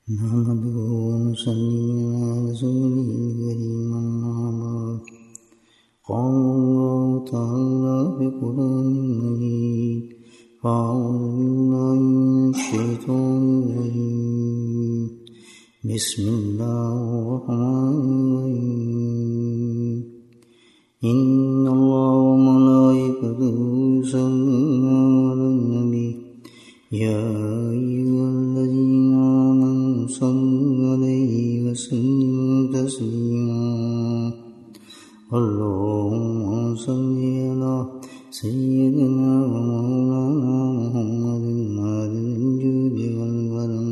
نحمده ونصلي على رسوله الكريم أما بعد قال الله تعالى في القرآن المجيد أعوذ بالله من الشيطان الرجيم بسم الله الرحمن الرحيم إن الله وملائكته يصلون على النبي يا أيها الذين آمنوا صلوا عليه وسلموا تسليما اللهم صل على سيدنا ومولانا محمد هذا الجود والكرم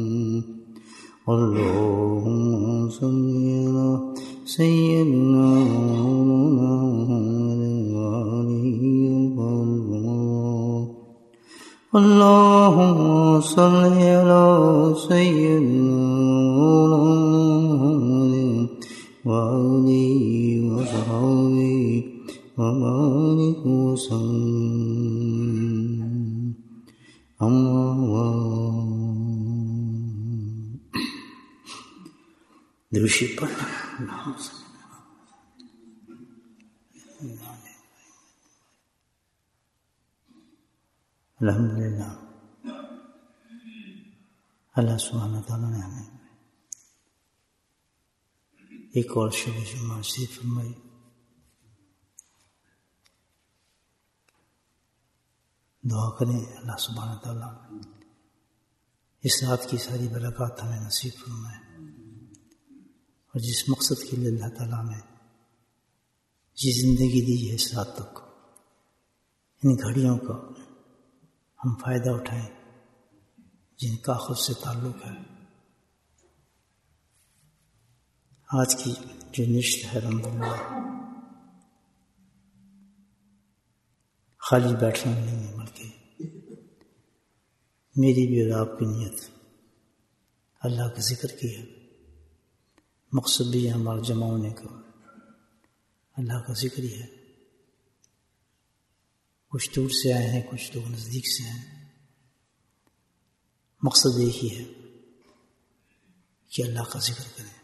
اللهم صل على سيدنا ومولانا محمد وآله وصحبه اللهم صل على سيدنا محمد وآله وصحبه وبارك وسلم أما بعد درشی پڑھنا الحمدللہ اللہ سبحانہ تعالیٰ نے ہمیں ایک اور شب جمعہ نصیب فرمائی. دعا کریں اللہ سبحانہ تعالیٰ اس رات کی ساری برکات ہمیں نصیب فرمائے اور جس مقصد کے لیے اللہ تعالیٰ نے یہ زندگی دی ہے اس رات تک ان گھڑیوں کا ہم فائدہ اٹھائیں جن کا خود سے تعلق ہے. آج کی جو نشست ہے الحمدللہ خالی بیٹھنا نہیں ہے بلکہ میری بھی اور آپ کی نیت اللہ کا ذکر کی ہے. مقصد بھی ہے ہمارا جمع ہونے کا اللہ کا ذکر ہی ہے. کچھ دور سے آئے ہیں کچھ لوگ نزدیک سے ہیں. مقصد ایک ہی ہے کہ اللہ کا ذکر کریں.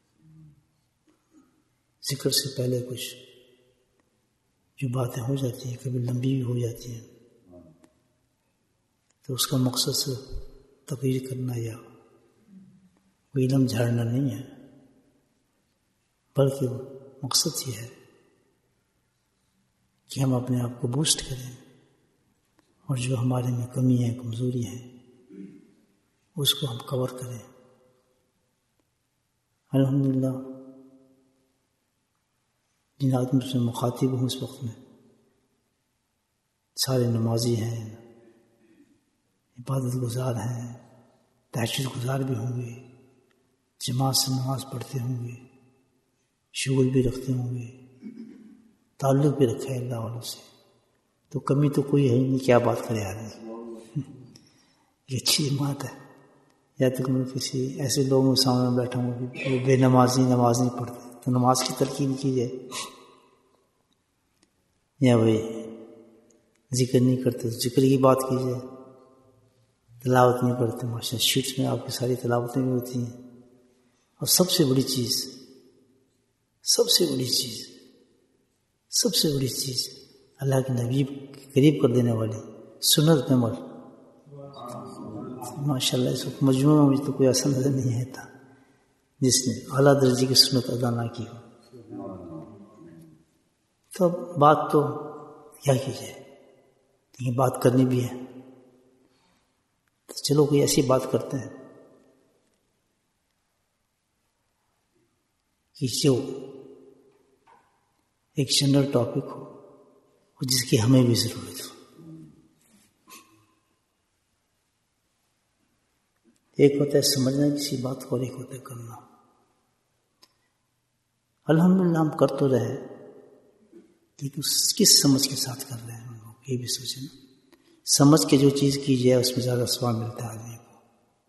ذکر سے پہلے کچھ جو باتیں ہو جاتی ہیں کبھی لمبی بھی ہو جاتی ہیں تو اس کا مقصد صرف تقریر کرنا یا کوئی علم جھاڑنا نہیں ہے بلکہ مقصد یہ ہے کہ ہم اپنے آپ کو بوسٹ کریں اور جو ہمارے میں کمی ہے کمزوری ہے اس کو ہم کور کریں. الحمدللہ جن آدمیوں سے مخاطب ہوں اس وقت میں سارے نمازی ہیں عبادت گزار ہیں تہجد گزار بھی ہوں گے جماعت سے نماز پڑھتے ہوں گے شغل بھی رکھتے ہوں گے تعلق بھی رکھا ہے اللہ والوں سے تو کمی تو کوئی ہے ہی نہیں. کیا بات کرے آدمی یہ اچھی بات ہے. یا تک میں کسی ایسے لوگوں کے سامنے بیٹھا ہوں وہ بے نماز نہیں پڑھتے تو نماز کی تلقین کیجیے یا بھائی ذکر نہیں کرتے تو ذکر کی بات کیجیے. تلاوت نہیں پڑھتے ماشاء شیٹس میں آپ کی ساری تلاوتیں بھی ہوتی ہیں. اور سب سے بڑی چیز اللہ کے نبی قریب کر دینے والی سنت پہ عمل. ماشاء اللہ اس وقت مجموعہ میں مجھے تو کوئی ایسا نظر نہیں آتا جس نے اعلیٰ درجے کی سنت ادا نہ کی ہو. تو بات تو کیا کی جائے لیکن بات کرنی بھی ہے تو چلو کوئی ایسی بات کرتے ہیں کہ جو ایک جنرل ٹاپک ہو جس کی ہمیں بھی ضرورت ہو. ایک ہوتا ہے سمجھنا کسی بات کو اور ایک ہوتا ہے کرنا. الحمدللہ ہم کر تو رہے لیکن کس سمجھ کے ساتھ کر رہے ہیں ہم لوگ یہ بھی سوچیں نا. سمجھ کے جو چیز کی جائے اس میں زیادہ ثواب ملتا ہے آدمی کو.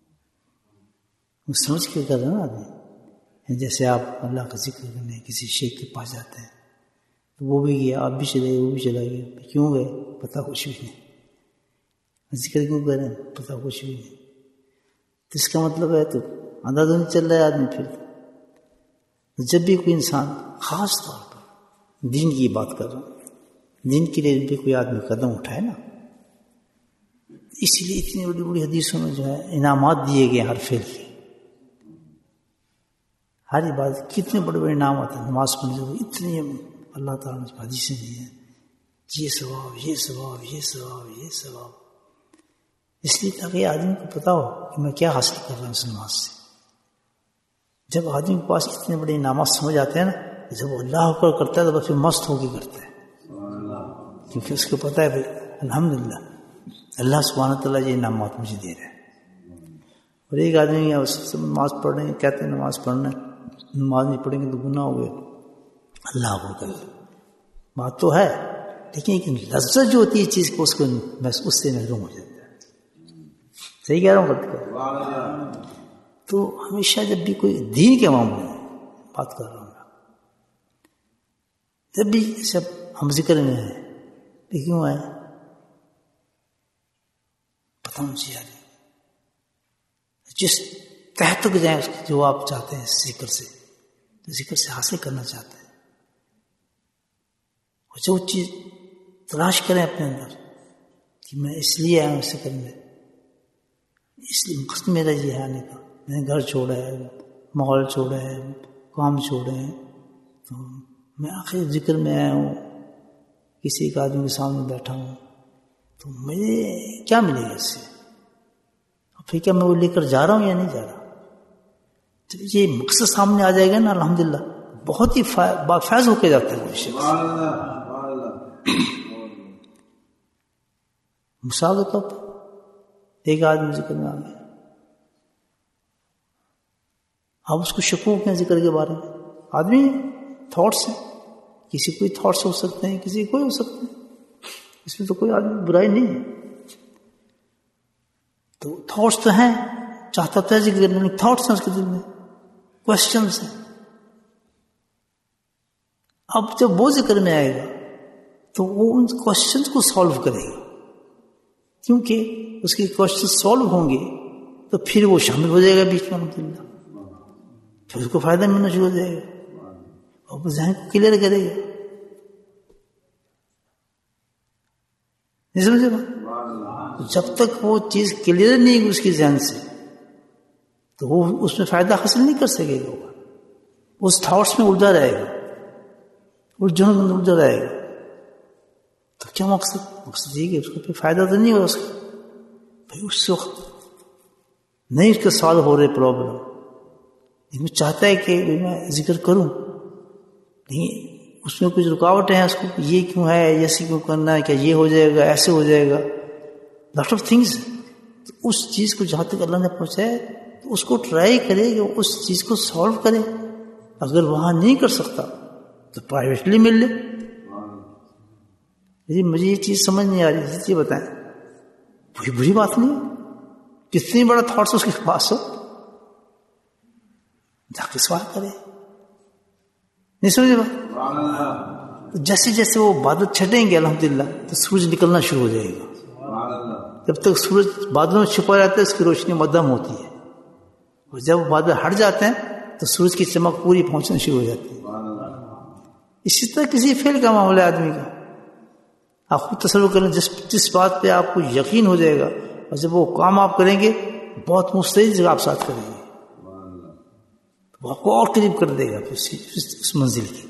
وہ سمجھ کے کر رہے ہیں نا آدمی. جیسے آپ اللہ کا ذکر کرنے کسی شیخ کے پاس جاتے ہیں تو وہ بھی گیا آپ بھی چلے وہ بھی چلا گیا. کیوں گئے پتہ کچھ بھی نہیں. ذکر کیوں کریں پتہ کچھ بھی نہیں. تو اس کا مطلب ہے تو اندازہ نہیں چل رہا ہے آدمی پھر. جب بھی کوئی انسان خاص طور پر دین کی بات کر رہا ہوں, دین کے لیے بھی کوئی آدمی قدم اٹھائے نا, اس لیے اتنی بڑی بڑی حدیثوں میں جو ہے انعامات دیے گئے ہر فعل کے, ہر عبادت کتنے بڑے بڑے انعامات ہیں. نماز پڑھنے سے اتنی اللہ تعالیٰ نے حدیثیں دی ہیں, یہ ثواب یہ ثواب یہ ثواب یہ ثواب, اس لیے تاکہ آدمی کو پتا ہو کہ میں کیا حاصل کر رہا ہوں اس نماز سے. جب آدمی کے پاس اتنے بڑے انعامات سمجھ آتے ہیں نا, جب وہ اللہ اکبر کرتا ہے تو پھر مست ہو کے کرتا ہے, کیونکہ اس کو پتا ہے بھائی الحمدللہ اللہ سبحانہ تعالیٰ یہ انعامات مجھے دے رہے ہیں. اور ایک آدمی نماز پڑھ رہے ہیں, کہتے ہیں نماز پڑھنا ہے, نماز نہیں پڑھیں گے تو گناہ ہو گئے, اللہ اکبر کرے, بات تو ہے, لیکن لذت جو ہوتی ہے چیز کو, اس کو اس سے محروم ہو جاتا ہے. صحیح کہہ رہا ہوں غلط؟ تو ہمیشہ جب بھی کوئی دین کے معاملے میں بات کر رہا ہوں, جب بھی سب ہم ذکر میں ہیں, کیوں آئے پتہ مجھے یاد ہے, جس تحت تک جائیں اس جو آپ چاہتے ہیں ذکر سے, تو ذکر سے حاصل کرنا چاہتے ہیں, اور جو چیز تلاش کریں اپنے اندر کہ میں اس لیے آیا ہوں ذکر میں, اس لیے مقصد میرا یہ ہے آنے کا, میں نے گھر چھوڑا ہے, ماحول چھوڑا ہے, کام چھوڑے ہیں, تو میں آخر ذکر میں آیا ہوں, کسی ایک آدمی کے سامنے بیٹھا ہوں, تو مجھے کیا ملے گا اس سے, اور پھر کیا میں وہ لے کر جا رہا ہوں یا نہیں جا رہا. جب یہ مقصد سامنے آ جائے گا نا الحمدللہ بہت ہی فیض ہو کے جاتا ہے وہ شخص. مثال کے طور پر ایک آدمی ذکر میں آ گیا, اب اس کو شکوک ہیں ذکر کے بارے میں, آدمی تھاٹس ہیں, کسی کوئی تھاٹس ہو سکتے ہیں, کسی کوئی ہو سکتے ہیں, اس میں تو کوئی آدمی برائی نہیں ہے. تو تھاٹس تو ہیں, چاہتا تو ہے ذکر کرنے, تھاٹس ہیں اس کے دل میں, کوشچنس ہیں. اب جب وہ ذکر میں آئے گا تو وہ ان کوشچنس کو سالو کرے گا, کیونکہ اس کے کوشچن سالو ہوں گے تو پھر وہ شامل ہو جائے گا بیچ میں الحمدللہ, پھر اس کو فائدہ ملنا شروع ہو جائے گا, اور وہ ذہن کو کلیئر کرے گا. نہیں سمجھے گا؟ جب تک وہ چیز کلیئر نہیں ہوگی اس کی ذہن سے تو وہ اس میں فائدہ حاصل نہیں کر سکے گا, اس تھاٹس میں الجھا رہے گا, الجھا رہے گا. تو کیا مقصد یہ کہ اس کو پھر فائدہ تو نہیں ہوگا اس کا, بھائی اس وقت نہیں اس کا سالو ہو رہے پرابلم, لیکن چاہتا ہے کہ میں ذکر کروں, نہیں اس میں کچھ رکاوٹ ہے, اس کو یہ کیوں ہے, ایسے کیوں کرنا ہے, کیا یہ ہو جائے گا, ایسے ہو جائے گا, لاٹ آف تھنگس. تو اس چیز کو جہاں تک اللہ نے پہنچایا تو اس کو ٹرائی کرے کہ اس چیز کو سالو کرے. اگر وہاں نہیں کر سکتا تو پرائیویٹلی مل لے. جی مجھے یہ چیز سمجھ نہیں آ رہی, یہ بتائیں, بری بات نہیں, کتنی بڑا تھاٹس اس کے پاس ہو, جا کے سوال کرے. نہیں سمجھے بات؟ جیسے جیسے وہ بادل چھٹیں گے الحمدللہ تو سورج نکلنا شروع ہو جائے گا. جب تک سورج بادلوں میں چھپا رہتا ہے اس کی روشنی مدھم ہوتی ہے, اور جب بادل ہٹ جاتے ہیں تو سورج کی چمک پوری پہنچنا شروع ہو جاتی ہے. اسی طرح کسی فعل کا معاملہ آدمی کا, آپ خود تصور کریں, جس بات پہ آپ کو یقین ہو جائے گا, اور جب وہ کام آپ کریں گے بہت مستعد جگہ آپ ساتھ کریں گے, وہ آپ کو اور قریب کر دے گا اس منزل کی.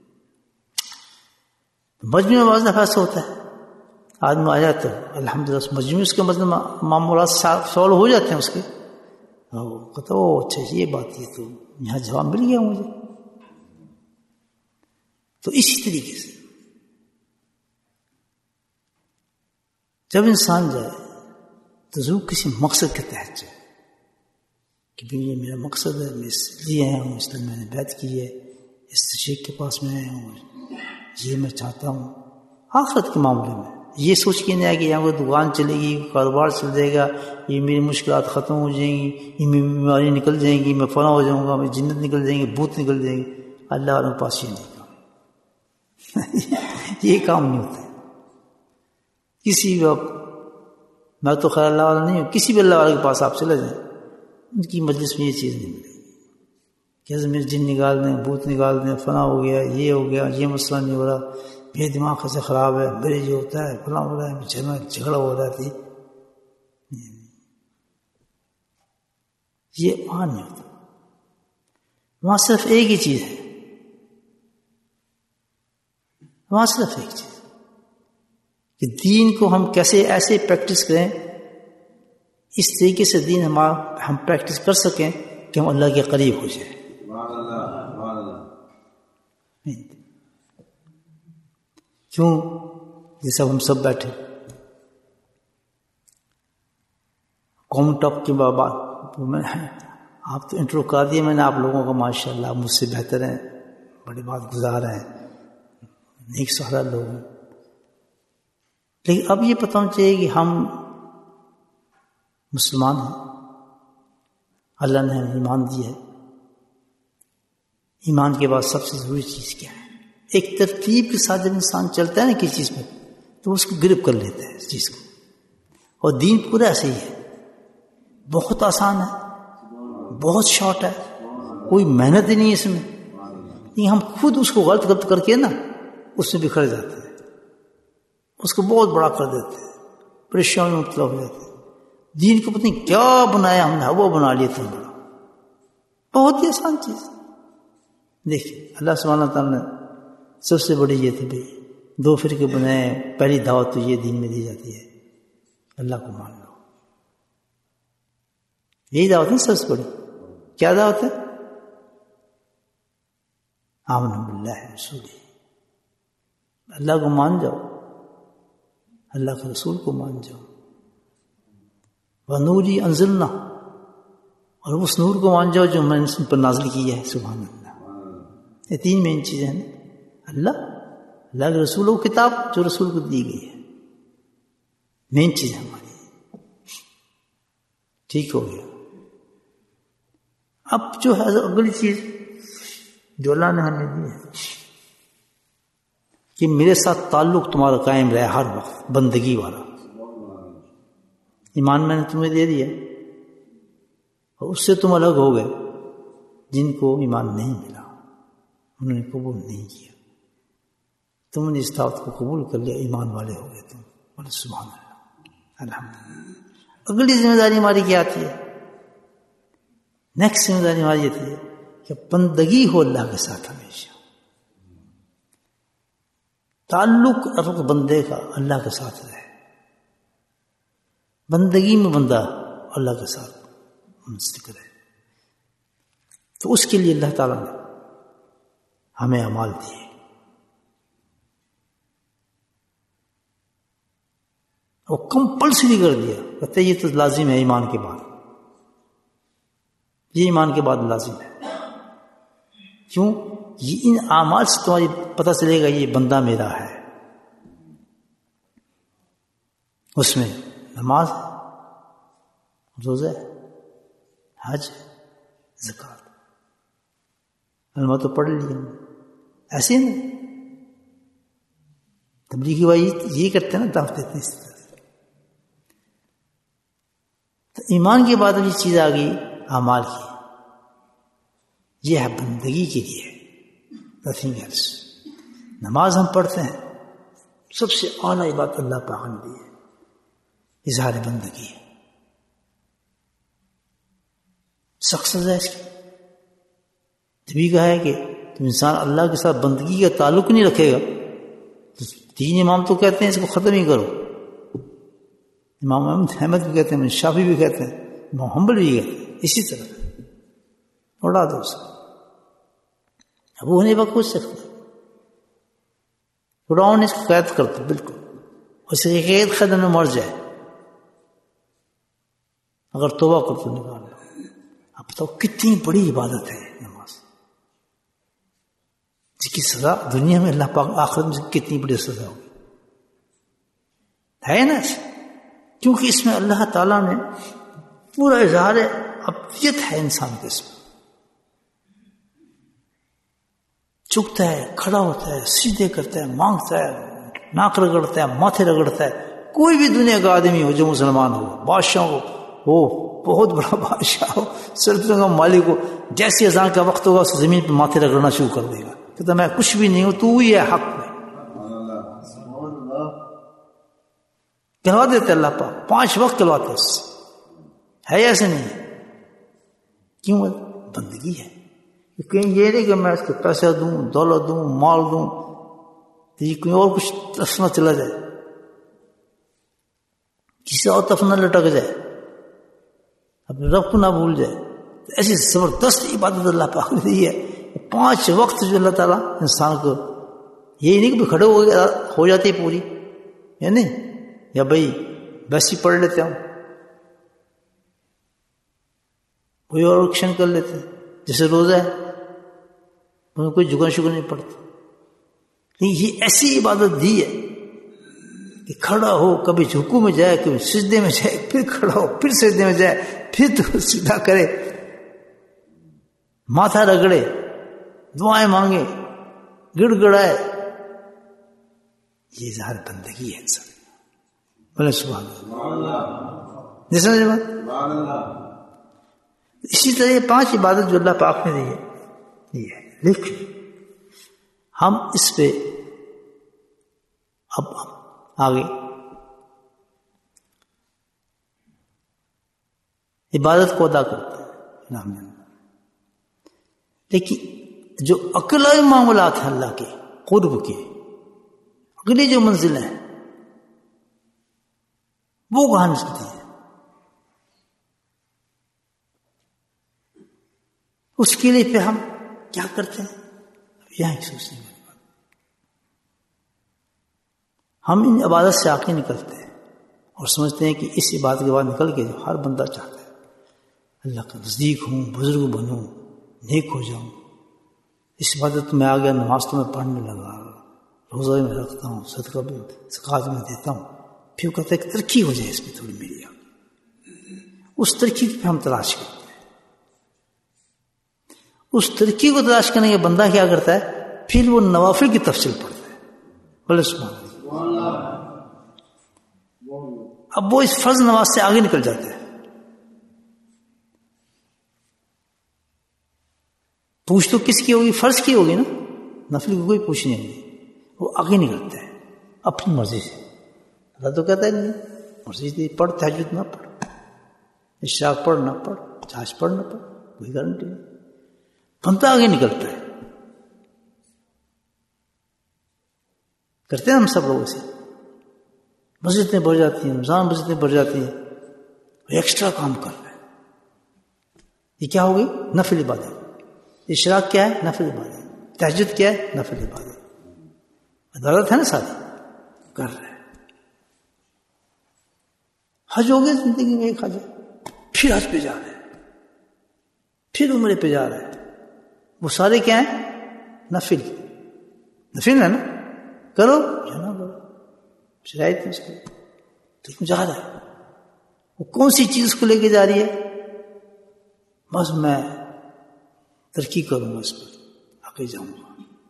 مجموعی میں بعض دفعہ ایسا ہوتا ہے, آدمی آ جاتا ہے الحمدللہ مجموعی اس کے معاملات سالو ہو جاتے ہیں اس کے, کہتا ہے اچھا یہ بات, یہ تو یہاں جواب مل گیا مجھے. تو اسی طریقے سے جب انسان جائے تو ضرور کسی مقصد کے تحت جائے کہ بھی یہ میرا مقصد ہے, میں اس لیے آیا ہوں, اس لیے میں نے بیعت کی ہے, اس شیخ کے پاس میں آیا ہوں, یہ میں چاہتا ہوں. آخرت کے معاملے میں یہ سوچ کے نہیں آئے کہ یہاں کوئی دکان چلے گی, کاروبار چل جائے گا, یہ میری مشکلات ختم ہو جائیں گی, یہ میری بیماری نکل جائیں گی, میں فلاں ہو جاؤں گا, میں جنت نکل جائیں گی, بھوت نکل جائیں گی. اللہ والوں کے پاس یہ نہیں کام یہ کام نہیں ہوتا. کسی بھی میں تو خیر اللہ والا نہیں ہوں, کسی بھی اللہ والے کے پاس آپ چلے جائیں, ان کی مجلس میں یہ چیز نہیں ملے گی کہ میں جن نکال دیں، بھوت نکال دیں، فنا ہو گیا، یہ ہو گیا، یہ مسئلہ نہیں ہو رہا، میرے دماغ سے خراب ہے، میرے یہ ہوتا ہے، فلاں ہو رہا ہے، جھگڑا ہو رہا تھی. یہ وہاں نہیں ہوتا. وہاں صرف ایک ہی چیز ہے، وہاں صرف ایک چیز کہ دین کو ہم کیسے ایسے پریکٹس کریں، اس طریقے سے دین ہم پریکٹس کر سکیں کہ ہم اللہ کے قریب ہو جائیں. کیوں؟ جیسے ہم سب بیٹھے قوم ٹاپ کی بات، آپ تو انٹرو کر دیے میں نے آپ لوگوں کا، ماشاء اللہ مجھ سے بہتر ہیں، بڑی بات گزار ہیں، نیک سہرا لوگ ہیں. لیکن اب یہ پتہ ہونا چاہیے کہ ہم مسلمان ہیں، اللہ نے ہمیں ایمان دیا ہے. ایمان کے بعد سب سے ضروری چیز کیا ہے؟ ایک ترتیب کے ساتھ جب انسان چلتا ہے نا کسی چیز میں تو اس کو گرپ کر لیتا ہے اس چیز کو. اور دین پورا ایسے ہی ہے، بہت آسان ہے، بہت شارٹ ہے، کوئی محنت ہی نہیں ہے اس میں. لیکن ہم خود اس کو غلط کر کے نا اس میں بکھر جاتے ہیں، اس کو بہت بڑا کر دیتے ہیں، پریشانی میں مبتلا ہو جاتے ہیں. دین کو پتہ نہیں کیا بنایا ہم نے، وہ بنا لیا تھا بڑا. بہت ہی آسان چیز. دیکھیے اللہ سبحانہ تعالیٰ نے سب سے بڑی یہ تھی بھائی 2 فرقے بنائے. پہلی دعوت تو یہ دین میں دی جاتی ہے، اللہ کو مان لو. یہی دعوت ہے سب سے بڑی. کیا دعوت ہے؟ آمنا باللہ رسولہ، اللہ کو مان جاؤ، اللہ کے رسول کو مان جاؤ. وَنُورِ أَنزَلْنَا، اور اس نور کو مان جاؤ جو میں نے اس پر نازل کی ہے. سبحان اللہ. یہ 3 مین چیزیں ہیں، اللہ کے رسول و کتاب جو رسول کو دی گئی ہے، مین چیز ہماری. ٹھیک ہو گیا. اب جو ہے اگلی چیز جو اللہ نے ہمیں دی ہے کہ میرے ساتھ تعلق تمہارا قائم رہے ہر وقت، بندگی والا. ایمان میں نے تمہیں دے دیا اور اس سے تم الگ ہو گئے. جن کو ایمان نہیں ملا انہوں نے قبول نہیں کیا، تم نے اس دعوت کو قبول کر لیا، ایمان والے ہو گئے تم. بولے سبحان اللہ، الحمدللہ. اگلی ذمہ داری ہماری کیا آتی ہے؟ نیکسٹ ذمہ داری ہماری یہ تھی کہ بندگی ہو اللہ کے ساتھ ہمیشہ. تعلق بندے کا اللہ کے ساتھ رہے، بندگی میں بندہ اللہ کے ساتھ منسلک رہے. تو اس کے لیے اللہ تعالیٰ نے ہمیں اعمال دیے. وہ کمپلسری کر دیا، کہتے یہ تو لازم ہے ایمان کے بعد، یہ ایمان کے بعد لازم ہے. کیوں؟ یہ ان اعمال سے تمہاری پتہ چلے گا یہ بندہ میرا ہے. اس میں نماز ہے، روزہ ہے، حج، زکوٰۃ. کلمہ تو پڑھ لیا ایسے نا. تبلیغی بھائی یہ کرتے ہیں نا، دعوت دیتے ہیں اس طرح. تو ایمان کے بعد یہ چیز آ گئی اعمال کی، یہ ہے بندگی کے لیے، nothing else. نماز ہم پڑھتے ہیں، سب سے اعلیٰ عبادت اللہ پاک نے دی ہے، اظہار بندگی ہے. سخت سزا ہے اس کی. تبھی کہا ہے کہ تم انسان اللہ کے ساتھ بندگی کا تعلق نہیں رکھے گا تو 3 امام تو کہتے ہیں اس کو ختم ہی کرو. امام احمد بھی کہتے ہیں، امام شافعی بھی کہتے ہیں، امام حنبل بھی کہتے ہیں اسی طرح. اڑا دو اس کو. ابو حنیفہ کچھ سکتا اڑاؤ نے اس کو قید کر دو بالکل، اس کی قید قدم میں مر جائے. اگر توبہ کر تو نکال لو. اب بتاؤ کتنی بڑی عبادت ہے نماز، جس کی سزا دنیا میں اللہ پاک آخرت میں کتنی بڑی سزا ہوگی، ہے نا. کیونکہ اس میں اللہ تعالیٰ نے پورا اظہار ابدیت ہے انسان کے. اس میں چکتا ہے، کھڑا ہوتا ہے، سیدھے کرتا ہے، مانگتا ہے، ناک رگڑتا ہے، ماتھے رگڑتا ہے. کوئی بھی دنیا کا آدمی ہو جو مسلمان ہو، بادشاہ ہو بہت بڑا بادشاہ ہو، سلطنت کا مالک ہو، جیسے اذان کا وقت ہوگا اس زمین پہ ماتھے رگڑنا شروع کر دے گا، کہتا میں کچھ بھی نہیں ہوں، تو ہی ہے حق میں. کہلوا دیتے اللہ پاک، 5 وقت کہلواتے اس سے، ہے ایسے نہیں. کیوں؟ بندگی ہے. کہیں یہ نہیں کہ میں اس کو پیسہ دوں، دولت دوں، مال دوں تو یہ کوئی اور کچھ طرف نہ چلا جائے، کسی اور طرف نہ لٹک جائے، اپنے رب کو نہ بھول جائے. ایسی زبردست عبادت اللہ پاک نے دی ہے. 5 وقت جو اللہ تعالیٰ انسان کو، یہی نہیں کہ کھڑے ہو جاتی پوری، یا نہیں، یا بھائی ویسے ہی پڑھ لیتے ہوں، کوئی اور ایکشن کر لیتے ہیں. جیسے روزہ ہے، ان میں کوئی جگن شگن نہیں پڑتا. یہ ایسی عبادت دی ہے کہ کھڑا ہو، کبھی جھکو میں جائے، کبھی سجدے میں جائے، پھر کھڑا ہو، پھر سجدے میں جائے، پھر تو سیدھا کرے، ماتھا رگڑے، دعائیں مانگے، گڑ گڑائے. یہ ظاہر بندگی ہے انسان. بولے سبحان اللہ. جیسا اسی طرح یہ 5 عبادت جو اللہ پاک نے دی ہے، یہ ہے. لیکن ہم اس پہ اب آگے عبادت کو ادا کرتے ہیں، لیکن جو اقلائی معاملات ہیں اللہ کے قرب کے، اگلی جو منزلیں ہیں وہ کہاں نکلتی ہیں؟ اس کے لیے پھر ہم کیا کرتے ہیں؟ یہاں سوچنے کی بات. ہم ان عبادت سے آگے نکلتے ہیں اور سمجھتے ہیں کہ اس عبادت کے بعد نکل کے جو ہر بندہ چاہتا ہے اللہ کا نزدیک ہوں، بزرگ بنوں، نیک ہو جاؤں. اس عبادت میں آ گیا، نماز تو میں پڑھنے لگا، روزہ میں رکھتا ہوں، صدقہ بھی زکوٰۃ میں دیتا ہوں، پھر وہ کہتا ہے کہ ترقی ہو جائے اس میں تھوڑی میری. اس ترقی پہ ہم تلاش کرتے ہیں. اس ترقی کو تلاش کرنے کے بندہ کیا کرتا ہے؟ پھر وہ نوافل کی تفصیل پڑھتا ہے. بولے سبحان اللہ. اب وہ اس فرض نماز سے آگے نکل جاتا ہے. پوچھ تو کس کی ہوگی؟ فرض کی ہوگی نا، نفل کی کوئی پوچھ نہیں ہوگی. وہ آگے نکلتا ہے اپنی مرضی سے. اللہ تو کہتا ہے نہیں، مرضی سے پڑھ، تہجد نہ پڑھ، اشراق پڑھ نہ پڑھ، چاش پڑھ نہ پڑھ، کوئی گارنٹی نہیں. بندہ آگے نکلتا ہے. کرتے ہیں ہم سب لوگ اسے. مسجدیں بڑھ جاتی ہیں، رمضان مسجدیں بڑھ جاتی ہیں، ایکسٹرا کام کر رہے ہیں. یہ کیا ہوگی؟ نفل عبادت. اشراق کیا ہے؟ نفل عبادت. تہجد کیا ہے؟ نفل عبادت. عدالت ہے نا ساری، کر رہے ہیں. حج ہو گیا زندگی میں ایک حج ہے، پھر حج پہ جا رہے ہیں، پھر عمرے پہ جا رہے ہیں. وہ سارے کیا ہیں؟ نفل. نفل ہے نا، کرو یا نہ کرو، شرائط ہے اس کو. تو جا رہا ہے. وہ کون سی چیز کو لے کے جا رہی ہے؟ بس میں ترقی کروں گا، اس پر آگے جاؤں گا،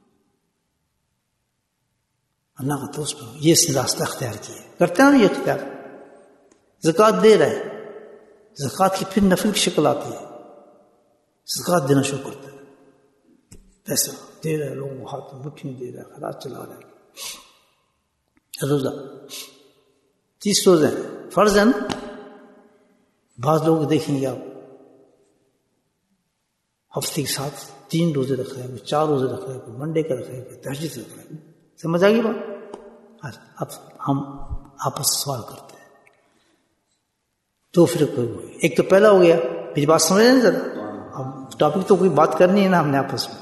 اللہ کا دوست بنوں. یہ راستہ اختیار کیا. کرتے ہیں نا یہ اختیار. زکوٰۃ دے رہا ہے، زکوٰۃ کی پھر نفل کی شکل آتی ہے. زکوٰۃ دینا شروع کرتا ہے، پیسہ دے رہا ہے، لوگوں کو ہاتھ میں مٹھی دے رہا ہے، خراج چلا رہا ہے. روزہ 30 روزے ہیں، فرض ہے نا. بعض لوگ دیکھیں گے آپ ہفتے کے ساتھ 3 روزے رکھ رہے ہیں، 4 روزے رکھ رہے ہیں، کوئی منڈے کا رکھ رہے ہیں، کوئی تہجد رکھ رہے ہیں. سمجھ آ گئی بات؟ اب ہم آپس سے سوال کرتے ہیں. 2 فرقے ہوئے. ایک تو پہلا ہو گیا. میری بات سمجھ رہے ہیں ذرا؟ اب ٹاپک تو کوئی بات کرنی ہے نا ہم نے آپس میں.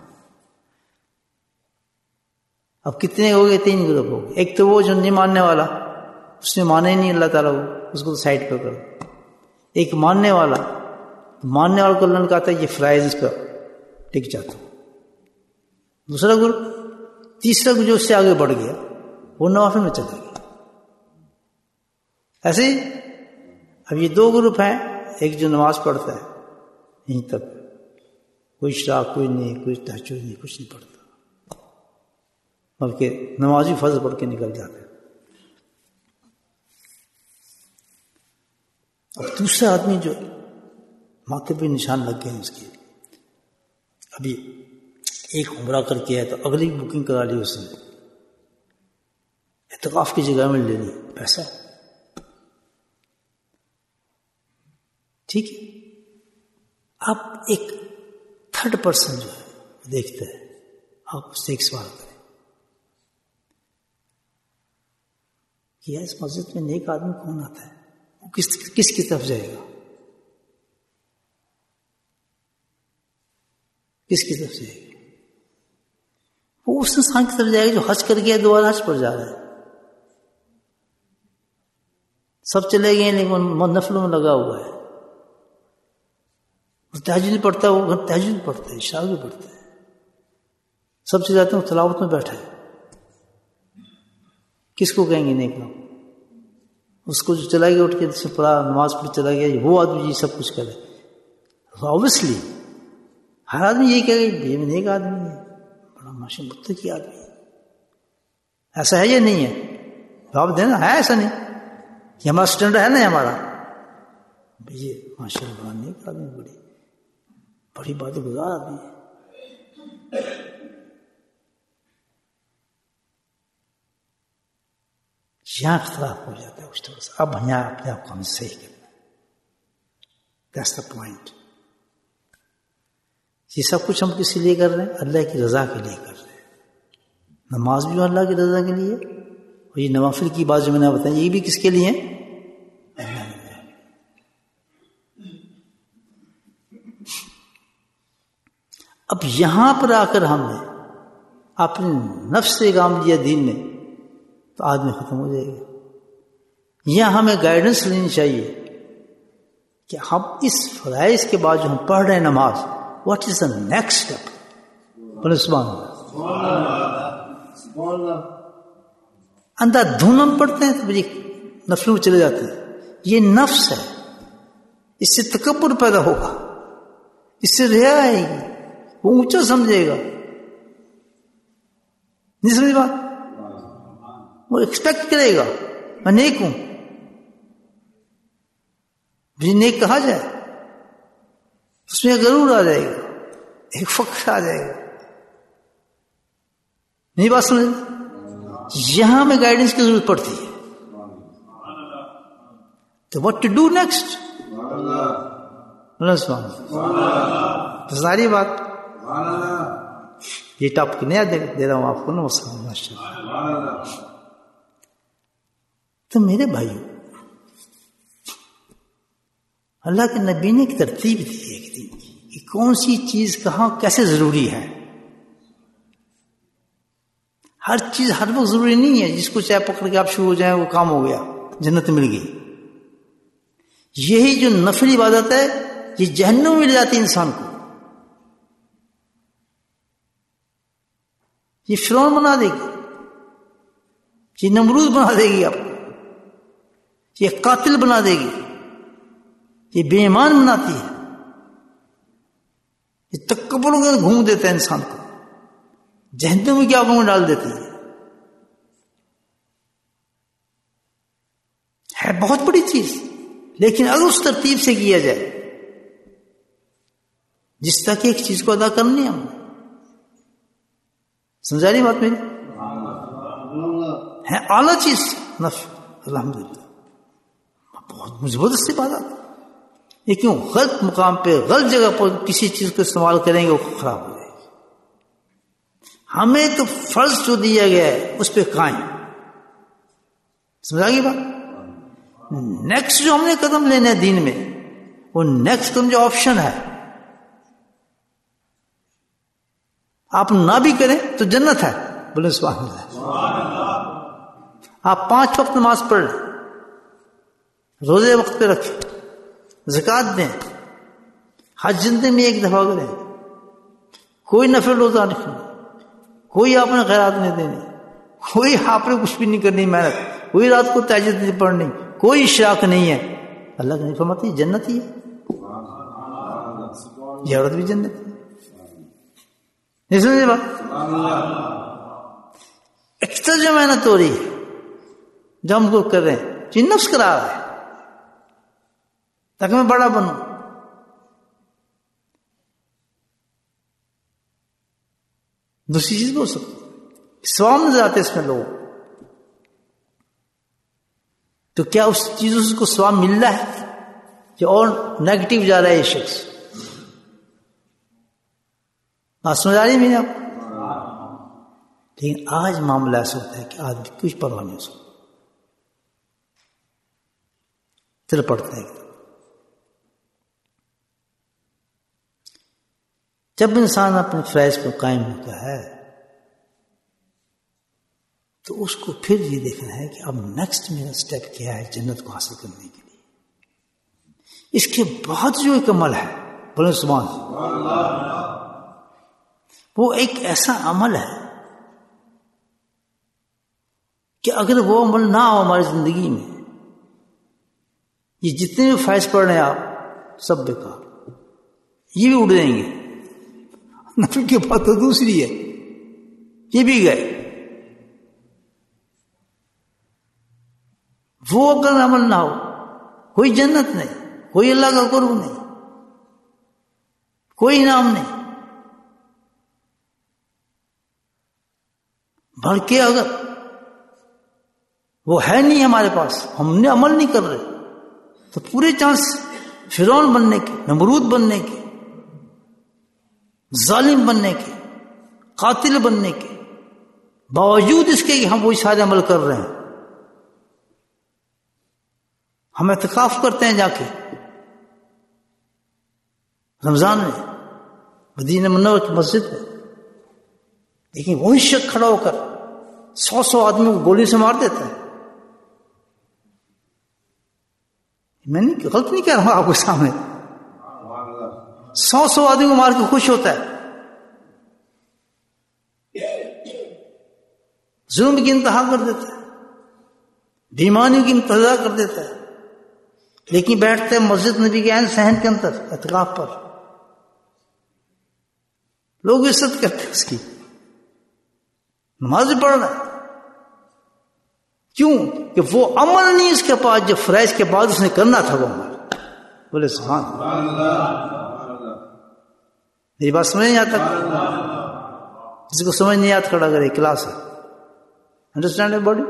اب کتنے ہو گئے؟ 3 گروپ ہو گئے. ایک تو وہ جو نہیں ماننے والا، اس نے مانا ہی نہیں اللہ تعالیٰ کو، اس کو تو سائڈ پہ کرو. ایک ماننے والا، ماننے والے کو اللہ نے کہا تھا یہ فرائض اس پہ ٹک جاتا. دوسرا گروپ. تیسرا گروپ جو اس سے آگے بڑھ گیا وہ نوافل میں چلا گیا. ایسے ہی اب یہ 2 گروپ ہیں. ایک جو نماز پڑھتا ہے یہیں تک، کوئی اشراق کوئی نہیں، کوئی تہجد نہیں، کچھ نہیں پڑھتا، بلکہ نمازی فرض پڑھ کے نکل جاتے ہیں. اب دوسرا آدمی جو ماتھے پہ نشان لگ گئے اس کے، ابھی ایک عمرہ کر کے ہے تو اگلی بکنگ کرا لی اس نے، اعتکاف کی جگہ میں لے لی پیسہ، ٹھیک ہے. اب ایک تھرڈ پرسن جو ہے دیکھتا ہے، آپ اس سے ایک سوال کریں کہ اس مسجد میں نیک آدمی کون آتا ہے، وہ کس کی طرف جائے گا، کس کی طرف جائے گا؟ وہ اس انسان کی طرف جائے گا جو حج کر گیا دوبارہ حج پر جا رہا ہے. سب چلے گئے لیکن نفلوں میں لگا ہوا ہے، تہجد نہیں پڑھتا، وہ تہجد نہیں پڑھتا ہے، عشاء بھی پڑھتا ہے، سب سے جاتے ہیں تلاوت میں بیٹھا ہے. کس کو کہیں گے نیک لوگ؟ اس کو جو چلا گیا اٹھ کے سے پڑھا نماز پڑھ چلا گیا، وہ آدمی جی سب کچھ کرے. آبویسلی ہر آدمی یہی کہے گا یہ نیک آدمی ہے، بڑا ماشاء اللہ متقی آدمی ہے. ایسا ہے یا نہیں ہے؟ جواب دینا ہے. ایسا نہیں، یہ ہمارا اسٹینڈرڈ ہے نا ہمارا، یہ ماشاء اللہ بڑا نیک آدمی، بڑی بات گزار آدمی ہے. یہاں اختلاف ہو جاتا ہے اس طرح سے. اب یہاں اپنے آپ کو ہمیں صحیح کرنا ہے. That's the point. یہ سب کچھ ہم کس لیے کر رہے ہیں؟ اللہ کی رضا کے لیے کر رہے ہیں. نماز بھی اللہ کی رضا کے لیے، اور یہ نوافل کی بات جو میں نے بتائی یہ بھی کس کے لیے ہے؟ اللہ کے لیے. اب یہاں پر آ کر ہم نے اپنے نفس سے کام لیا دین میں تو آدمی ختم ہو جائے گا. یہاں ہمیں گائیڈنس لینی چاہیے کہ ہم اس فرائض کے بعد جو ہم پڑھ رہے ہیں نماز، what is the next step? بولے سبحان اللہ. اندھا دھن ہم پڑھتے ہیں تو نفلوں میں چلے جاتے ہیں. یہ نفس ہے، اس سے تکبر پیدا ہوگا، اس سے ریا آئے گی، وہ اونچا سمجھے گا. نہیں سمجھ بات؟ وہ ایکسپیکٹ کرے گا میں نیک ہوں، مجھے نیک کہا جائے، اس میں غرور آ جائے گا، ایک فخر آ جائے گا. نہیں بات سمجھ؟ یہاں میں گائیڈنس کی ضرورت پڑتی ہے. تو واٹ ٹو ڈو نیکسٹ؟ ساری بات یہ ٹاپک نیا دے رہا ہوں آپ کو نا. تو میرے بھائیو، اللہ کے نبی نے ایک ترتیب دی ہے کہ کون سی چیز کہاں کیسے ضروری ہے. ہر چیز ہر وقت ضروری نہیں ہے. جس کو چاہے پکڑ کے آپ شروع ہو جائیں وہ کام ہو گیا، جنت مل گئی. یہی جو نفلی عبادت ہے یہ جہنم میں لے جاتی ہے انسان کو. یہ فرعون بنا دے گی، یہ نمرود بنا دے گی آپ کو، یہ قاتل بنا دے گی، یہ بے ایمان بناتی ہے، یہ تکبر میں گھوم دیتا ہے انسان کو، جہنم میں کیا میں ڈال دیتی ہے بہت بڑی چیز. لیکن اگر اس ترتیب سے کیا جائے جس طرح کی ایک چیز کو ادا کرنی ہے، ہم سمجھا رہی بات میری؟ ہے اعلیٰ چیز نفع، الحمدللہ بہت زبردست بات ہے. یہ کیوں غلط مقام پہ غلط جگہ پر کسی چیز کو استعمال کریں گے وہ خراب ہو جائے گی. ہمیں تو فرض جو دیا گیا ہے اس پہ قائم. سمجھا گی بات؟ نیکسٹ جو ہم نے قدم لینا ہے دین میں، وہ نیکسٹ قدم جو آپشن ہے، آپ نہ بھی کریں تو جنت ہے. بولے سبحان اللہ. آپ 5 وقت نماز پڑھ لیں، روزے وقت پہ رکھیں، زکوٰۃ دیں، حج زندگی میں 1 دفعہ کریں، کوئی نفل روزہ نہیں کرنا، کوئی آپ نے خیرات نہیں دینی، کوئی آپ نے کچھ بھی نہیں کرنی محنت، کوئی رات کو تہجد نہیں پڑھنی، کوئی اشراق نہیں ہے. اللہ کا نہیں فرماتی جنت ہی ہے، یہ عورت بھی جنت ہے. نہیں سمجھے بات؟ ایکسٹرا جو محنت ہو رہی ہے جو ہم کو کر رہے ہیں، یہ نفس کرا رہا ہے. تاکہ میں بڑا بنوں. دوسری چیز بول سکتے سوام نظر آتے اس میں لوگ. تو کیا اس چیزوں سے کو سوام مل رہا ہے کہ اور نیگیٹو جا رہا ہے یہ شخص؟ بات سمجھ آ رہی ہے میرے آپ؟ لیکن آج معاملہ ایسا ہوتا ہے کہ آدمی کچھ پرواہ نہیں ہو سکتا، دل پڑتا ہے. جب انسان اپنے فرائض پر قائم ہوتا ہے تو اس کو پھر یہ دیکھنا ہے کہ اب نیکسٹ میرا سٹیپ کیا ہے جنت کو حاصل کرنے کے لیے. اس کے بعد جو ایک عمل ہے، بولے سبحان اللہ، وہ ایک ایسا عمل ہے کہ اگر وہ عمل نہ ہو ہماری زندگی میں، یہ جتنے بھی فرائض پڑھ رہے ہیں آپ سب بیکار، یہ بھی اڑ جائیں گے. نفل کی بات تو دوسری ہے، یہ بھی گئے. وہ اگر عمل نہ ہو کوئی جنت نہیں، کوئی اللہ کا قرب نہیں، کوئی انعام نہیں. بلکہ اگر وہ ہے نہیں ہمارے پاس، ہم نے عمل نہیں کر رہے، تو پورے چانس فرعون بننے کے، نمرود بننے کے، ظالم بننے کے، قاتل بننے کے، باوجود اس کے کہ ہم وہی سارے عمل کر رہے ہیں. ہم اعتکاف کرتے ہیں جا کے رمضان میں مدینہ منورہ کی مسجد میں، لیکن وہی شخص کھڑا ہو کر 100 آدمیوں کو گولی سے مار دیتا ہے. میں نہیں غلط نہیں کہہ رہا ہوں آپ کے سامنے، 100 آدمی کو مار کے خوش ہوتا ہے. ظلم کی انتہا کر دیتا ہے، بیماریوں کی انتہا کر دیتا ہے، لیکن بیٹھتے ہیں مسجد نبی کے عین صحن کے اندر اعتکاف پر. لوگ عزت کرتے ہیں اس کی، نماز بھی پڑھ رہا ہے. کیوں؟ کہ وہ عمل نہیں اس کے پاس جو فرائض کے بعد اس نے کرنا تھا وہ عمل. بولے سبحان اللہ. میری بات سمجھ نہیں آتا؟ جس کو سمجھ نہیں آتا کھڑا کرے، کلاس ہے. Understand body?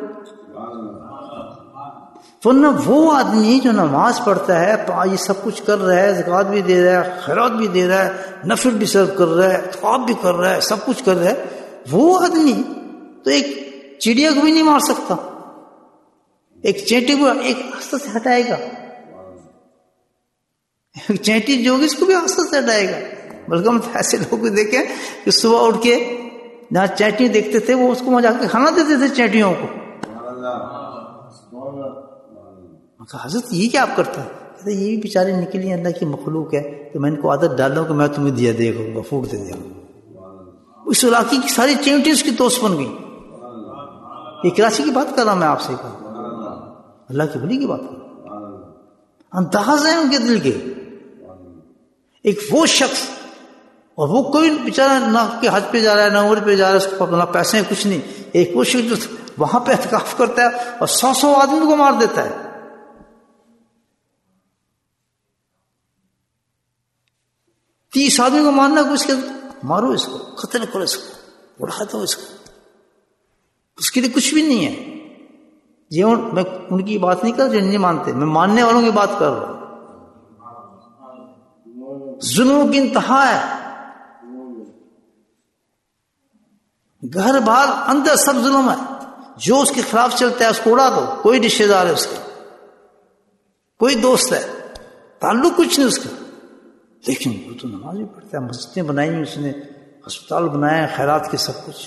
ورنہ وہ آدمی جو نماز پڑھتا ہے، یہ سب کچھ کر رہا ہے، زکوٰۃ بھی دے رہا ہے، خیرات بھی دے رہا ہے، نفل بھی سرو کر رہا ہے، خواب بھی کر رہا ہے، سب کچھ کر رہا ہے، وہ آدمی تو ایک چڑیا کو بھی نہیں مار سکتا. ایک چینٹی کو ایک آستہ سے ہٹائے گا، ایک چینٹی جو ہوگی اس کو بھی آستہ سے ہٹائے گا. بلکہ ہم ایسے لوگ بھی دیکھیں کہ صبح اٹھ کے جہاں چینٹی دیکھتے تھے وہ اس کو وہاں جا کے کھانا دیتے تھے چینٹیوں کو. حضرت یہ کیا آپ کرتے ہیں؟ کہتے یہ بھی بیچارے نکلی اللہ کی مخلوق ہے، تو میں ان کو عادت ڈال دوں کہ میں تمہیں دیا دے گا، پھوٹ دے دیا. اس علاقے کی ساری چینٹی اس کی دوست بن گئی. یہ کراچی کی بات کر رہا ہوں میں آپ سے، اللہ کی بلی کی بات کر رہا ہوں. انداز ہے ان کے دل کے. ایک وہ شخص، اور وہ کوئی بیچارہ نہ کہ حج پہ جا رہا ہے نہ عمرے پہ جا رہا ہے، اس کو نہ پیسے ہیں کچھ نہیں. ایک وہ شخص جو وہاں پہ اعتکاف کرتا ہے اور 100 آدمی کو مار دیتا ہے. 30 آدمی کو مارنا کو، اس کے مارو، اس کو قتل کرو، اس کو اڑا دو، اس کو، اس کے لیے کچھ بھی نہیں ہے. یہ میں ان کی بات نہیں کر رہا جو نہیں مانتے، میں ماننے والوں کی بات کر رہا ہوں. ظلم کی انتہا ہے، گھر باہر اندر سب ظلم ہے. جو اس کے خلاف چلتا ہے اس کو اڑا دو. کوئی رشتے دار ہے اس کا، کوئی دوست ہے، تعلق کچھ نہیں اس کا، لیکن وہ تو نماز بھی پڑھتا ہے، مسجدیں بنائی ہیں اس نے، ہسپتال بنایا ہے، خیرات کے سب کچھ.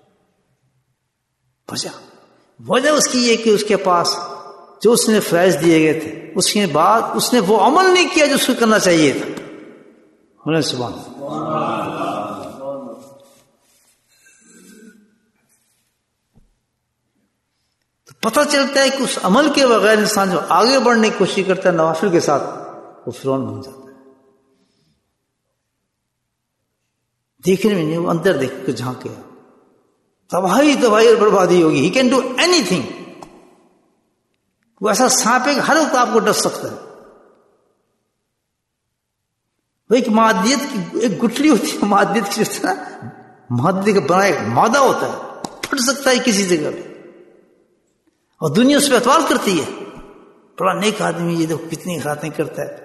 وجہ اس کی یہ کہ اس کے پاس جو اس نے فرائض دیے گئے تھے اس کے بعد اس نے وہ عمل نہیں کیا جو اس کو کرنا چاہیے تھا. بولے سبحان اللہ. تو پتہ چلتا ہے کہ اس عمل کے بغیر انسان جو آگے بڑھنے کی کوشش کرتا ہے نوافل کے ساتھ، وہ فرعون بن جاتا ہے. دیکھنے میں نہیں، وہ اندر دیکھ کے جھانکے تباہی اور بربادی ہوگی. ہی کین ڈو اینی تھنگ. وہ ایسا سانپ ہے کہ ہر وقت آپ کو ڈس سکتا ہے. وہ ایک مادیت کی ایک گٹھلی ہوتی ہے، مادیت کی جو مادے کا بنا ایک مادہ ہوتا ہے، پھٹ سکتا ہے کسی جگہ پہ، اور دنیا اس پہ اعتبار کرتی ہے، بڑا نیک آدمی، یہ دیکھو کتنی خاطیں کرتا ہے.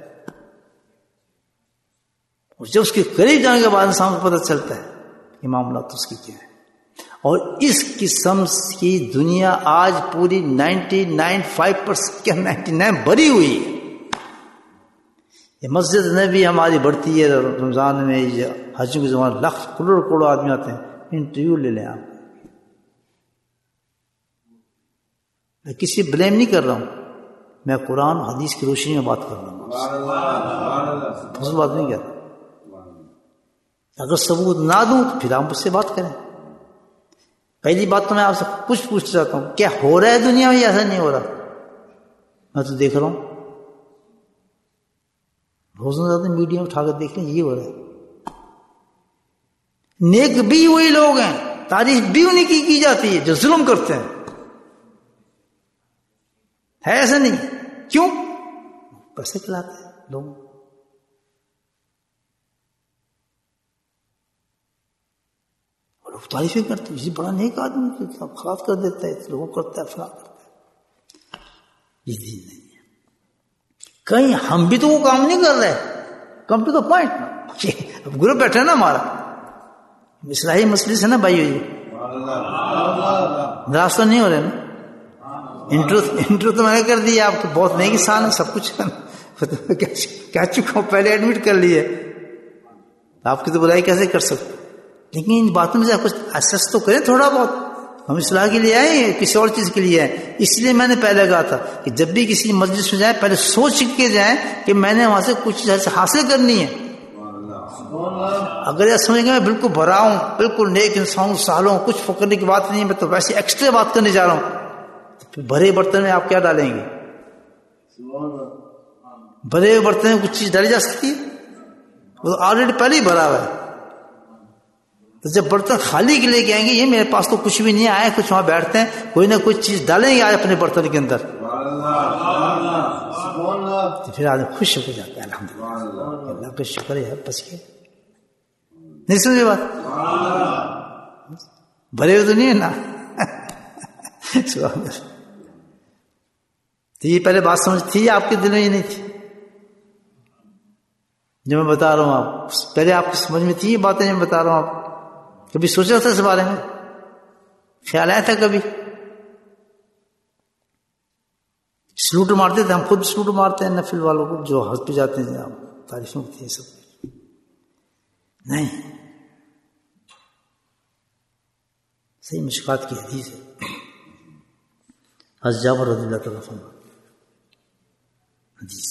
اور جب اس کے قریب جانے کے بعد انسان کو پتہ چلتا ہے کہ معاملات اس کی کیا ہے. اور اس قسم کی دنیا آج پوری 99.5% کیا 99 بھری ہوئی ہے. یہ مسجد نبی ہماری بڑھتی ہے رمضان میں، حج کے زمانے لاکھ کروڑ آدمی آتے ہیں. انٹرویو لے لیں آپ. میں کسی بلیم نہیں کر رہا ہوں، میں قرآن حدیث کی روشنی میں بات کر رہا ہوں، اس بات نہیں کر رہا. اگر ثبوت نہ دوں تو پھر آپ مجھ سے بات کریں. پہلی بات تو میں آپ سے کچھ پوچھنا چاہتا ہوں، کیا ہو رہا ہے دنیا میں یا ایسا نہیں ہو رہا؟ میں تو دیکھ رہا ہوں، روزانہ زیادہ میڈیا اٹھا کر دیکھ لیں، یہ ہو رہا ہے. نیک بھی وہی لوگ ہیں، تعریف بھی انہیں کی جاتی ہے جو ظلم کرتے ہیں. ہے ایسا نہیں؟ کیوں؟ پیسے کھلاتے ہیں لوگ. لوگ تعریفیں کرتے ہیں، یہ بڑا نیک آدمی خلاص کر دیتا ہے، لوگوں کرتا ہے، فلاں کرتا ہے. یہ دین نہیں ہے. کہیں ہم بھی تو وہ کام نہیں کر رہے. Come to the point. Group بیٹھا نا ہمارا اصلاحی مجلس ہے نا بھائی، راستہ نہیں ہو رہے نا. انٹرو تو میں نے کر دیا، آپ کو بہت نیک انسان ہے، سب کچھ کہہ چکا ہوں، پہلے ایڈمٹ کر لیے. آپ کی تو برائی کیسے کر سکتے؟ لیکن ان باتوں میں سے کچھ اسس تو کریں تھوڑا بہت. ہم اصلاح کے لیے آئے ہیں، کسی اور چیز کے لیے آئے. اس لیے میں نے پہلے کہا تھا کہ جب بھی کسی مجلس میں جائیں پہلے سوچ کے جائیں کہ میں نے وہاں سے کچھ چیز حاصل کرنی ہے. اگر یہ سمجھ گئے میں بالکل بھرا ہوں، بالکل نیک انسان ہوں، سالوں کچھ پکڑنے کی بات نہیں ہے، میں تو ویسے ایکسٹرا بات کرنے جا رہا ہوں، تو پھر بھرے برتن میں آپ کیا ڈالیں گے؟ بھرے برتن میں کچھ چیز ڈالی جا سکتی ہے؟ وہ آلریڈی پہلے ہی بھرا ہوا ہے. تو جب برتن خالی کے لے کے آئیں گے، یہ میرے پاس تو کچھ بھی نہیں آیا، کچھ وہاں بیٹھتے ہیں، کوئی نہ کوئی چیز ڈالیں گے آج اپنے برتن کے اندر، تو پھر آدمی خوش ہو جاتا ہے. الحمدللہ، اللہ کا شکر ہے، بس یہ نہیں سمجھے بات؟ بھرے ہوئے تو نہیں ہے نا. تو یہ پہلے بات سمجھ تھی آپ کے دل میں؟ یہ نہیں تھی جو میں بتا رہا ہوں آپ پہلے آپ کی سمجھ میں تھی یہ باتیں جو میں بتا رہا ہوں آپ؟ کبھی سوچا تھا اس بارے میں؟ خیال آیا تھا کبھی؟ سلوٹ مارتے تھے ہم، خود سلوٹ مارتے ہیں نفل والوں کو جو حج پہ جاتے ہیں، آپ تعریفیں ہوتی ہیں سب نہیں. صحیح مشکات کی حدیث ہے، حضرت جابر رضی اللہ تعالیٰ عنہ حدیث.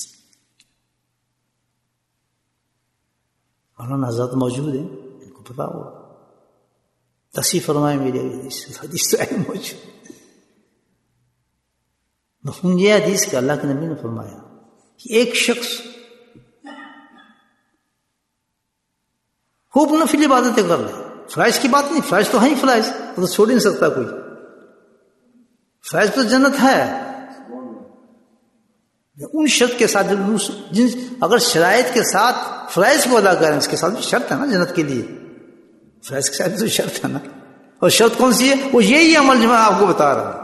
مولانا حضرات موجود ہیں، ان کو پتا ہو، تصحیح فرمائے میری حدیث تو ہے موجود. مفہوم یہ حدیث کہ اللہ کے نبی نے فرمایا کہ ایک شخص خوب نفل عبادتیں کر لے، فرائض کی بات نہیں، فرائض تو ہے ہی، فرائض وہ تو چھوڑ نہیں سکتا کوئی، فرائض تو جنت ہے. ان شرط کے ساتھ جن اگر شرائط کے ساتھ فرائض کو ادا کریں، اس کے ساتھ بھی شرط ہے نا جنت کے لیے، فرائض کے ساتھ تو شرط ہے نا. اور شرط کون سی ہے؟ وہ یہی عمل جو میں آپ کو بتا رہا ہوں،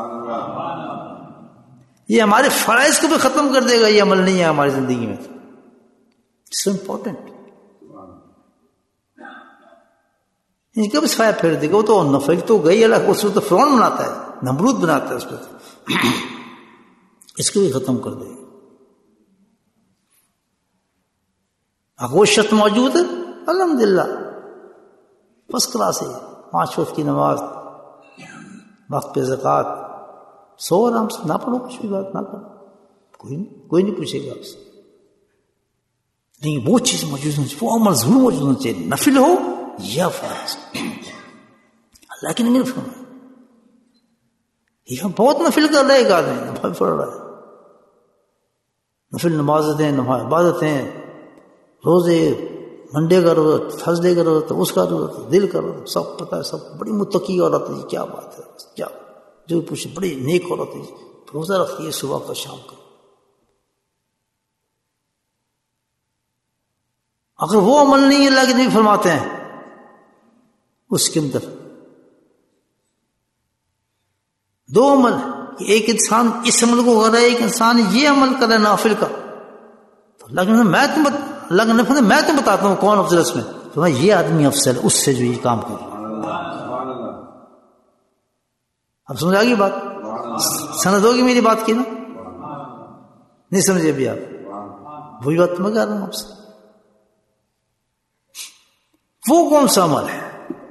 یہ ہمارے فرائض کو بھی ختم کر دے گا. یہ عمل نہیں ہے ہماری زندگی میں، اٹس امپورٹنٹ. ان کا بھی سایہ پھیر دے گا. وہ تو نفل تو گئی اللہ، اس کو تو فرعون بناتا ہے، نمرود بناتا ہے، اس پہ اس کو بھی ختم کر دے گا. اگر وہ شرط موجود ہے الحمدللہ فرسٹ کلاس ہے. 5 وقت کی نماز، وقت پہ زکوٰۃ، سو آرام سے، نہ پڑھو کچھ بھی بات نہ کرو، کوئی نہیں پوچھے گا آپ سے. لیکن وہ چیز موجود ہونا چاہیے، وہ عمل ضرور موجود ہونا چاہیے، نفل ہو یا فرائض. اللہ کی نبی نے فرمایا، یہ بہت نفل کر رہا ہے ایک آدمی، نفل پڑھ رہا ہے، نفل نمازیں، عبادتیں، روزے، منڈے کا روزہ، تھرسڈے کا روزہ، اس کا روزہ، دل کا روزہ، سب پتہ ہے، سب بڑی متقی عورت ہے. کیا بات ہے، کیا جو پوچھے، بڑی نیک عورت ہے، روزہ رکھتی ہے صبح کا شام کا. اگر وہ عمل نہیں اللہ کے نبی فرماتے ہیں اس کے اندر دو عمل ہے کہ ایک انسان اس عمل کو کر رہا ہے، ایک انسان یہ عمل کر رہا ہے نافل کا، تو اللہ کے نبی میں تم بتاتا ہوں کون افضل اس میں، تو یہ آدمی افضل اس سے جو یہ کام کر رہا ہے۔ اب سمجھ آ گئی بات؟ سند ہوگی میری بات کی نا؟ نہیں سمجھے ابھی آپ؟ وہی بات میں کہہ رہا ہوں آپ سے، وہ کون سا عمل ہے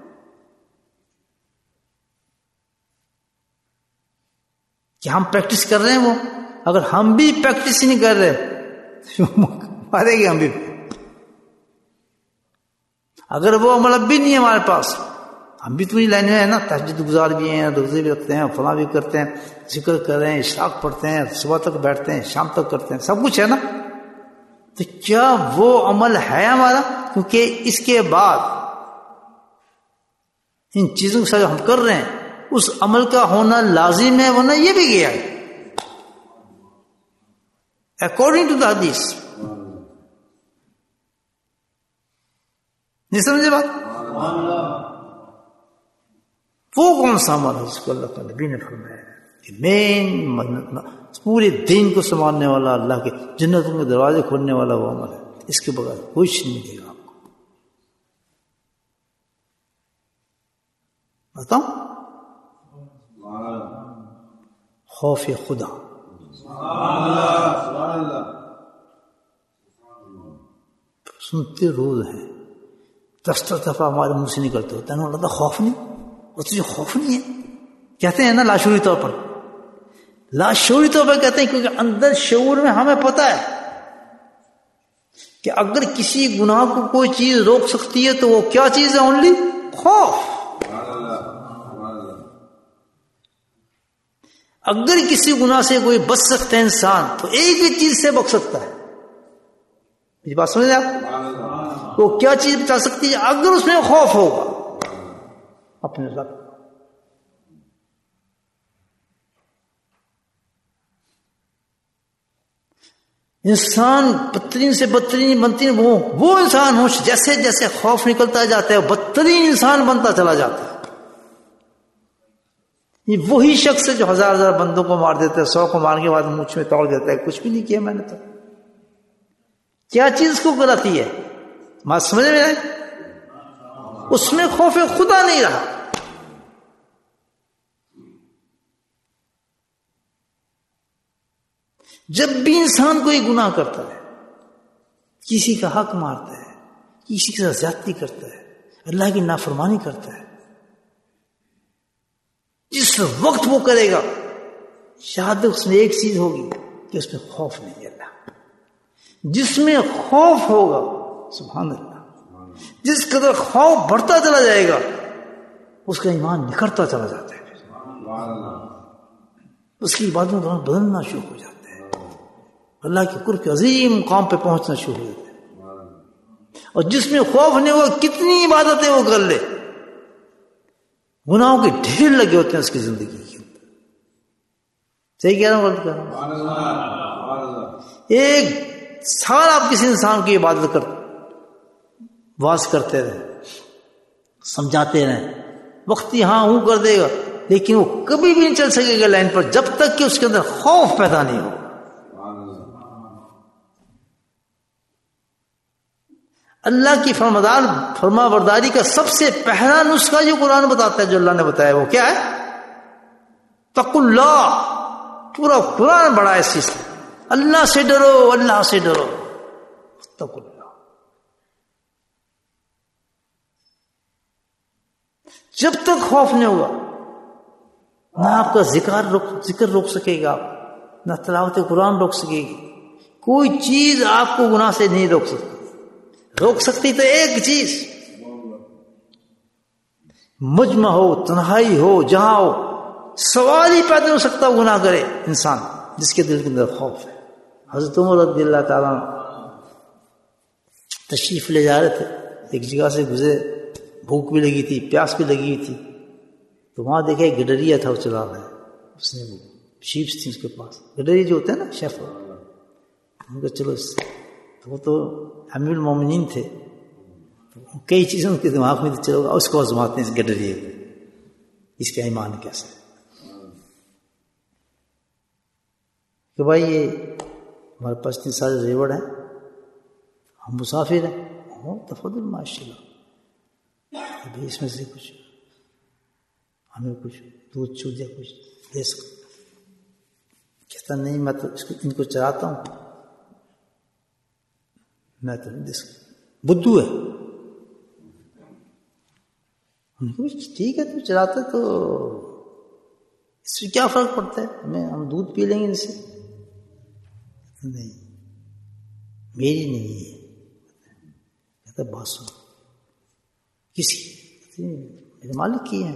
کہ ہم پریکٹس کر رہے ہیں؟ وہ اگر ہم بھی پریکٹس ہی نہیں کر رہے مارے گے ہم بھی۔ اگر وہ عمل اب بھی نہیں ہے ہمارے پاس، ہم بھی تو نہیں لائن میں ہیں نا، تہجد گزار بھی ہیں، روزے بھی رکھتے ہیں، فلاں بھی کرتے ہیں، ذکر کر رہے ہیں، اشراق پڑھتے ہیں، صبح تک بیٹھتے ہیں، شام تک کرتے ہیں، سب کچھ ہے نا، تو کیا وہ عمل ہے ہمارا؟ کیونکہ اس کے بعد ان چیزوں کے ساتھ ہم کر رہے ہیں اس عمل کا ہونا لازم ہے، ورنہ یہ بھی گیا ہے اکارڈنگ ٹو دا حدیث۔ نہیں سمجھے بات؟ وہ کون سا عمل ہے جس کو اللہ تعالی نبی نے فرمایا کہ مین پورے دین کو سنبھالنے والا، اللہ کے جنتوں کے دروازے کھولنے والا وہ عمل ہے، اس کے بغیر کچھ نہیں ملے گا آپ کو۔ بتاؤں؟ خوف خدا۔ سنتے روز ہیں، 10 دفعہ ہمارے منہ سے نکلتے ہوتا ہے نا، اللہ خوف نہیں، وہ تجھے خوف نہیں ہے کہتے ہیں نا لاشعوری طور پر، لاشعوری طور پر کہتے ہیں، کیونکہ اندر شعور میں ہمیں پتہ ہے کہ اگر کسی گناہ کو کوئی چیز روک سکتی ہے تو وہ کیا چیز ہے؟ اونلی خوف۔ اگر کسی گناہ سے کوئی بچ سکتا ہے انسان تو ایک ہی چیز سے بچ سکتا ہے، یہ بات سمجھ آپ؟ وہ کیا چیز بچا سکتی ہے؟ اگر اس میں خوف ہوگا اپنے رب۔ انسان بدترین سے بدترین بنتی ہے، وہ انسان ہو جیسے جیسے خوف نکلتا جاتا ہے بدترین انسان بنتا چلا جاتا ہے۔ یہ وہی شخص ہے جو 1000 بندوں کو مار دیتا ہے، 100 کو مارنے کے بعد مونچھ میں توڑ دیتا ہے، کچھ بھی نہیں کیا میں نے تو۔ کیا چیز کو غلطی ہے؟ بات سمجھ میں آئے؟ اس میں خوف خدا نہیں رہا۔ جب بھی انسان کوئی گناہ کرتا ہے، کسی کا حق مارتا ہے، کسی کے ساتھ زیادتی کرتا ہے، اللہ کی نافرمانی کرتا ہے، جس وقت وہ کرے گا شاید اس میں ایک چیز ہوگی کہ اس میں خوف نہیں ہے اللہ۔ جس میں خوف ہوگا، سبحان اللہ، جس قدر خوف بڑھتا چلا جائے گا اس کا ایمان نکھرتا چلا جاتا ہے، اس کی عبادتوں کا بدلنا شروع ہو جاتا ہے، اللہ کے قرب کے عظیم مقام پہ پہنچنا شروع ہو جاتا ہے۔ اور جس میں خوف نہیں ہوگا کتنی عبادتیں وہ کر لے، گناہوں کے ڈھیر لگے ہوتے ہیں اس کی زندگی کے اندر۔ صحیح کہہ رہا ہوں غلط کہہ رہا ہوں؟ ایک سال آپ کسی انسان کی عبادت کرتے، واز کرتے رہے، سمجھاتے رہے، وقت ہاں ہوں کر دے گا، لیکن وہ کبھی بھی نہیں چل سکے گا لائن پر جب تک کہ اس کے اندر خوف پیدا نہیں ہو۔ اللہ کی فرما برداری کا سب سے پہلا نسخہ جو قرآن بتاتا ہے، جو اللہ نے بتایا، وہ کیا ہے؟ تقوا اللہ۔ پورا قرآن بڑا ہے اس چیز سے، اللہ سے ڈرو، اللہ سے ڈرو، تقوا اللہ۔ جب تک خوف نہیں ہوگا نہ آپ کا ذکر روک سکے گا، نہ تلاوت قرآن روک سکے گی، کوئی چیز آپ کو گناہ سے نہیں روک سکتی۔ روک سکتی تو ایک چیز، مجمع ہو، تنہائی ہو، جہاں ہو، سوال ہی پیدا ہو سکتا گناہ کرے انسان جس کے دل کے اندر خوف ہے۔ حضرت عمر رضی اللہ تعالیٰ تشریف لے جا رہے تھے، ایک جگہ سے گزرے، بھوک بھی لگی تھی، پیاس بھی لگی ہوئی تھی، تو وہاں دیکھا ایک گڈریا تھا، وہ چلا رہا ہے، اس نے وہ شیپس تھی اس کے پاس، گڈری جو ہوتے ہیں نا شیف، ان کا چلو اس سے، وہ تو امیر المومنین تھے، کئی چیزیں ان کے دماغ میں چلو گا، اس کو آزماتے ہیں اس گڈریے کو، اس کا ایمان کیسا ہے کہ بھائی یہ ہمارے پاس اتنے سارے ریوڑ ہیں، ہم مسافر ہیں، تفضل ماشاء اللہ، ابھی اس میں سے کچھ ہمیں کچھ دودھ چوٹ یا کچھ دے سکتے، کہتا نہیں میں تو ان کو چراتا ہوں، میں تو نہیں دے سکتا، بدھو ہے۔ ٹھیک ہے تو چراتا تو اس سے کیا فرق پڑتا ہے، ہم دودھ پی لیں گے ان سے، نہیں میری نہیں ہے، کہتا بات سن، کسی میرے مالک کی ہے،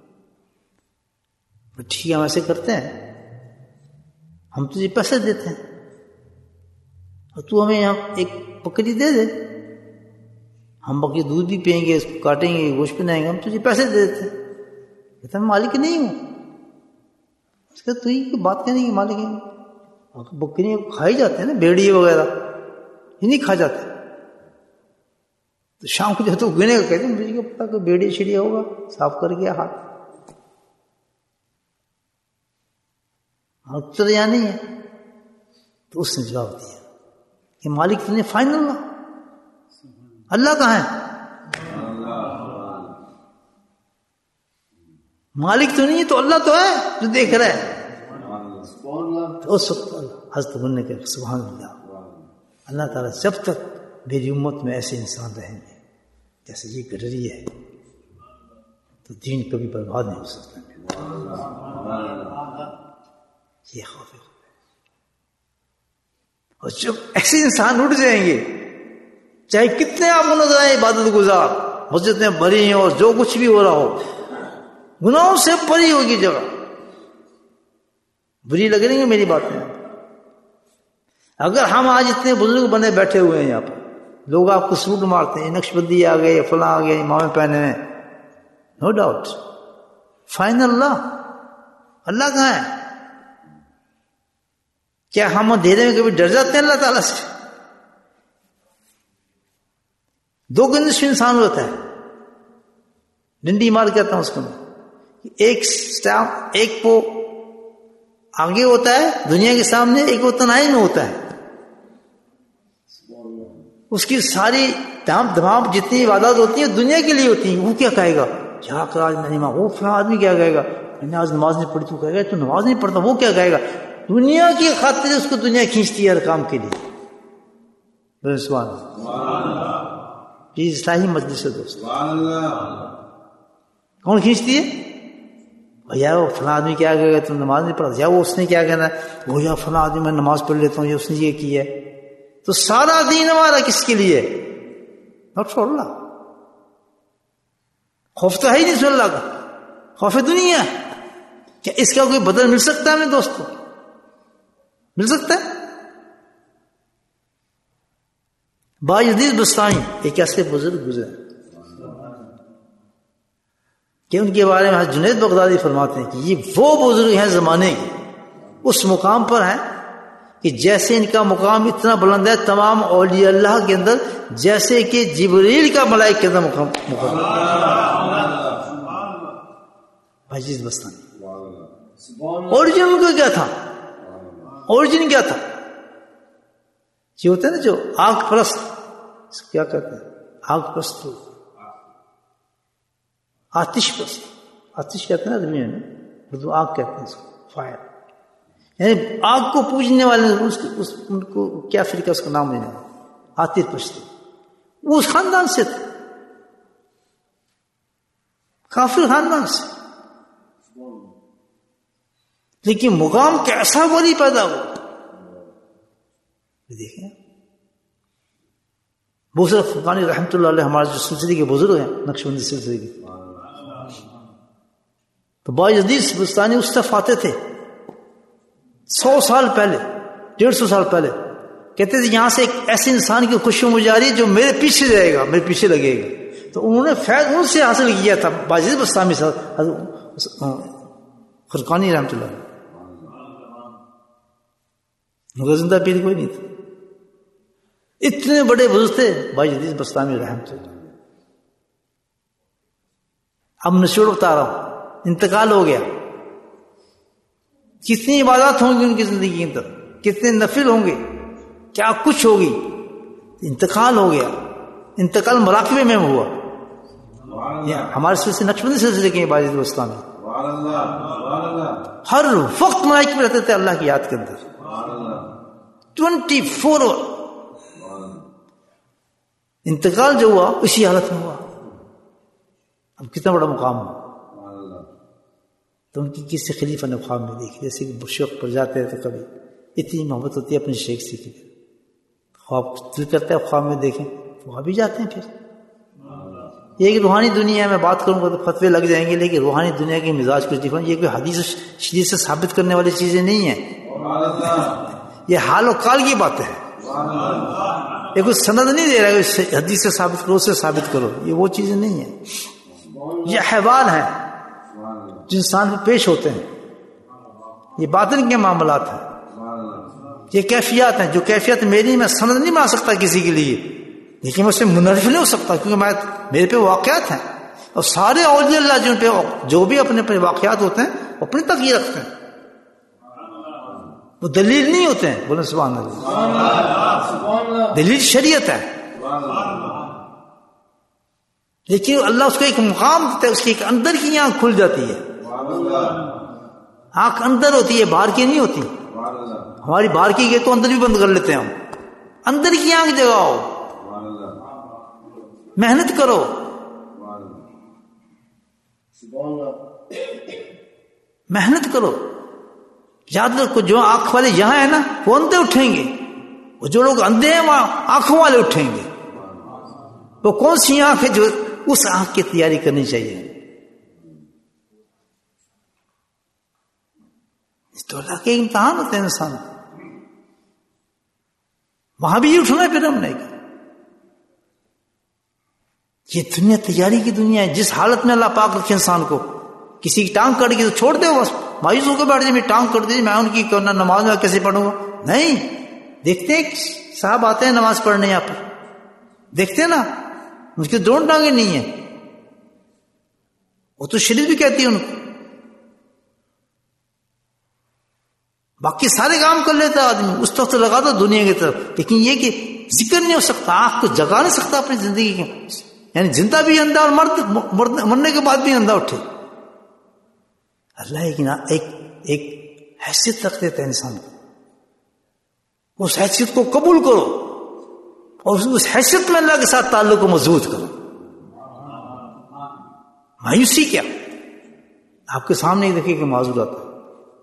ٹھیک ہے ہم ایسے کرتے ہیں، ہم تجھے پیسے دیتے ہیں اور تو ہمیں یہاں ایک بکری دے دے، ہم بکری دودھ بھی پئیں گے، اس کو کاٹیں گے، گوشت بنائیں گے، ہم تجھے پیسے دے دیتے ہیں۔ کہتا میں مالک نہیں ہوں، اس کا تو ہی بات کرنے کی مالک ہے، بکریاں کھائی جاتے ہیں نا، بھیڑیے وغیرہ یہ نہیں کھا جاتے، تو شام کو جو تو گنے کا کہتے ہیں مجھے کیا پتا کوئی بیڑی چھڑیا ہوگا، صاف کر گیا ہاتھ، اکثر یا نہیں ہے۔ تو اس نے جواب دیا کہ مالک تو نے فائنل اللہ، اللہ کہاں ہے، مالک تو نہیں ہے تو اللہ تو ہے جو دیکھ رہا ہے۔ تو اس وقت حضرت عمر نے کہا سبحان اللہ، اللہ تعالیٰ جب تک میری امت میں ایسے انسان رہیں گے جیسے یہ گڈری ہے تو دین کبھی برباد نہیں ہو سکتا۔ یہ خوف ہے، اور جب ایسے انسان اٹھ جائیں گے، چاہے کتنے آپ کو نظر آئے عبادت گزار، مسجد میں بھری ہیں اور جو کچھ بھی ہو رہا ہو، گناہوں سے بھری ہوگی جگہ، بری لگ رہی ہیں میری باتیں۔ اگر ہم آج اتنے بزرگ بنے بیٹھے ہوئے ہیں یہاں پر، لوگ آپ کو سوٹ مارتے ہیں، نقش بندی آ گئے، فلاں آ گئے، امامے پہنے ہیں، نو ڈاؤٹ فائنل اللہ، اللہ کہاں ہے؟ کیا ہم اندھیرے میں کبھی ڈر جاتے ہیں اللہ تعالیٰ سے؟ دو گنجش انسان ہوتا ہے، ڈنڈی مار کہتا ہوں اس کو میں، ایک پو آگے ہوتا ہے دنیا کے سامنے، ایک وہ تنہائی میں ہوتا ہے، اس کی ساری دماغ جتنی عبادات ہوتی ہیں دنیا کے لیے ہوتی ہیں۔ وہ کیا کہے گا، جا کر آج میں نہیں مانگا، وہ فلاں آدمی کیا کہے گا، میں نے آج نماز نہیں پڑھی، تو کہے گا تو نماز نہیں پڑھتا، وہ کیا کہے گا، دنیا کی خاطر اس کو دنیا کھینچتی ہے ہر کام کے لیے۔ سبحان اللہ، یہ اصلاحی مجلس ہے دوست، کون کھینچتی ہے؟ یا وہ فلاں آدمی کیا کہے گا تم نماز نہیں پڑھتا، یا وہ اس نے کیا کہنا ہے، وہ یا فلاں آدمی میں نماز پڑھ لیتا ہوں، یا اس نے یہ کیا ہے۔ تو سارا دین ہمارا کس کے لیے؟ ناٹ فار اللہ۔ خوف تو ہے ہی نہیں سن اللہ کا، خوف دنیا۔ کیا اس کا کوئی بدل مل سکتا ہے ہمیں دوستوں؟ مل سکتا ہے؟ باعزیز بستانی ایک ایسے بزرگ گزرے کہ ان کے بارے میں جنید بغدادی فرماتے ہیں کہ یہ وہ بزرگ ہیں زمانے کے، اس مقام پر ہیں کہ جیسے ان کا مقام اتنا بلند ہے تمام اولیاء اللہ کے اندر، جیسے کہ جبریل کا ملائکہ کے اندر مقام۔ باعزیز بستانی اوریجن ان کا کیا تھا؟ اوریجن کیا تھا؟ یہ ہوتا ہے نا جو آگ پرست، اس کو کیا کہتے ہیں، آگ پرست، آتش پرست، آتش کہتے ہیں آدمی ہے نا، اردو آگ کہتے ہیں اس کو، فائر، یعنی آگ کو پوجنے والے ان کو کیا فرقہ اس کا نام نہیں ہے، آتش پرست، وہ اس خاندان سے تھے، کافر خاندان سے، لیکن مقام کیسا ولی پیدا ہوا دیکھیں۔ بوسر فرقانی رحمۃ اللہ علیہ ہمارے جو سلسلے کے بزرگ ہیں، نقشبندی سلسلے کے، تو باعزیز بستانی اس طرف آتے تھے 100 سال پہلے، 150 سال پہلے، کہتے تھے یہاں سے ایک ایسے انسان کی خوشبو جاری جو میرے پیچھے جائے گا، میرے پیچھے لگے گا، تو انہوں نے فیض ان سے حاصل کیا تھا، باعزیز بستانی فرقانی رحمۃ اللہ، مگر زندہ پیر کوئی نہیں تھا۔ اتنے بڑے بزرگ تھے بھائی حدیث بستامی رحمۃ اللہ. اب نچوڑ بتا رہا ہوں، انتقال ہو گیا، کتنی عبادات ہوں گی ان کی زندگی کے اندر، کتنے نفل ہوں گے، کیا کچھ ہوگی. انتقال ہو گیا. انتقال مراقبے میں ہوا. ہمارے سلسلے نقشبندی سلسلے کے باعث وسطی میں ہر وقت ملائکے میں رہتے تھے اللہ کی یاد کے اندر 24 اور انتقال جو ہوا اسی حالت میں ہوا. اب کتنا بڑا مقام ہوا. تو ان کی کسی خلیفہ نے خواب میں دیکھی، جیسے کہ شوق پر جاتے ہیں تو کبھی اتنی محبت ہوتی ہے اپنے شیخ سے، خواب دل کرتا ہے خواب میں دیکھیں، وہاں بھی جاتے ہیں. پھر یہ کہ روحانی دنیا میں بات کروں گا تو فتوے لگ جائیں گے، لیکن روحانی دنیا کے مزاج کچھ ڈفرنٹ. یہ کوئی حدیث شریف سے ثابت کرنے والی چیزیں نہیں ہیں، یہ حال و قال کی باتیں ہیں. یہ کوئی سند نہیں دے رہا ہے حدیث سے ثابت کرو، اس سے ثابت کرو، یہ وہ چیزیں نہیں ہیں. یہ احوال ہیں جو انسان میں پیش ہوتے ہیں، یہ باطن کے معاملات ہیں، یہ کیفیات ہیں. جو کیفیت میری میں سند نہیں بنا سکتا کسی کے لیے، لیکن میں اس سے منحرف نہیں ہو سکتا کیونکہ میرے پہ واقعات ہیں. اور سارے اولیاء اللہ جن پہ جو بھی اپنے پہ واقعات ہوتے ہیں وہ اپنے تک یہ رکھتے ہیں، وہ دلیل نہیں ہوتے ہیں. بولے سبحان اللہ. دلیل شریعت ہے، لیکن اللہ اس کو ایک مقام دیتا ہے، اس کی ایک اندر کی آنکھ کھل جاتی ہے. آنکھ اندر ہوتی ہے، باہر کی نہیں ہوتی. ہماری باہر کی گئے تو اندر بھی بند کر لیتے ہیں ہم. اندر کی آنکھ جگاؤ، محنت کرو. محنت کرو. یاد رکھو جو آنکھ والے یہاں ہیں نا وہ اندھے اٹھیں گے، وہ جو لوگ اندھے ہیں وہاں آنکھوں والے اٹھیں گے. وہ کون سی آنکھ ہے؟ جو اس آنکھ کی تیاری کرنی چاہیے. تو اللہ کے امتحان ہوتے ہیں انسان. وہاں بھی اٹھنا ہے. پھر ہم نے یہ دنیا تیاری کی دنیا ہے. جس حالت میں اللہ پاک رکھے انسان کو، کسی کی ٹانگ کٹ گئی تو چھوڑ دے، بس مایوس ہو کے بیٹھ جائے، میری ٹانگ کٹ دی، میں ان کی نماز میں کیسے پڑھوں گا. نہیں، دیکھتے ہیں صاحب آتے ہیں نماز پڑھنے یہاں پر، دیکھتے ہیں نا ان کی دونوں ٹانگیں نہیں ہیں. وہ تو شریف بھی کہتی ہے ان کو. باقی سارے کام کر لیتا آدمی، اس وقت لگا دو دنیا کی طرف، لیکن یہ کہ ذکر نہیں ہو سکتا، آنکھ کو جگا نہیں سکتا اپنی زندگی کے. یعنی زندہ بھی اندھا اور مرنے کے بعد بھی اندھا اٹھے. اللہ ایک حیثیت رکھ دیتا ہے انسان کو. اس حیثیت کو قبول کرو اور اس حیثیت میں اللہ کے ساتھ تعلق کو مضبوط کرو. مایوسی کیا؟ آپ کے سامنے ہی دیکھیں کہ معذورات ہے.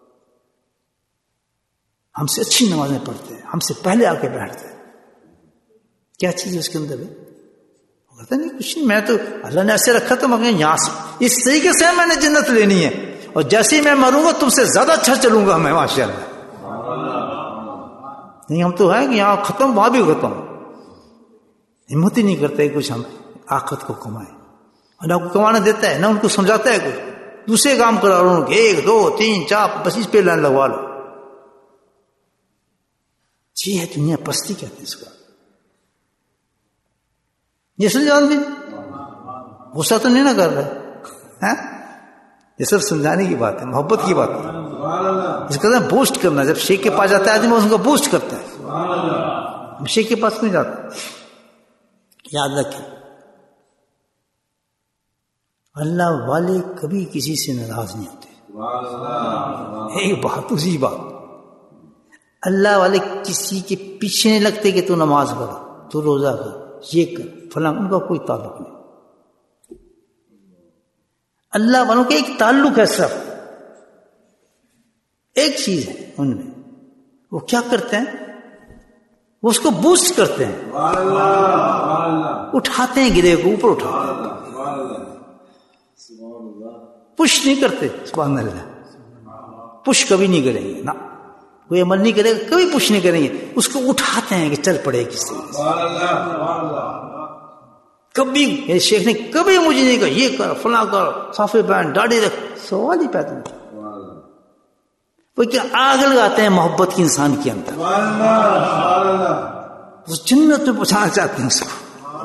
ہم سے اچھی نمازیں پڑھتے ہیں، ہم سے پہلے آ کے بیٹھتے ہیں. کیا چیز ہے اس کے اندر ہے؟ پتا نہیں کچھ نہیں. میں تو اللہ نے ایسے رکھا تو مگر یہاں سے اس طریقے سے میں نے جنت لینی ہے، اور جیسے ہی میں مروں گا تم سے زیادہ اچھا چلوں گا میں، ماشاء اللہ. نہیں، ہم تو ہے کہ یہاں ختم وہاں بھی ختم. ہمت ہی نہیں کرتے کچھ ہم آخرت کو کمائیں. اور نہ کو کمانا دیتا ہے، نہ ان کو سمجھاتا ہے کچھ. دوسرے کام کرا رہا ہوں کہ 1 2 3 4 بس اس پہ لائن لگوا لو. جی ہے دنیا پستی کہتے ہیں اس کا. یہ سمجھان بھی غصہ تو نہیں نہ کر رہے، یہ سب سمجھانے کی بات ہے، محبت کی بات ہے. اس کا بوسٹ کرنا. جب شیخ کے پاس جاتا ہے آدمی اس کو بوسٹ کرتا ہے. شیخ کے پاس نہیں جاتا. یاد رکھیں اللہ والے کبھی کسی سے ناراض نہیں ہوتے. ایک بات اسی بات، اللہ والے کسی کے پیچھے نہیں لگتے کہ تو نماز پڑھ، تو روزہ کر، یہ کر، فلاں. ان کا کوئی تعلق نہیں. اللہ والوں کا ایک تعلق ہے، صرف ایک چیز ہے ان میں. وہ کیا کرتے ہیں؟ وہ اس کو بوسٹ کرتے ہیں، اٹھاتے ہیں، گرے کو اوپر اٹھاتے ہیں. پش نہیں کرتے. سبحان اللہ. پش کبھی نہیں کریں گے، نہ کوئی عمل نہیں کرے گا، کبھی پش نہیں کریں گے. اس کو اٹھاتے ہیں کہ چل پڑے کسی. کبھی میرے شیخ نے کبھی مجھے نہیں کہا یہ کر، فلاں کر، صافے پہن، داڑھی رکھ. سوال ہی پیدا نہیں. وہ کیا آگ لگاتے ہیں محبت کی انسان کے اندر. جنت میں پہنچانا چاہتے ہیں اس کو.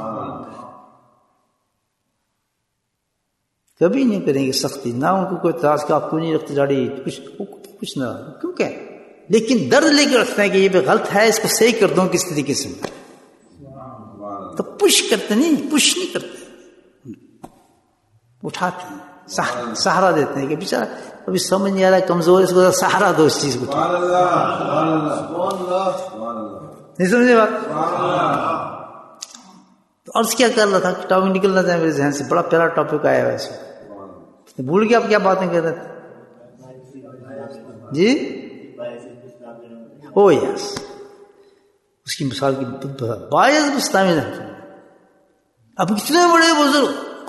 کبھی نہیں کریں گے سختی، نہ ان کو کوئی اعتراض کہ آپ کیوں نہیں رکھتے داڑھی، کچھ نہ، کیوں کہ لیکن درد لے کے رکھتے ہیں کہ یہ بھی غلط ہے، اس کو صحیح کر دوں کس طریقے سے. تو پش کرتے نہیں، پش نہیں کرتے، اٹھاتے ہیں، سہارا دیتے ہیں کہ بیچارہ ابھی سمجھ نہیں آ رہا ہے، کمزور ہے، اس کو سہارا دو اس چیز کو. نہیں سمجھے بات؟ تو عرض کیا کر رہا تھا کہ ٹاپک نکلنا تھا میرے ذہن سے، بڑا پیارا ٹاپک آیا ہے ویسے، بھول گیا آپ کیا باتیں کر رہے تھے جی. او یس، اس کی مثال کی باعث بستانی. اب کتنے بڑے بزرگ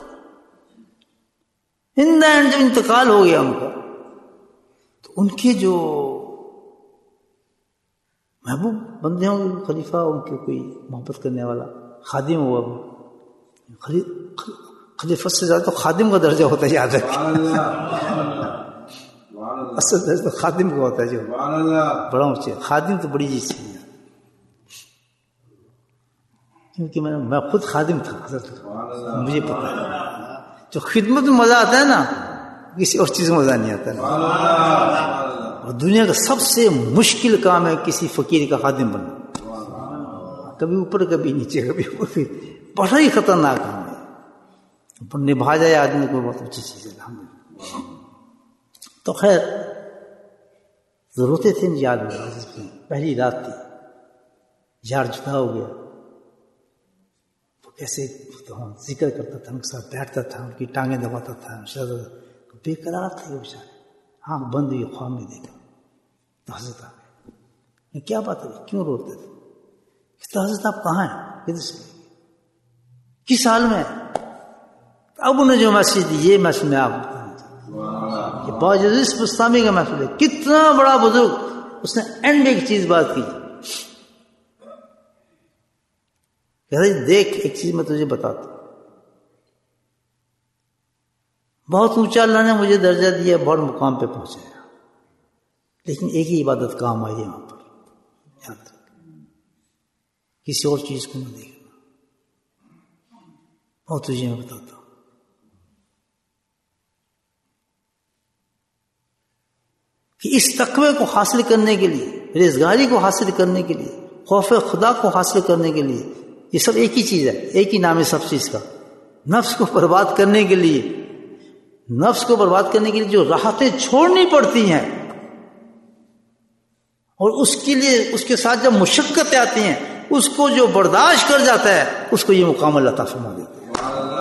ہندوستان جب انتقال ہو گیا ان کا، تو ان کے جو محبوب بندے ہوں گے، خلیفہ ان کے کوئی محبت کرنے والا خادم ہوا، خلیفہ سے زیادہ تو خادم کا درجہ ہوتا ہے، یاد رکھیں، اصل درجہ تو خادم کا ہوتا ہے، جو بڑا اونچے خادم تو بڑی چیز ہے، کیونکہ میں خود خادم تھا حضرت، مجھے پتا ہے جو خدمت میں مزہ آتا ہے نا، کسی اور چیز میں مزہ نہیں آتا ہے. اور دنیا کا سب سے مشکل کام ہے کسی فقیر کا خادم بننا، کبھی اوپر کبھی نیچے کبھی اوپر، بڑا ہی خطرناک کام ہے، پر نبھا جائے آدمی کو بہت اچھی چیز ہے الحمدللہ. تو خیر ضرورتیں تھیں، یاد ہوا پہلی رات تھی، یار جدا ہو گیا، کیسے ذکر کرتا تھا، ان کے ساتھ بیٹھتا تھا، ان کی ٹانگیں دباتا تھا، بے قرار تھے وہ بیچارے، آنکھ بند ہوئی، خواب میں دیکھا تو حضرت آ گئے. کیا بات ہے، کیوں روتے تھے؟ تو حضرت آپ کہاں ہیں، کدھر سے، کس حال میں؟ اب انہیں جو میسج دی، یہ میسج میں آپ بتانا چاہتا ہوں کہ باوجود اس بستانی کا محفل ہے، کتنا بڑا بزرگ، اس نے اینڈ میں ایک چیز بات کی، دیکھ ایک چیز میں تجھے بتاتا ہوں، بہت اونچا اللہ نے مجھے درجہ دیا، بڑے مقام پہ پہنچایا، لیکن ایک ہی عبادت کام آئی ہے وہاں پر، یاد رکھ، کسی اور چیز کو نہ دیکھنا. اور تجھے میں بتاتا ہوں کہ اس تقوی کو حاصل کرنے کے لیے، رزگاری کو حاصل کرنے کے لیے، خوف خدا کو حاصل کرنے کے لیے، یہ سب ایک ہی چیز ہے، ایک ہی نام ہے سب چیز کا. نفس کو برباد کرنے کے لیے، نفس کو برباد کرنے کے لیے جو راحتیں چھوڑنی پڑتی ہیں، اور اس کے لیے اس کے ساتھ جب مشقتیں آتی ہیں، اس کو جو برداشت کر جاتا ہے، اس کو یہ مقام اللہ عطا فرما دیتا ہے.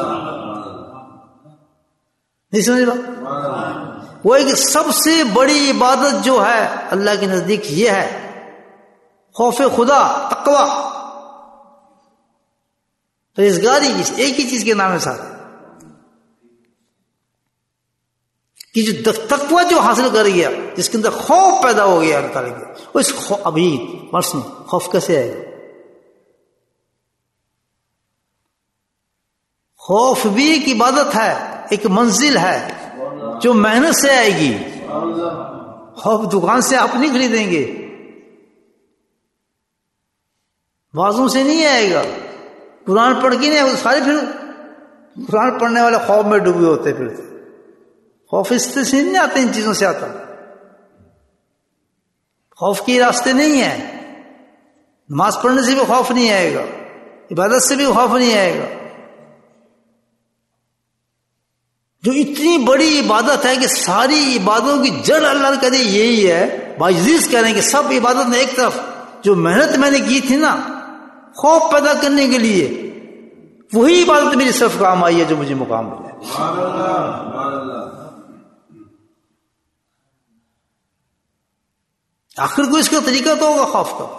نہیں سمجھ بات؟ وہ ایک سب سے بڑی عبادت جو ہے اللہ کے نزدیک یہ ہے، خوف خدا، تقوی، پرہیزگاری، ایک ہی چیز کے نام ہے ساتھ، کہ جو تقوی جو حاصل کر گیا، جس کے اندر خوف پیدا ہو گیا اللہ تعالیٰ کے، اس ابھی پرسن خوف کیسے آئے گا؟ خوف بھی ایک عبادت ہے، ایک منزل ہے جو محنت سے آئے گی. خوف دکان سے آپ نہیں خریدیں گے، بازوں سے نہیں آئے گا، قرآن پڑھ کے نہیں، سارے پھر قرآن پڑھنے والے خوف میں ڈوبے ہوتے، پھر خوف اس سے نہیں آتے، ان چیزوں سے آتا. خوف کے راستے نہیں ہیں، نماز پڑھنے سے بھی خوف نہیں آئے گا، عبادت سے بھی خوف نہیں آئے گا. جو اتنی بڑی عبادت ہے کہ ساری عبادتوں کی جڑ اللہ کہتے یہی ہے، باعزیز کہہ رہے ہیں کہ سب عبادت میں ایک طرف جو محنت میں نے کی تھی نا خوف پیدا کرنے کے لیے، وہی عبادت میری صرف کام آئی ہے جو مجھے مقام ملا. آخر کو اس کا طریقہ تو ہوگا خوف کا.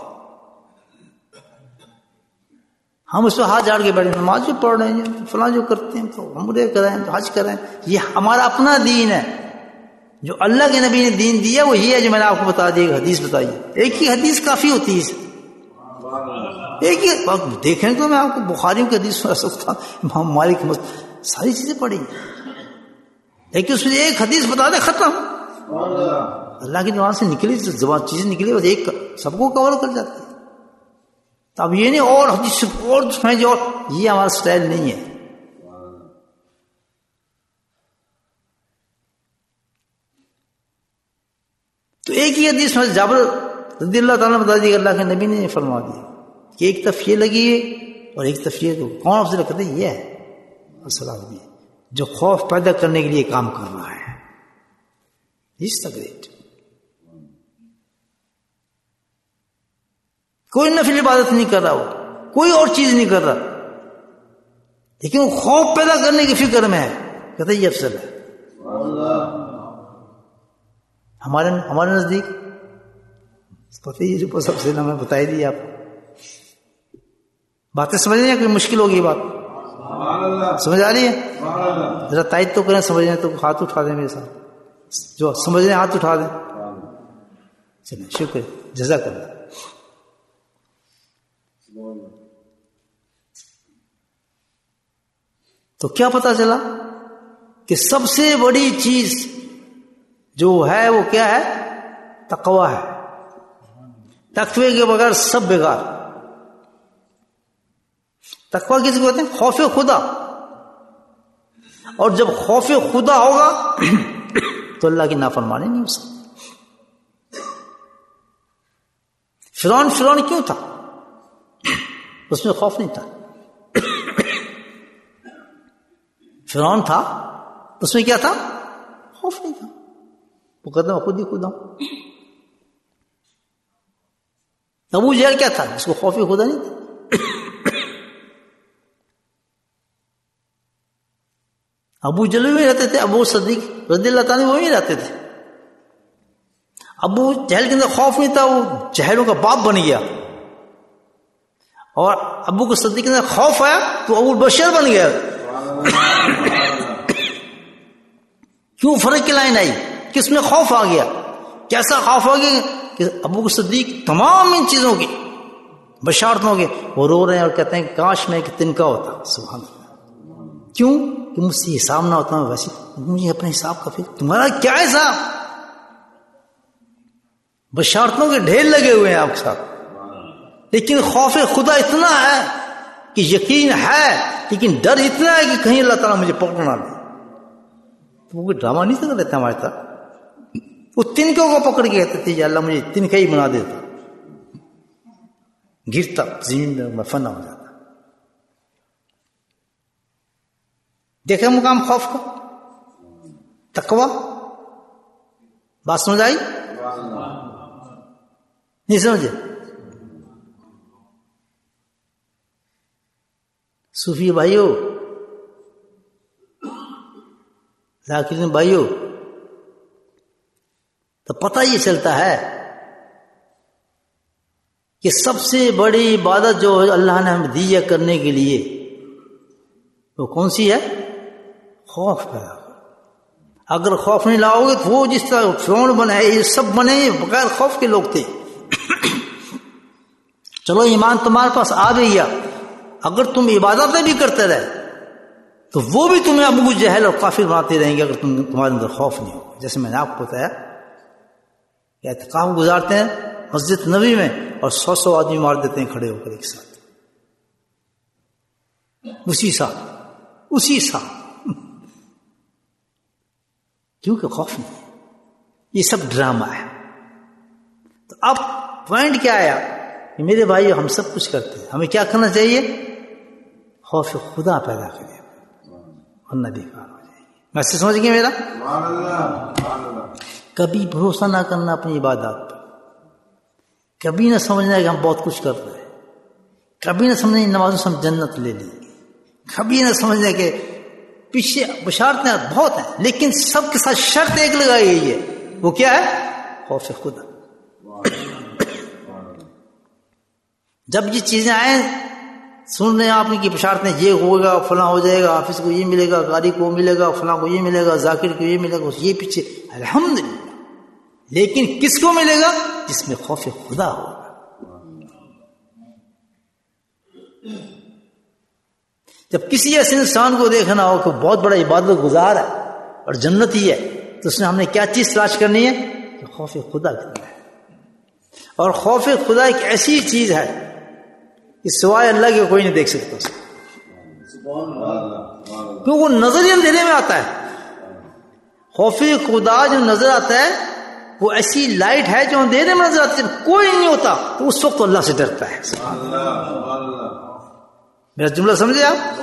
ہم اس پہ ہاتھ جاڑ کے بیٹھے، نماز جو پڑھ رہے ہیں، فلاں جو کرتے ہیں، تو عمرے کریں، تو حج کریں، یہ ہمارا اپنا دین ہے. جو اللہ کے نبی نے دین دیا وہ یہ ہے جو میں نے آپ کو بتا دیا، حدیث بتائی، ایک ہی حدیث کافی ہوتی ہے، ایک ہی دیکھیں تو میں آپ کو بخاری کی حدیث سنا سکتا ہوں، امام مالک ساری چیزیں پڑھی، لیکن اس میں ایک حدیث بتا دے، ختم. اللہ کی زبان سے نکلی زبان چیزیں نکلی، اور ایک سب کو کور کر جاتی ہے. تو اب یہ نہیں اور یہ ہمارا سٹائل نہیں ہے. تو ایک ہی حدیث میں جابر رضی اللہ تعالیٰ بتا دی کہ اللہ کے نبی نے فرما دیا کہ ایک طرف یہ لگی ہے اور ایک طرف یہ. کون افضل کہتے ہیں؟ یہ ہے اصل آدمی جو خوف پیدا کرنے کے لیے کام کر رہا ہے. اس تک کوئی نفل عبادت نہیں کر رہا، وہ کوئی اور چیز نہیں کر رہا، لیکن وہ خوف پیدا کرنے کی فکر میں ہے. کہتے ہیں یہ افضل ہے. ہمارے نزدیک پتہ ہی جو سب سے میں بتائی دی آپ باتیں سمجھ رہے ہیں. کوئی مشکل ہوگی بات سمجھ آ رہی ہے؟ ذرا تائید تو کریں. سمجھ رہے ہیں تو ہاتھ اٹھا دیں میرے ساتھ. جو سمجھ رہے ہیں ہاتھ اٹھا دیں. چلیں شکر، جزاک اللہ. تو کیا پتا چلا کہ سب سے بڑی چیز جو ہے وہ کیا ہے؟ تقوی ہے. تقوی کے بغیر سب بیکار. تقوی کسی کو کہتے ہیں؟ خوف خدا. اور جب خوف خدا ہوگا تو اللہ کی نافرمانی نہیں ہو سکتی. فرعون کیوں تھا؟ اس میں خوف نہیں تھا. فرعون تھا اس میں کیا تھا؟ خوف نہیں تھا. وہ کہتا ہے خود ہی خدا. ابو جہل کیا تھا؟ اس کو خوف خدا نہیں تھا. ابو جہل بھی رہتے تھے، ابو صدیق رضی اللہ تعالیٰ وہ بھی رہتے تھے. ابو جہل کے اندر خوف نہیں تھا، وہ جہلوں کا باپ بن گیا. اور ابو کو صدیق کے اندر خوف آیا تو ابو بشر بن گیا. کیوں فرق کی لائن آئی؟ کس میں خوف آ گیا؟ کیسا خوف آ گیا کہ ابو کو صدیق تمام ان چیزوں کی بشارتوں کے وہ رو رہے ہیں اور کہتے ہیں کاش میں ایک تنکا ہوتا. سبحان اللہ. کیوں؟ کہ مجھ سے حساب نہ ہوتا. میں ویسے مجھے اپنے حساب کا فکر. تمہارا کیا حساب؟ بشارتوں کے ڈھیر لگے ہوئے ہیں آپ کے ساتھ، لیکن خوف خدا اتنا ہے کہ یقین ہے، لیکن ڈر اتنا ہے کہ کہیں اللہ تعالیٰ مجھے پکڑ نہ لے. تو وہ کوئی ڈرامہ نہیں کر دیتا ہمارے ساتھ. وہ تنکوں کو پکڑ کے کہتے تھے اللہ مجھے تنکا ہی بنا دیتا، گرتا زمین میں فنا ہو جاتا. دیکھیں مقام خوف کا. تقوی بات سمجھ آئی؟ نہیں سمجھے؟ صوفی بھائیو، ذاکرین بھائیو، تو پتہ یہ چلتا ہے کہ سب سے بڑی عبادت جو اللہ نے ہمیں دی ہے کرنے کے لیے وہ کون سی ہے؟ خوف پیدا کرو. اگر خوف نہیں لاؤ گے تو وہ جس طرح فرعون بنے، یہ سب بنے بغیر خوف کے لوگ تھے. چلو ایمان تمہارے پاس آ گیا، اگر تم عبادتیں بھی کرتے رہے تو وہ بھی تمہیں ابو جہل اور کافر بناتے رہیں گے اگر تمہارے اندر خوف نہیں ہو. جیسے میں نے آپ کو بتایا کہ اعتکاف گزارتے ہیں مسجد نبوی میں اور 100 آدمی مار دیتے ہیں کھڑے ہو کر ایک ساتھ، اسی ساتھ کیونکہ خوف نہیں. یہ سب ڈرامہ ہے. تو اب پوائنٹ کیا آیا کہ میرے بھائی ہم سب کچھ کرتے ہیں، ہمیں کیا کرنا چاہیے؟ خوف خدا پیدا کریں ورنہ بیکار ہو جائے گی. میسج سمجھ گئے میرا؟ کبھی بھروسہ نہ کرنا اپنی عبادات پر. کبھی نہ سمجھنا کہ ہم بہت کچھ کر رہے ہیں. کبھی نہ سمجھنا نمازوں سے ہم جنت لے لیں گے. کبھی نہ سمجھنا کہ پیچھے بشارتیں بہت ہیں لیکن سب کے ساتھ شرط ایک لگائی گئی ہے. وہ کیا ہے؟ خوف خدا. جب یہ چیزیں آئیں سن رہے ہیں آپ نے کہ بشارتیں یہ ہوگا، فلاں ہو جائے گا، حافظ کو یہ ملے گا، قاری کو ملے گا، فلاں کو یہ ملے گا، ذاکر کو یہ ملے گا، یہ پیچھے الحمدللہ. لیکن کس کو ملے گا؟ جس میں خوف خدا ہوگا. جب کسی ایسے انسان کو دیکھنا ہو کہ بہت بڑا عبادت گزار ہے اور جنتی ہے تو اس میں ہم نے کیا چیز تلاش کرنی ہے؟ کہ خوف خدا کرنا ہے. اور خوف خدا ایک ایسی چیز ہے اس سوائے اللہ کے کوئی نہیں دیکھ سکتا اس کو، کیونکہ وہ نظر ہی اندھیرے میں آتا ہے. خوف خدا جو نظر آتا ہے وہ ایسی لائٹ ہے جو اندھیرے میں نظر آتی ہے، کوئی نہیں ہوتا تو اس وقت اللہ سے ڈرتا ہے. میرا جملہ سمجھے آپ؟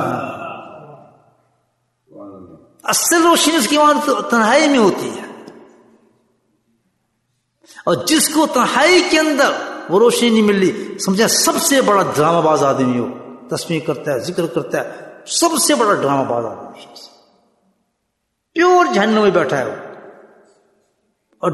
اصل روشنی اس کی وہاں تنہائی میں ہوتی ہے، اور جس کو تنہائی کے اندر وہ روشنی نہیں مل رہی، سمجھا سب سے بڑا ڈرامہ باز آدمی ہو، تسبیح کرتا ہے، ذکر کرتا ہے، سب سے بڑا ڈرامہ باز آدمی، پیور جہنم میں بیٹھا ہے وہ، اور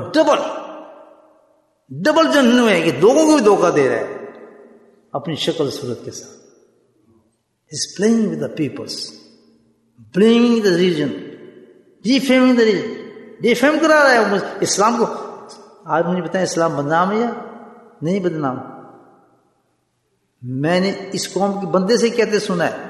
ڈبل جہنم ہے کہ لوگوں کو بھی دھوکہ دے رہا ہے اپنی شکل صورت کے ساتھ. He's playing with the peoples, blaming the religion, defaming the religion, defame کرا رہا ہے اسلام کو. آج مجھے بتائیں اسلام بدنام ہے یا نہیں بدنام؟ میں نے اس قوم کے بندے سے کہتے سنا ہے،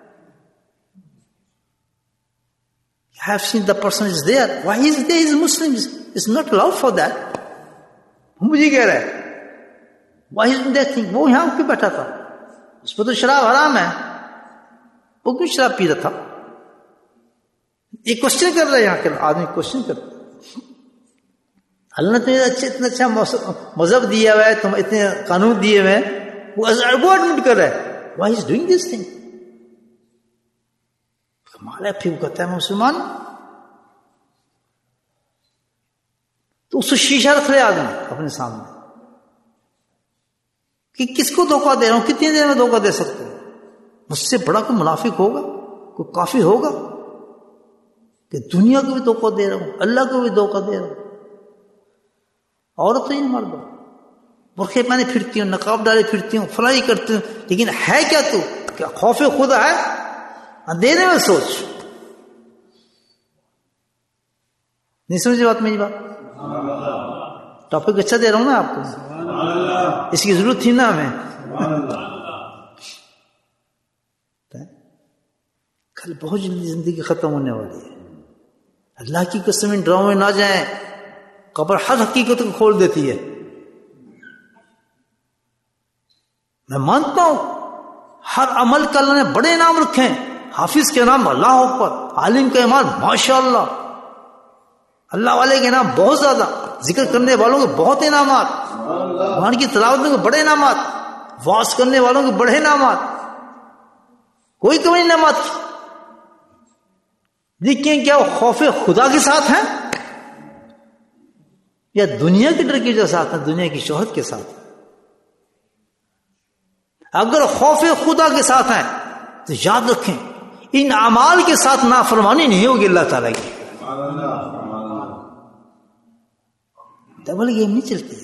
I have seen the person is there. Why is there? He is Muslim. It's not allowed for that. مجھے کہہ رہا ہے why isn't that thing؟ وہ یہاں کیوں بیٹھا تھا؟ اس پہ تو شراب حرام ہے، وہ کیوں شراب پی رہا تھا؟ یہ کوشچن کر رہا ہے یہاں کے آدمی، کوشچن کرتا ہے. اللہ نے تمہیں اتنا اچھا مذہب دیا ہوا ہے، تم اتنے قانون دیے ہوئے ہیں، وہ ایڈمٹ کر رہا ہے why is doing this thing؟ کمال ہے. پھر وہ کہتا ہے میں مسلمان ہوں. تو اس کو شیشہ رکھ لے آدمی اپنے سامنے کہ کس کو دھوکہ دے رہا ہوں، کتنی دیر میں دھوکہ دے سکتے ہوں؟ مجھ سے بڑا کوئی منافق ہوگا، کوئی کافر ہوگا کہ دنیا کو بھی دھوکہ دے رہا ہوں، اللہ کو بھی دھوکہ دے رہا ہوں. عورت ہی مرد برقعے پہنے پھرتی ہوں، نقاب ڈالے پھرتی ہوں، فلائی کرتی ہوں، لیکن ہے کیا تو؟ کیا خوف خدا ہے؟ اندھیرے میں سوچ. نہیں سمجھے بات میری؟ بات ٹاپک اچھا دے رہا ہوں نا آپ کو، اس کی ضرورت تھی نا ہمیں. کل بہت جلدی زندگی ختم ہونے والی ہے. اللہ کی قسم ان ڈراؤں میں نہ جائیں، قبر ہر حقیقت کو کھول دیتی ہے. میں مانتا ہوں ہر عمل کا اللہ نے بڑے انعام رکھے ہیں. حافظ کے نام اللہ اکبر، عالم کا ایمان ماشاء اللہ، اللہ والے کے نام بہت زیادہ، ذکر کرنے والوں کے بہت انعامات، قرآن کی تلاوت کے بڑے انعامات، واعظ کرنے والوں کے بڑے انعامات، کوئی کمی نہیں انعامات کی. لیکن کیا وہ خوف خدا کے ساتھ ہیں یا دنیا کے ڈر کی وجہ ساتھ ہیں، دنیا کی شہرت کے ساتھ؟ اگر خوف خدا کے ساتھ ہیں تو یاد رکھیں ان اعمال کے ساتھ نافرمانی نہیں ہوگی اللہ تعالیٰ کی. ڈبل گیم نہیں چلتی.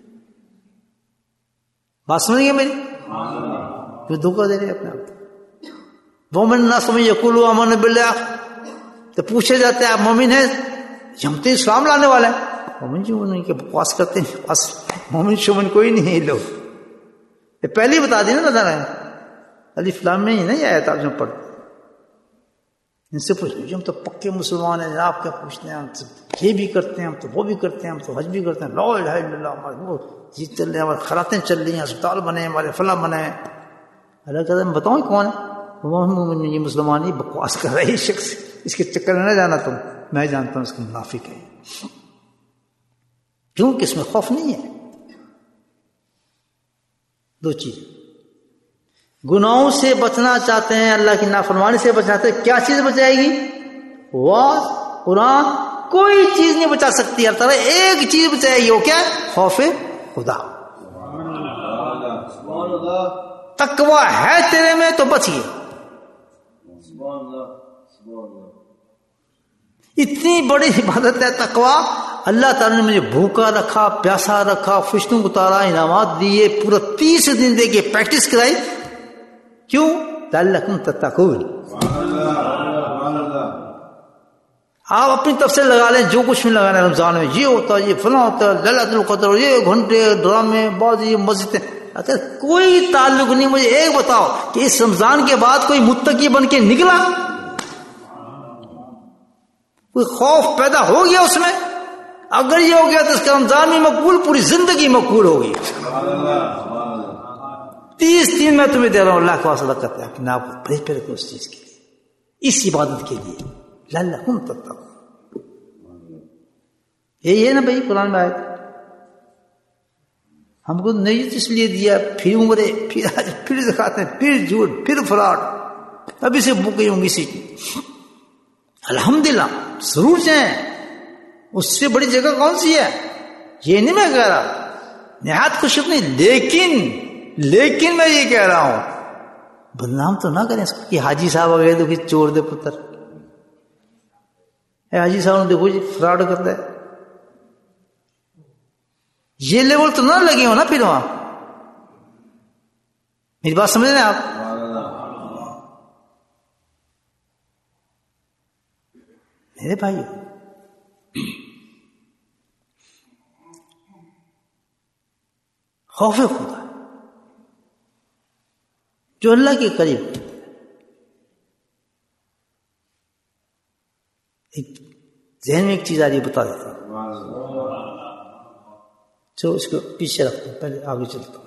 بات سمجھ گئے میری؟ جو دھوکہ دے رہے اپنے آپ. مومن نہ سمجھ یقولوا آمنا باللہ، تو پوچھے جاتے ہیں آپ مومن ہیں؟ ہم تو اسلام لانے والے ہیں. مومن جو ان کے بکواس کرتے ہیں، بس مومن شومن کوئی نہیں ہے لوگ. یہ پہلے ہی بتا دیں نا بتا رہے ہیں الف لام میں ہی نہیں آیا تھا جو پڑھ. ان سے پوچھ ہم تو پکے مسلمان ہیں، آپ کیا پوچھتے ہیں؟ ہم تو یہ بھی کرتے ہیں، ہم تو وہ بھی کرتے ہیں، ہم تو حج بھی کرتے ہیں، لا الہ الا اللہ، ہمارے وہ یہ چل رہے ہیں، ہمارے خراتیں چل رہی ہیں، اسپتال بنے ہیں، ہمارے فلاں بنے ہیں. اللہ کہتا ہے میں بتاؤں کون ہے؟ یہ مسلمان ہی بکواس کر رہا ہے یہ شخص، اس کے چکر میں نہ جانا تم، میں جانتا ہوں اس کا منافق ہے. کیوں کہ اس میں خوف نہیں ہے. دو چیز، گناہوں سے بچنا چاہتے ہیں، اللہ کی نافرمانی سے بچنا چاہتے ہیں، کیا چیز بچائے گی؟ واعظ، قرآن، کوئی چیز نہیں بچا سکتی. اللہ تعالیٰ ایک چیز بچائے گی، وہ کیا؟ خوف خدا. تقویٰ ہے تیرے میں تو بچ گئے. اتنی بڑی عبادت ہے تقویٰ. اللہ تعالیٰ نے مجھے بھوکا رکھا، پیاسا رکھا، فرشتوں کو اتارا، انعامات دیے، پورا 30 دن دے کے پریکٹس کرائی. کیوں؟ لعلکم تتقون. آپ اپنی طرف سے لگا لیں جو کچھ بھی لگانا ہے رمضان میں، یہ ہوتا ہے، یہ فلاں ہوتا ہے، لیلۃ القدر، یہ گھنٹے، ڈرامے، بازی، مسجدیں. کوئی تعلق نہیں. مجھے ایک بتاؤ کہ اس رمضان کے بعد کوئی متقی بن کے نکلا؟ کوئی خوف پیدا ہو گیا اس میں؟ اگر یہ ہو گیا تو اس کا رمضان بھی مقبول، پوری زندگی مقبول ہوگی. 30 دن میں تمہیں دے رہا ہوں، اللہ کا واسطہ کرتے ہیں اپنے آپ کو پرہیز پہ رکھو اس چیز کے لیے، اس عبادت کے لیے، لعلکم تتقون. یہی ہے نا بھائی قرآن میں آیت. ہم کو نہیں اس لیے دیا، پھر عمرے، پھر حج، پھر زکاتیں، پھر جھوٹ، پھر فراڈ، ابھی سے بھوکے ہوں گی اسی کی. الحمدللہ ضرور جائیں، اس سے بڑی جگہ کون سی ہے؟ یہ نہیں میں کہہ رہا، نہایت خوش نہیں، لیکن میں یہ کہہ رہا ہوں بدنام تو نہ کریں اس کو کہ حاجی صاحب وغیرہ تو چور دے پتر، اے حاجی صاحب نے دیکھو جی فراڈ کرتا ہے، یہ لیول تو نہ لگے ہو نا پھر وہاں. میری بات سمجھ رہے ہیں آپ؟ میرے بھائی خوف خدا جو اللہ کے قریب، ایک ذہن میں ایک چیز آ رہی ہے بتا دیتا ہوں، چلو اس کو پیچھے رکھتے ہیں، پہلے آگے چلتا ہوں.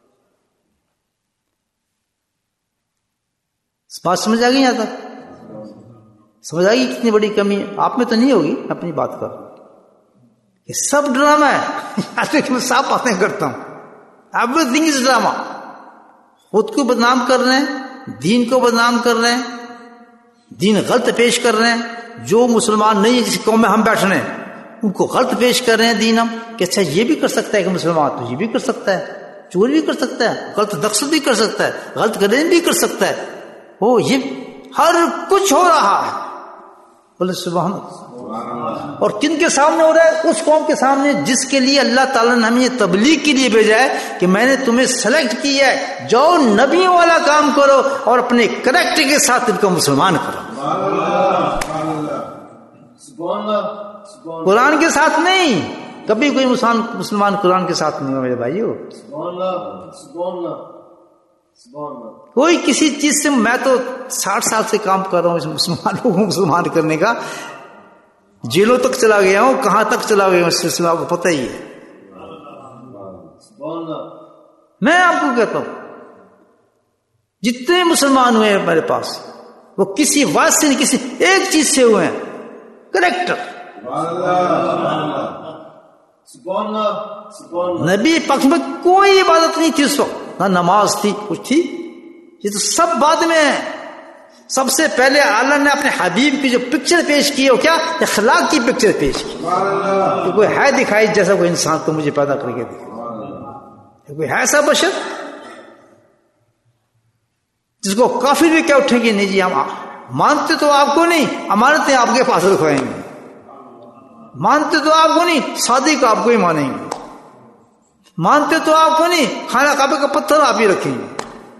بات سمجھ آ گئی یہاں تک؟ سمجھ آئے گی کتنی بڑی کمی ہے؟ آپ میں تو نہیں ہوگی، اپنی بات کرو. یہ سب ڈرامہ ہے، میں صاف باتیں کرتا ہوں. Everything is drama. خود کو بدنام کر رہے ہیں، دین کو بدنام کر رہے ہیں، دین غلط پیش کر رہے ہیں. جو مسلمان نہیں ہے جس قوم میں ہم بیٹھ رہے ہیں ان کو غلط پیش کر رہے ہیں دین ہم، کہ اچھا یہ بھی کر سکتا ہے کہ مسلمان تو یہ بھی کر سکتا ہے، چوری بھی کر سکتا ہے، غلط دخل بھی کر سکتا ہے، غلط کرنے بھی کر سکتا ہے. وہ یہ ہر کچھ ہو رہا ہے. بولے سبحان اللہ. اور کن کے سامنے ہو رہا ہے؟ اس قوم کے سامنے جس کے لیے اللہ تعالیٰ نے ہمیں تبلیغ کے لیے بھیجا ہے کہ میں نے تمہیں سلیکٹ کیا ہے، جاؤ نبیوں والا کام کرو اور اپنے کریکٹر کے ساتھ ان کو مسلمان کرو. قرآن کے ساتھ نہیں، کبھی کوئی مسلمان قرآن کے ساتھ نہیں ہو میرے بھائیو. کوئی کسی چیز سے، میں تو 60 سال سے کام کر رہا ہوں مسلمانوں کو مسلمان کرنے کا، جیلوں تک چلا گیا ہوں، کہاں تک چلا گیا ہوں اس سلسلے آپ کو پتہ ہی ہے. میں آپ کو کہتا ہوں جتنے مسلمان ہوئے ہیں میرے پاس وہ کسی بات سے نہیں، کسی ایک چیز سے ہوئے ہیں، کریکٹر. نبی پاک میں کوئی عبادت نہیں تھی اس وقت، نہ نماز تھی، کچھ تھی، یہ تو سب بعد میں ہے. سب سے پہلے اللہ نے اپنے حبیب کی جو پکچر پیش کی وہ کیا؟ اخلاق کی پکچر پیش کی. کہ کوئی ہے دکھائی جیسا کوئی انسان تو مجھے پیدا کر کے دکھا، کوئی ہے ایسا بشر جس کو کافر بھی کیا اٹھیں گے نہیں جی ہم مانتے تو آپ کو نہیں، امانتیں آپ کے پاس رکھوائیں گے. مانتے تو آپ کو نہیں، صادق آپ کو ہی مانیں گے. مانتے تو آپ کو نہیں، خانہ کعبہ کا پتھر آپ ہی رکھیں گے.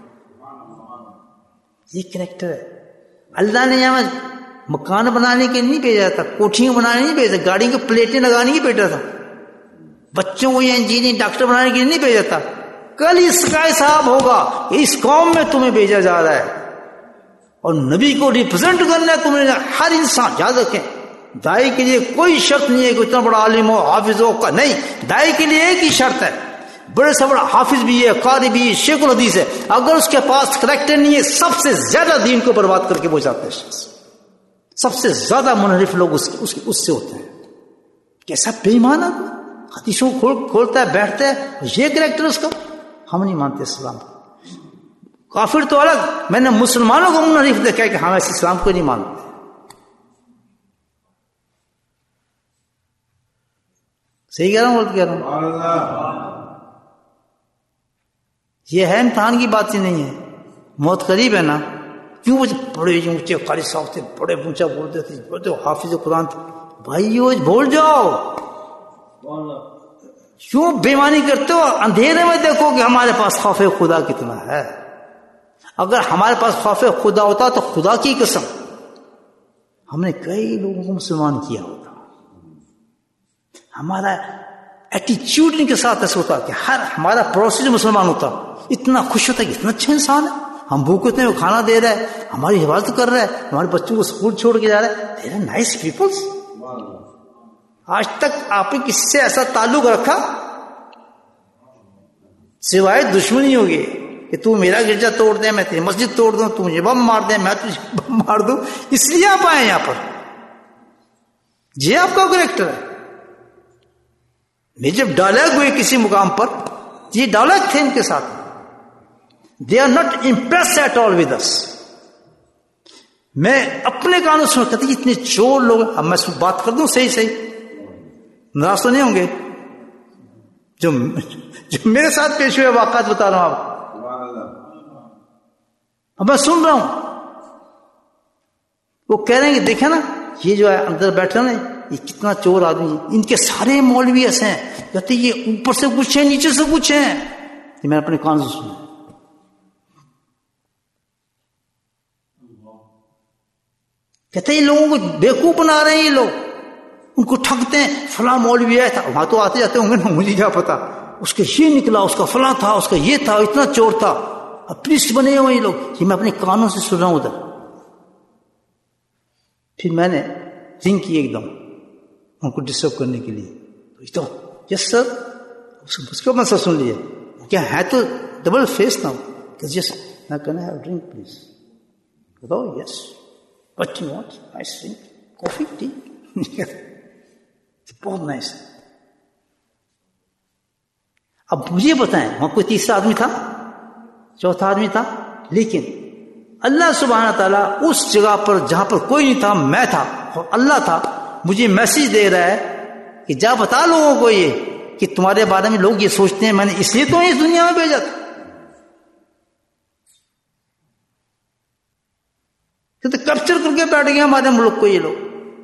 یہ کریکٹر ہے. اللہ نے یہاں مکان بنانے کے نہیں بھیجا تھا، کوٹھیاں بنانے نہیں بھیجا، گاڑی کی پلیٹیں لگانے کی بھیجا تھا، بچوں کو یہ انجینئر ڈاکٹر بنانے کے لیے نہیں بھیجا تھا. کل اس کا حساب ہوگا. اس قوم میں تمہیں بھیجا جا رہا ہے اور نبی کو ریپرزینٹ کرنا ہے تمہیں. ہر انسان یاد رکھیں، دائی کے لیے کوئی شرط نہیں ہے کہ اتنا بڑا عالم ہو، حافظ ہو کا نہیں. دائی کے لیے ایک ہی شرط ہے، بڑے سے بڑا حافظ بھی ہے، قاری بھی ہے، شیخ الحدیث ہے، اگر اس کے پاس کریکٹر نہیں ہے سب سے زیادہ دین کو برباد کر کے وہ جاتے ہیں. سب سے زیادہ منحرف لوگ اس سے ہوتے ہیں. کیسا بے ایمان ہے، حدیثوں کھولتا ہے بیٹھتا ہے، یہ کریکٹر اس کا. ہم نہیں مانتے اسلام کو. کافر تو الگ، میں نے مسلمانوں کو منحرف دیکھا ہے کہ ہم ایسے اسلام کو نہیں مانتے. صحیح کہہ رہا ہوں، غلط کہہ رہا ہوں؟ یہ ہے امتحان کی بات ہی نہیں ہے. موت قریب ہے نا. کیوں بڑے اونچے قاری صاحب تھے، بڑے اونچا بولتے تھے، بولتے حافظ قرآن تھے. بھائیو بھول جاؤ، کیوں بےمانی کرتے ہو؟ اندھیرے میں دیکھو کہ ہمارے پاس خوف خدا کتنا ہے. اگر ہمارے پاس خوف خدا ہوتا تو خدا کی قسم ہم نے کئی لوگوں کو مسلمان کیا ہوتا. ہمارا ایٹیچیوڈ ان کے ساتھ ایسا ہوتا کہ ہر ہمارا پڑوسی جو مسلمان ہوتا اتنا خوش ہوتا کہ اتنا اچھا انسان ہے، ہم بھوکتے ہیں وہ کھانا دے رہا ہے، ہماری حفاظت کر رہا ہے، ہمارے بچوں کو اسکول چھوڑ کے جا رہا ہے. دے رہا نائس پیپلس. آج تک آپ نے کس سے ایسا تعلق رکھا سوائے دشمنی ہوگی کہ کہ تو میرا گرجا توڑ دے، میں تیری مسجد توڑ دوں، تو مجھے بم مار دے، میں تجھے بم مار دوں، اس لیے آپ آئے یہاں پر. یہ آپ کا کریکٹر ہے. میں جب ڈائلاگ ہوئے کسی مقام پر، یہ ڈائلاگ تھے ان کے ساتھ. They are not impress at all with us. میں اپنے کانوں سن کہتے اتنے چور لوگ. اب میں بات کر دوں صحیح ناراض تو نہیں ہوں گے؟ جو میرے ساتھ پیش ہوئے واقعات بتا رہا ہوں آپ. اب میں سن رہا ہوں وہ کہہ رہے ہیں کہ دیکھیں نا یہ جو ہے اندر بیٹھے نا یہ کتنا چور آدمی ہے، ان کے سارے مولوی ایسے ہیں. کہتے یہ اوپر سے کچھ ہے نیچے سے کچھ ہے. یہ میں اپنے کان سے سنا. کہتے ہیں یہ لوگوں کو بیوقوف بنا رہے ہیں، یہ لوگ ان کو ٹھگتے ہیں. فلاں مولوی آیا تھا، وہاں تو آتے جاتے ہوں گے نا، مجھے کیا پتا اس کا یہ نکلا، اس کا فلاں تھا، اس کا یہ تھا، اتنا چور تھا. اب پریسٹ بنے ہوئے یہ لوگ. یہ میں اپنے کانوں سے سن رہا ہوں ادھر. پھر میں نے رنگ کی ایک دم ان کو ڈسٹرب کرنے کے لیے. تو یس سر، اس کو میں سب سن لیا. کیا ہے تو ڈبل فیس نہ یس میں کہنا ہے ڈرنک پلیز. بتاؤ yes what you want, ice drink, coffee, tea. بہت نائس. اب مجھے بتائیں وہاں کوئی تیسرا آدمی تھا، چوتھا آدمی تھا، لیکن اللہ سبحانہ تعالیٰ اس جگہ پر جہاں پر کوئی نہیں تھا، میں تھا اور اللہ تھا، مجھے میسج دے رہا ہے کہ جا بتا لوگوں کو یہ کہ تمہارے بارے میں لوگ یہ سوچتے ہیں میں نے اس لیے تو اس دنیا میں بھیجا تھا. تو کیپچر کر کے بیٹھ گئے ہمارے ملک کو یہ لوگ.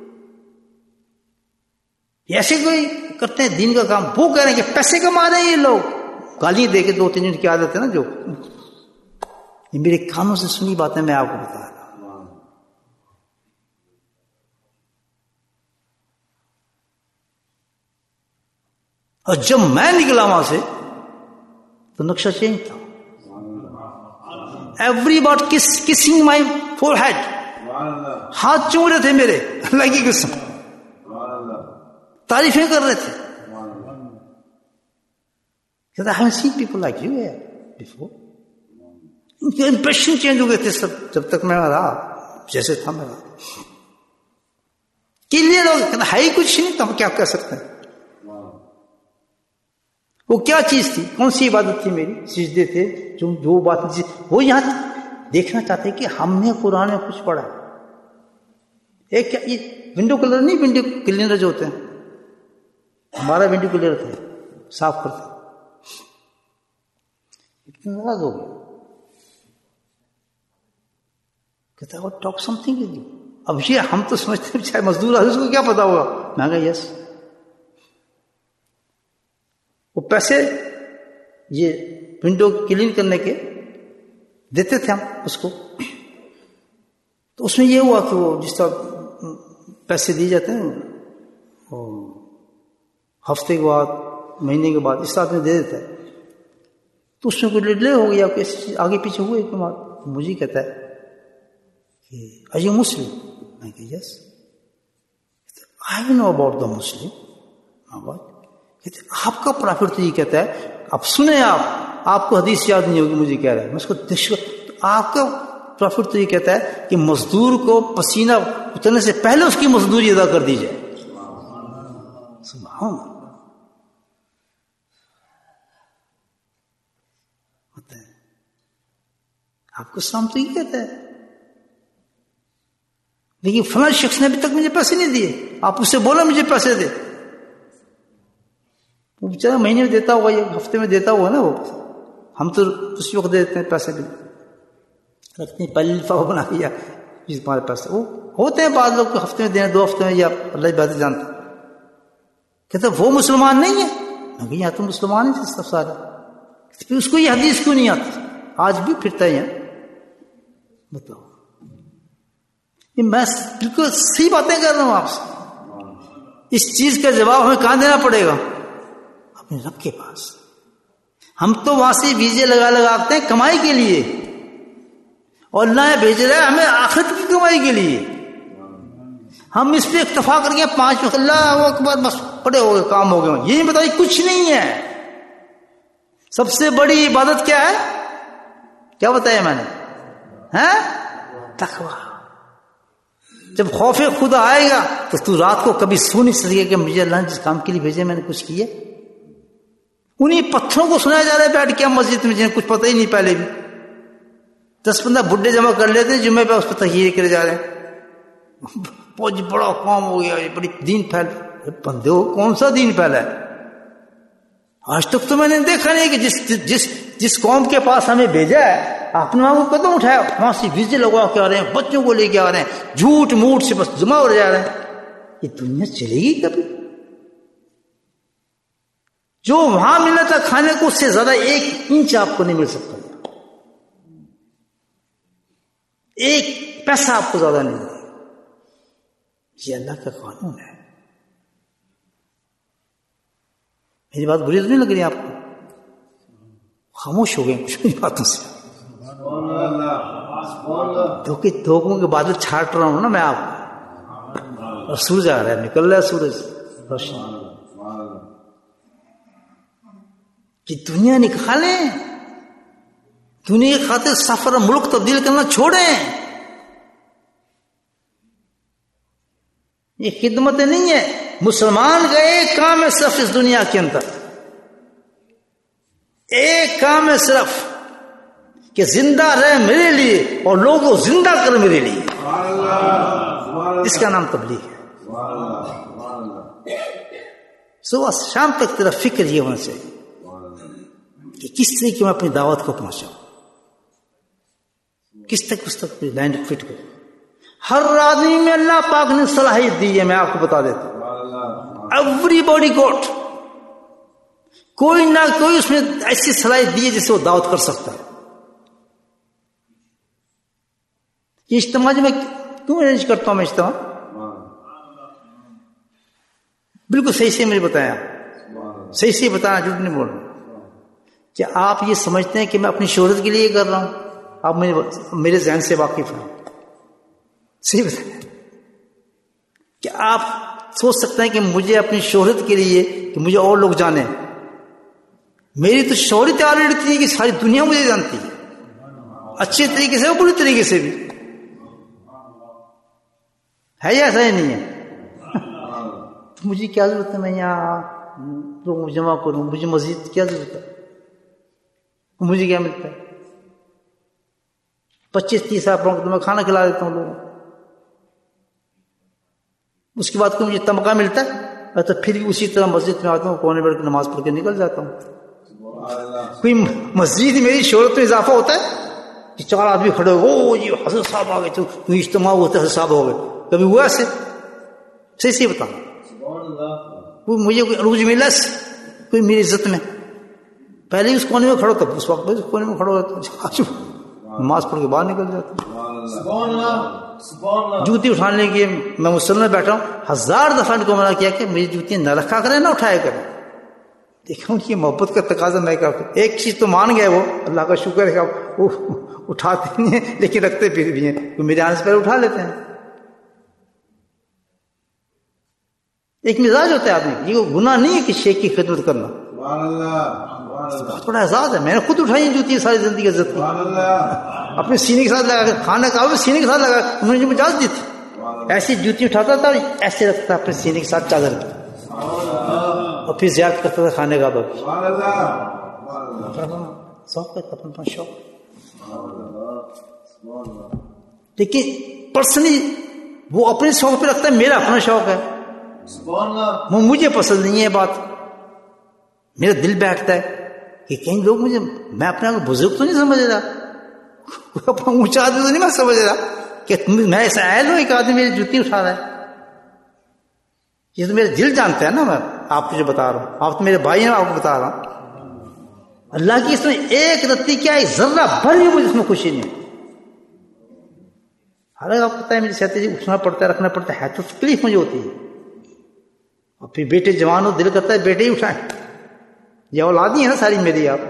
ایسے کوئی کرتے ہیں دین کا کام. وہ کہہ رہے ہیں کہ پیسے کما رہے ہیں یہ لوگ. گالی دے کے 2-3 دن کی عادت ہے نا. جو یہ میرے کانوں سے سنی باتیں میں آپ کو بتا رہا ہوں. اور جب میں نکلا وہاں سے تو نقشہ چینج تھا. Everybody kissing my forehead. ہاتھ چوم رہے تھے میرے، اللہ کی قسم، تعریفیں کر رہے تھے. I haven't seen people like you here before. ان کے امپریشن چینج ہو گئے تھے سب. جب تک میں رہا جیسے تھا میں رہا. کلیئر ہو گیا، ہے ہی کچھ نہیں تو ہم کیا کہہ سکتے ہیں. وہ کیا چیز تھی، کون سی عبادت تھی میری؟ سجدے تھے. جو بات وہ یہاں دیکھنا چاہتے کہ ہم نے قرآن میں کچھ پڑھا. ایک کیا یہ ونڈو کلر نہیں، ونڈو کلینر جو ہوتے ہیں، ہمارا ونڈو کلینر تھا، صاف کرتے. اتنا ناراض ہو گیا. کہتا ہے talk something with you. اب یہ ہم تو سمجھتے ہیں چاہے مزدور ہے اس کو کیا پتا ہوگا. میں کہا یس. وہ پیسے یہ ونڈو کلین کرنے کے دیتے تھے ہم اس کو. تو اس میں یہ ہوا کہ وہ جس طرح پیسے دیے جاتے ہیں ہفتے کے بعد، مہینے کے بعد، اس طرح میں دے دیتا ہے. تو اس میں کوئی ڈیلے ہو گیا، آگے پیچھے ہوئے ایک بات. مجھے کہتا ہے کہ are you Muslim؟ میں کہا یس. I know about the Muslim. کہتے آپ کا پرافٹ تو یہ کہتا ہے. اب سنیں آپ کو حدیث یاد نہیں ہوگی، مجھے کہہ رہا ہے. میں اس کو آپ کا پرافٹ تو یہ کہتا ہے کہ مزدور کو پسینہ اترنے سے پہلے اس کی مزدوری ادا کر دی جائے. سبحان ہوتا ہے. آپ کو اسلام تو یہ کہتا ہے. لیکن فلاں شخص نے ابھی تک مجھے پیسے نہیں دیے. آپ اس سے بولا مجھے پیسے دے. وہ بیچارہ مہینے میں دیتا ہوگا یا ہفتے میں دیتا ہوگا نا. وہ ہم تو اسی وقت دیتے ہیں پیسے بھی رکھتے ہیں. پہلے لفافہ بنا دیا تمہارے پیسے. وہ ہوتے ہیں بعض لوگ ہفتے میں دینا، 2 ہفتے میں، یا اللہ کی باتیں جانتے. کہتے وہ مسلمان نہیں ہے. میں کہ یہاں تو مسلمان ہیں سب سارے. پھر اس کو یہ حدیث کیوں نہیں آتی؟ آج بھی پھرتا ہے یہاں. بتاؤ. یہ میں بالکل صحیح باتیں کر رہا ہوں آپ سے. اس چیز کا جواب ہمیں کہاں دینا پڑے گا؟ اپنے رب کے پاس. ہم تو وہاں سے ویزے لگاتے ہیں کمائی کے لیے، اور اللہ بھیج رہا ہے ہمیں آخرت کی کمائی کے لیے. ہم اس پہ اکتفا کر کے 5 وقت اللہ اکبر بس پڑے ہو گئے، کام ہو گئے. یہ نہیں بتائیے کچھ نہیں ہے. سب سے بڑی عبادت کیا ہے؟ کیا بتایا میں نے؟ تقویٰ. جب خوف خدا آئے گا تو تو رات کو کبھی سو نہیں سکے کہ مجھے اللہ نے جس کام کے لیے بھیجے میں نے کچھ کیا. انہیں پتھروں کو سنایا جا رہا ہے بیٹھ کے مسجد میں، جنہیں کچھ پتہ ہی نہیں پہلے بھی. 10-15 بڈھے جمع کر لیتے ہیں جمعے پہ، اس پہ تقریر کرے جا رہے ہیں. بہت بڑا کام ہو گیا، بڑی دین پھیل. بندے ہو کون سا دین پھیلا ہے؟ آج تک تو میں نے دیکھا نہیں کہ جس قوم کے پاس ہمیں بھیجا ہے آپ نے وہاں کو قدم اٹھایا، وہاں سے ویزے لگوا کے آ رہے ہیں، بچوں کو لے کے آ رہے ہیں، جھوٹ موٹ سے بس جمع ہو جا رہے ہیں. یہ دنیا چلے گی کبھی؟ جو وہاں ملا تھا کھانے کو اس سے زیادہ 1 انچ آپ کو نہیں مل سکتا، 1 پیسہ آپ کو زیادہ نہیں ملے. یہ اللہ کا قانون ہے. میری بات بری تو نہیں لگ رہی آپ کو؟ خاموش ہو گئے کچھ میری باتوں سے. دھوکوں کے بادل چھاٹ رہا ہوں نا میں آپ کو، اور سورج آ رہا ہے، نکل رہا ہے سورج روشنی. کہ دنیا نکالیں، دنیا کی خاطر سفر ملک تبدیل کرنا چھوڑیں. یہ خدمت نہیں ہے. مسلمان کا ایک کام ہے صرف اس دنیا کے اندر، ایک کام ہے صرف کہ زندہ رہے میرے لیے اور لوگوں زندہ کر میرے لیے. اس کا نام تبلیغ ہے. صبح شام تک تیرا فکر یہ ہونا چاہیے کہ کس طریقے میں اپنی دعوت کو پہنچاؤں، کس تک اس تک لینڈ فٹ کروں. ہر آدمی میں اللہ پاک نے صلاحیت دی ہے، میں آپ کو بتا دیتا ہوں. ایوری باڈی گاٹ، کوئی نہ کوئی اس میں ایسی صلاحیت دی ہے جس سے وہ دعوت کر سکتا ہے. یہ اجتماع میں کیوں ارینج کرتا ہوں میں اجتماع؟ بالکل صحیح سے مجھے بتایا، صحیح سے بتانا، جھوٹ نہیں بول رہا. کیا آپ یہ سمجھتے ہیں کہ میں اپنی شہرت کے لیے کر رہا ہوں؟ آپ میرے ذہن سے واقف ہیں، صحیح بتائیں. کیا آپ سوچ سکتے ہیں کہ مجھے اپنی شہرت کے لیے کہ مجھے اور لوگ جانیں؟ میری تو شہرت آلریڈی اتنی ہے کہ ساری دنیا مجھے جانتی ہے، اچھے طریقے سے اور بری طریقے سے بھی. ہے یا ایسا ہی نہیں ہے؟ تو مجھے کیا ضرورت ہے میں یہاں لوگوں کو جمع کروں؟ مجھے مزید کیا ضرورت ہے؟ مجھے کیا ملتا ہے؟ 25-30 آپ لوگوں کو تو میں کھانا کھلا دیتا ہوں لوگوں. اس کے بعد کوئی مجھے تمغہ ملتا ہے؟ میں تو پھر بھی اسی طرح مسجد میں آتا ہوں، کونے بیٹھ کے نماز پڑھ کے نکل جاتا ہوں. کوئی مسجد میری شہرت میں اضافہ ہوتا ہے کہ 4 آدمی کھڑے ہو، او جی حضرت صاحب آ گئے، تو اجتماع ہوتا ہے، حضرت صاحب ہو گئے. کبھی ہوا ایسے؟ صحیح بتا. مجھے کوئی عروج ملا کوئی میری عزت میں؟ پہلے ہی اس کونے میں کھڑا تھا، اس وقت اس کونے میں کھڑا ہوتا، نماز پڑھ کے باہر نکل جاتا. جوتی اٹھانے کے میں مسلم میں بیٹھا ہوں، 1000 دفعہ ان کو منع کیا کہ میری جوتیاں نہ رکھا کریں، نہ اٹھایا کریں. دیکھا ان کی محبت کا تقاضا میں کرتا. ایک چیز تو مان گئے، وہ اللہ کا شکر ہے کہ وہ اٹھاتے نہیں ہیں لیکن رکھتے پھر بھی ہیں. تو میرے آنے سے پہلے اٹھا لیتے ہیں. ایک مزاج ہوتا ہے آدمی. یہ گناہ نہیں ہے کہ شیخ کی خدمت کرنا، بہت بڑا اعزاز ہے. میں نے خود اٹھائی جوتی ساری زندگی عزت کی، اپنے سینے کے ساتھ لگا کے. کھانا کھاؤ سینے کے ساتھ لگا، انہوں نے مجھے اجازت دی تھی. ایسی جوتی اٹھاتا تھا، ایسے رکھتا اپنے سینے کے ساتھ چادر کی، اور پھر زیارت کرتا تھا کھانے کا. شوق ہے اپنا شوق. لیکن پرسنلی وہ اپنے شوق پہ رکھتا ہے، میرا اپنا شوق ہے. مجھے پسند نہیں ہے بات. میرا دل بیٹھتا ہے کہ کہیں لوگ مجھے، میں اپنے آپ کو بزرگ تو نہیں سمجھ رہا، اپنا اونچا آدمی تو نہیں میں سمجھ رہا کہ میں ایسا اہل ہوں ایک آدمی میری جوتی اٹھا رہا ہے. یہ تو میرا دل جانتا ہے نا. میں آپ کو جو بتا رہا ہوں، آپ تو میرے بھائی ہیں، آپ کو بتا رہا ہوں. اللہ کی اس میں ایک رتی کیا ہے، ذرہ بھر بھی مجھے اس میں خوشی نہیں. حالانکہ آپ کو پتا ہے میری صحت اٹھنا پڑتا ہے، رکھنا پڑتا ہے، تو تکلیف مجھے ہوتی ہے. اور پھر بیٹے جوان ہو، دل کرتا ہے بیٹے ہی اٹھائیں. یہ اولادی ہے نا ساری میری. آپ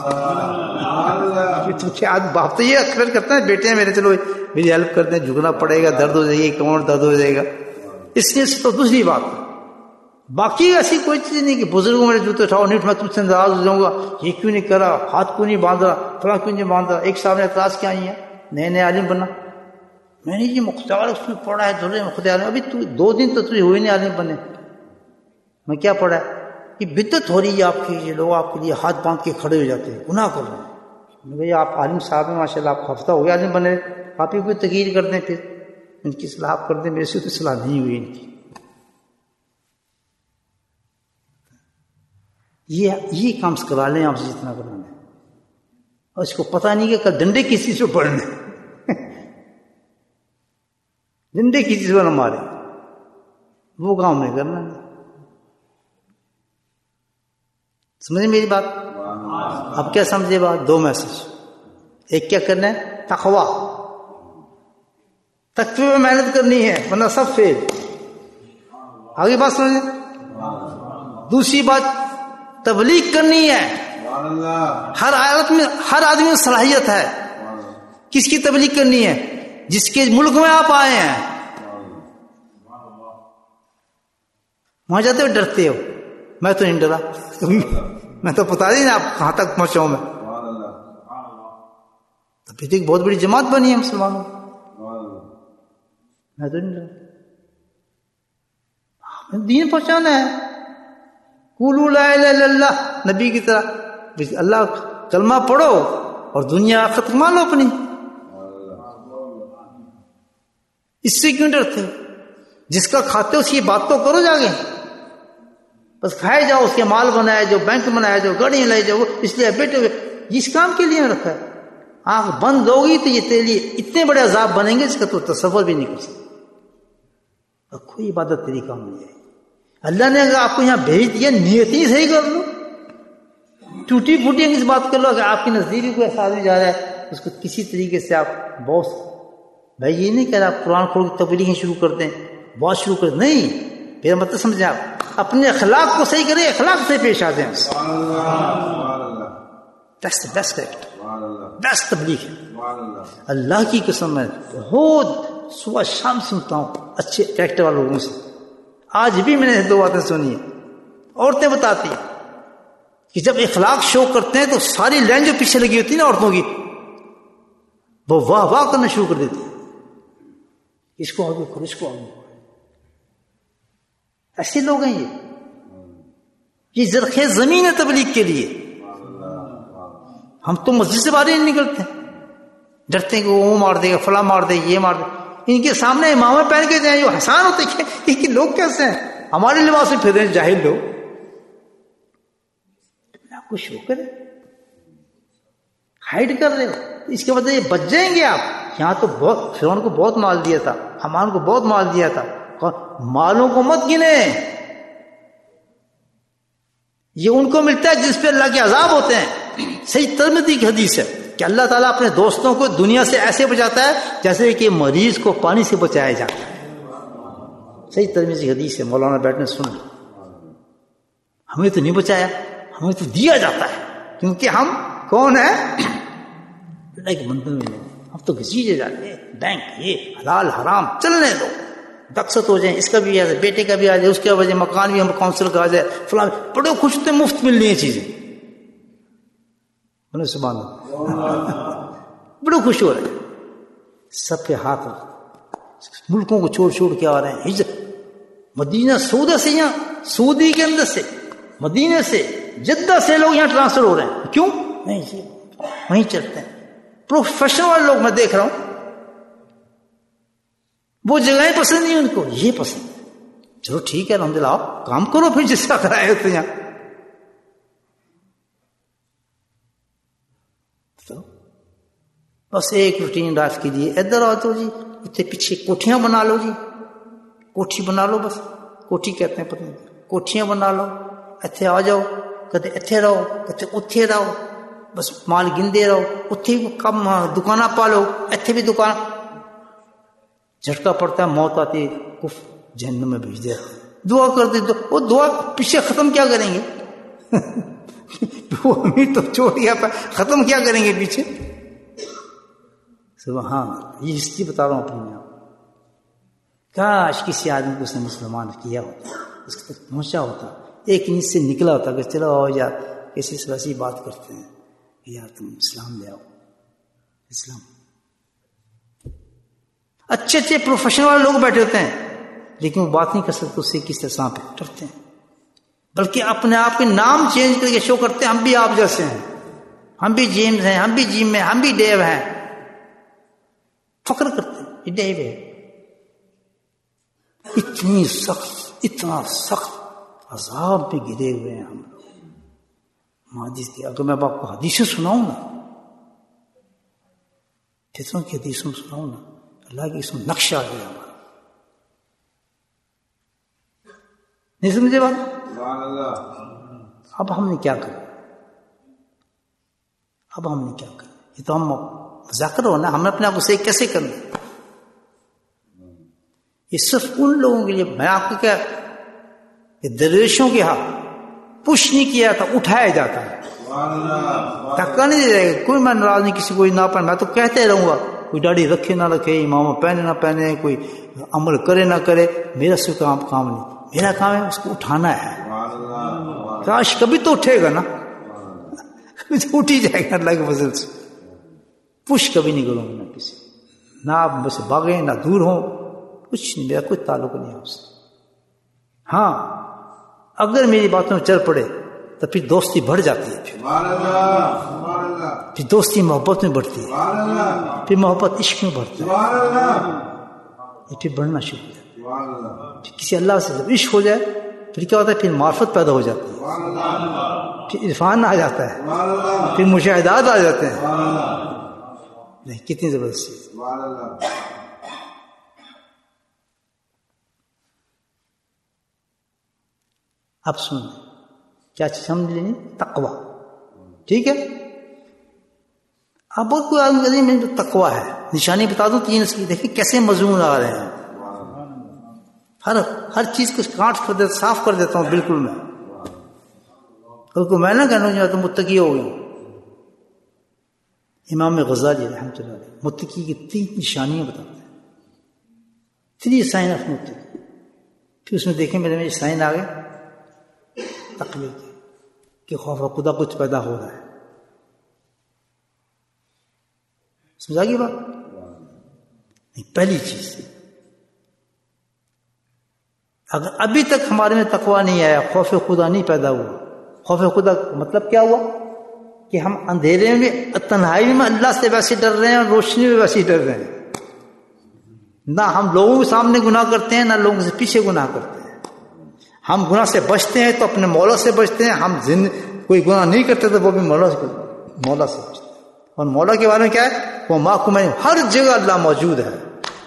باپ تو یہ اکثر کرتا ہے، بیٹے ہیں میرے، چلو میری ہیلپ کرتے ہیں، جھکنا پڑے گا، درد ہو جائے گی، کمر درد ہو جائے گا. اس لیے تو دوسری بات باقی ایسی کوئی چیز نہیں کہ بزرگوں میرے جوتے اٹھاؤ نہیں، میں تم سے ناراض ہو جاؤں گا، یہ کیوں نہیں کرا، ہاتھ کیوں نہیں باندھ رہا، فلاں کیوں نہیں باندھ رہا. ایک صاحب نے اعتراض کیا آئی ہے، نئے نئے عالم بنا، میں نے یہ مختار اس میں پڑھا ہے دھرے مختار، ابھی تو 2 دن تو تجھے ہوئے نہیں عالم بنے، میں کیا پڑھا ہے؟ یہ بدعت ہو رہی ہے آپ کی، یہ لوگ آپ کے لیے ہاتھ باندھ کے کھڑے ہو جاتے ہیں، گناہ کر رہے ہیں. بھائی آپ عالم صاحب ہیں ماشاء اللہ، آپ ہفتہ ہو گیا عالم بنے، آپ ہی کوئی تغیر کر دیں، پھر ان کی اصلاح آپ کر دیں، میرے سے تو اصلاح نہیں ہوئی ان کی. یہ کام کرا لیں آپ سے جتنا کرانا ہے، اور اس کو پتہ نہیں کہ کل ڈنڈے کسی سے پڑھنے ڈنڈے کسی سے نہ مارے، وہ کام نہیں کرنا. سمجھے میری بات؟ اب کیا سمجھے بات؟ 2 میسج. ایک کیا کرنا ہے؟ تقویٰ، تقوی میں محنت کرنی ہے ورنہ سب فیل. آگے بات سمجھیں. دوسری بات تبلیغ کرنی ہے. ہر حالت میں ہر آدمی میں صلاحیت ہے. کس کی تبلیغ کرنی ہے؟ جس کے ملک میں آپ آئے ہیں. وہاں جاتے ہو ڈرتے ہو، میں تو نہیں ڈرا، میں تو پتا نہیں آپ کہاں تک پہنچاؤں میں. تو ایک بہت بڑی جماعت بنی ہے مسلمانوں، میں تو نہیں ڈرا. دین پہنچانا ہے. قولوا لا الہ الا اللہ، نبی کی طرح اللہ کلمہ پڑھو اور دنیا آخرت کما لو اپنی. اس سے کیوں ڈرتے ہو؟ جس کا کھاتے ہو اس کی بات تو کرو جا کے. بس کھائے جاؤ، اس کے مال بنائے جو، بینک بنائے جو، گاڑیاں لائے جاؤ، اس لیے بیٹے ہوئے جس کام کے لیے رکھا ہے. آنکھ بند ہوگی تو یہ تیرے لیے اتنے بڑے عذاب بنیں گے جس کا تو تصور بھی نہیں کر سکتا. اور کوئی عبادت تیری کام نہیں ہے. اللہ نے اگر آپ کو یہاں بھیج دیا، نیت ہی صحیح کر لو. ٹوٹی پھوٹی اس بات کر لو کہ آپ کی نزدیکی کوئی ایسا آدمی جا رہا ہے، اس کو کسی طریقے سے آپ بہت بھائی یہ نہیں کہہ رہا آپ قرآن کھول کے تبلیغیں شروع کر دیں، بہت شروع کر دیں. نہیں، میرا مطلب سمجھیں، آپ اپنے اخلاق کو صحیح کریں، اخلاق سے پیش آ جائیں. بیسٹ تبلیغ ہے. اللہ کی قسم میں بہت صبح شام سنتا ہوں اچھے کریکٹر والے لوگوں سے. آج بھی میں نے 2 باتیں سنی ہیں. عورتیں بتاتی ہیں کہ جب اخلاق شو کرتے ہیں تو ساری لائن جو پیچھے لگی ہوتی ہے نا عورتوں کی، وہ واہ واہ کرنا شروع کر دیتی ہے. اس کو آگے کرو، اس کو آگے کرو. ایسے لوگ ہیں یہ زرخیز زمین ہے تبلیغ کے لیے. ہم تو مسجد سے باہر نہیں نکلتے، ڈرتے ہیں کہ وہ مار دے گا، فلاں مار دے، یہ مار دے. ان کے سامنے امامے پہن کے جائیں جو حسان ہوتے ہیں کہ لوگ کیسے ہیں، ہمارے لباس میں پھر رہے ہیں جاہل لوگ. آپ کو شو کرے، ہائڈ کر رہے ہو، اس کے بعد یہ بچ جائیں گے آپ. یہاں تو بہت فرعون کو بہت مال دیا تھا، حمان کو بہت مال دیا تھا. مالوں کو مت گنے، یہ ان کو ملتا ہے جس پہ اللہ کے عذاب ہوتے ہیں. صحیح ترمذی کی حدیث ہے کہ اللہ تعالیٰ اپنے دوستوں کو دنیا سے ایسے بچاتا ہے جیسے کہ مریض کو پانی سے بچایا جاتا ہے. صحیح ترمذی حدیث ہے، مولانا بیٹھ نے سنا. ہمیں تو نہیں بچایا، ہمیں تو دیا جاتا ہے، کیونکہ ہم کون ہیں؟ اللہ کے بندوں میں. ہم تو گھسیٹے جاتے ہیں، بینک یہ حلال حرام چلنے دو، دقت ہو جائیں، اس کا بھی آ جائے، بیٹے کا بھی آ جائے، اس کے وجہ مکان بھی ہم کونسل کا آ جائے، فلاں. بڑے خوش ہوتے مفت مل رہی ہیں چیزیں. سبحان اللہ، بڑے خوش ہو رہے ہیں. سب پہ ہاتھ ملکوں کو چھوڑ چھوڑ کے آ رہے ہیں. ہجرت مدینہ سعودہ سے، یہاں سعودی کے اندر سے، مدینہ سے، جدہ سے لوگ یہاں ٹرانسفر ہو رہے ہیں. کیوں؟ نہیں جی وہیں چلتے ہیں. پروفیشنل والے لوگ میں دیکھ رہا ہوں، وہ جگہیں پسند نہیں ان کو، یہ پسند ہے. چلو ٹھیک ہے الحمدللہ، آپ کام کرو پھر جس کا کرائے ہوتے ہیں. تو بس ایک روٹین لائف کے لیے ادھر آ جاؤ جی، اتنے پیچھے کوٹھیاں بنا لو جی، کوٹھی بنا لو. بس کوٹھی کہتے ہیں پتہ نہیں، کوٹھیاں بنا لو، اتنے آ جاؤ، کہتے اتنے رہو، کہتے اتنے رہو، بس مال گندے رہو. اتنے کم دکانہ پالو، اتنے بھی دکان. جھٹکا پڑتا ہے، موت آتی ہے، کف جہنم میں بھیج دیا. دعا کر دے، وہ دعا پیچھے ختم کیا کریں گے؟ وہ امیر تو چھوڑ گیا، ختم کیا کریں گے پیچھے؟ ہاں یہ ہسٹری بتا رہا ہوں اپنے آپ. کاش کسی آدمی کو اس نے مسلمان کیا ہوتا. اس تک پہنچا ہوتا، ایک نیت سے نکلا ہوتا کہ چلو آؤ یار کسی سے ویسی بات کرتے ہیں کہ یار تم اسلام لے آؤ. اسلام اچھے اچھے پروفیشنل والے لوگ بیٹھے ہوتے ہیں لیکن وہ بات نہیں کر سکتے اس سے کس طرح پہ ڈرتے ہیں، بلکہ اپنے آپ کے نام چینج کر کے شو کرتے ہیں ہم بھی آپ جیسے ہیں، ہم بھی جیمز ہیں، ہم بھی جیم ہیں، ہم بھی ڈیو ہیں. فخر کرتے ہیں یہ ڈیو ہے. اتنی سخت، اتنا سخت عذاب پہ گرے ہوئے ہیں ہم لوگ. حدیث کی اگر میں آپ کو حدیثیں سناؤں نا، فطروں کی حدیثوں سناؤں نا، اللہ کی اس میں نقشہ آ گیا ہمارا. نہیں سمجھے بات؟ اب ہم نے کیا کرنا؟ اب ہم نے کیا کرنا؟ یہ تو ہم مذاکرہ ہو نا، ہم نے اپنے آپ کو صحیح کیسے کرنا؟ یہ صرف ان لوگوں کے لیے. میں آپ کو کیا کہ درویشوں کے ہاں پش نہیں کیا تھا، اٹھایا جاتا ہے، دھکا نہیں دے جائے گا. کوئی میں ناراض نہیں کسی کو نہ پہنے، میں تو کہتے رہوں گا کوئی داڑھی رکھے نہ رکھے، امامہ پہنے نہ پہنے، کوئی عمل کرے نہ کرے، میرا سے کام نہیں. میرا کام ہے اس کو اٹھانا ہے. کاش کبھی تو اٹھے گا نا، کبھی تو اٹھ ہی جائے گا اللہ کے فضل سے. پش کبھی نہیں کروں گا کسی، نہ آپ مجھ سے بھاگیں نہ دور ہوں، کچھ نہیں، میرا کوئی تعلق نہیں ہے اس سے. ہاں اگر میری باتوں میں چل پڑے تو پھر دوستی بڑھ جاتی ہے، پھر دوستی محبت میں بڑھتی ہے، پھر محبت عشق میں بڑھتی ہے، یہ پھر بڑھنا شروع ہو جاتا ہے. کسی اللہ سے جب عشق ہو جائے پھر کیا ہوتا ہے؟ پھر معرفت پیدا ہو جاتی ہے، پھر عرفان آ جاتا ہے، پھر مشاہدات آ جاتے ہیں. نہیں کتنی زبردست چیز. اب سن کیا چیز سمجھ لیں؟ تقوی. ٹھیک ہے. اب بہت کوئی آدمی میں جو تقوی ہے نشانی بتا دوں 3 اس کی. دیکھیں کیسے مضمون آ رہے ہیں. ہر چیز کو کاٹ کر دیتا، صاف کر دیتا ہوں بالکل. میں میں نہ کہنا تو متقی ہو گیا. امام غزالی رحمۃ اللہ علیہ متقی کی 3 نشانیاں بتاتے ہیں. 3 سائن آف متقی. پھر اس میں دیکھیں میرے میں سائن آ گئے تقوی کہ خوف خدا کچھ پیدا ہو رہا ہے. سمجھا گی بات؟ پہلی چیز اگر ابھی تک ہمارے میں تقوی نہیں آیا، خوف خدا نہیں پیدا ہوا. خوف خدا مطلب کیا ہوا کہ ہم اندھیرے میں تنہائی میں اللہ سے ویسے ڈر رہے ہیں اور روشنی میں ویسے ڈر رہے ہیں. نہ ہم لوگوں کے سامنے گناہ کرتے ہیں نہ لوگوں سے پیچھے گناہ کرتے ہیں. ہم گناہ سے بچتے ہیں تو اپنے مولا سے بچتے ہیں. ہم کوئی گناہ نہیں کرتے تو وہ بھی مولا سے بچتے ہیں. اور مولا کے بارے میں کیا ہے؟ وہ محکوم ہے، ہر جگہ اللہ موجود ہے،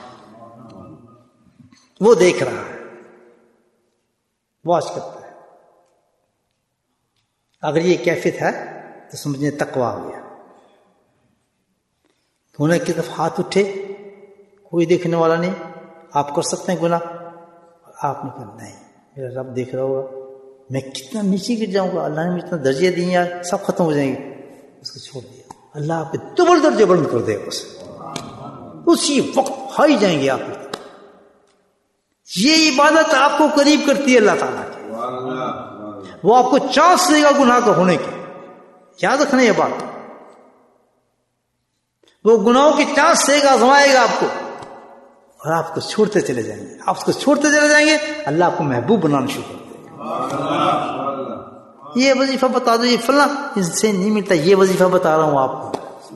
وہ دیکھ رہا ہے، واچ کرتا ہے. اگر یہ کیفیت ہے تو سمجھیں تقوی ہو گیا. گناہ کی طرف ہاتھ اٹھے، کوئی دیکھنے والا نہیں، آپ کر سکتے ہیں گناہ اور آپ نے کہا نہیں میرا رب دیکھ رہا ہوگا، میں کتنا نیچے گر جاؤں گا، اللہ نے مجھے اتنا درجے دیے ہیں سب ختم ہو جائیں گے. اس کو چھوڑ دیا، اللہ آپ کے ڈبل درجے بلند کر دے گا. اسی وقت ہائی جائیں گے آپ. یہ عبادت آپ کو قریب کرتی ہے اللہ تعالیٰ کی. وہ آپ کو چانس دے گا گناہ کا ہونے کی. یاد رکھنا یہ بات. وہ گناہوں کی چانس دے گا، آزمائے گا آپ کو اور آپ کو چھوڑتے چلے جائیں گے. آپ اس کو چھوڑتے چلے جائیں گے، اللہ آپ کو محبوب بنانا شروع کر دے گا. یہ وظیفہ بتا دو، یہ فلاں اس سے نہیں ملتا، یہ وظیفہ بتا رہا ہوں آپ کو،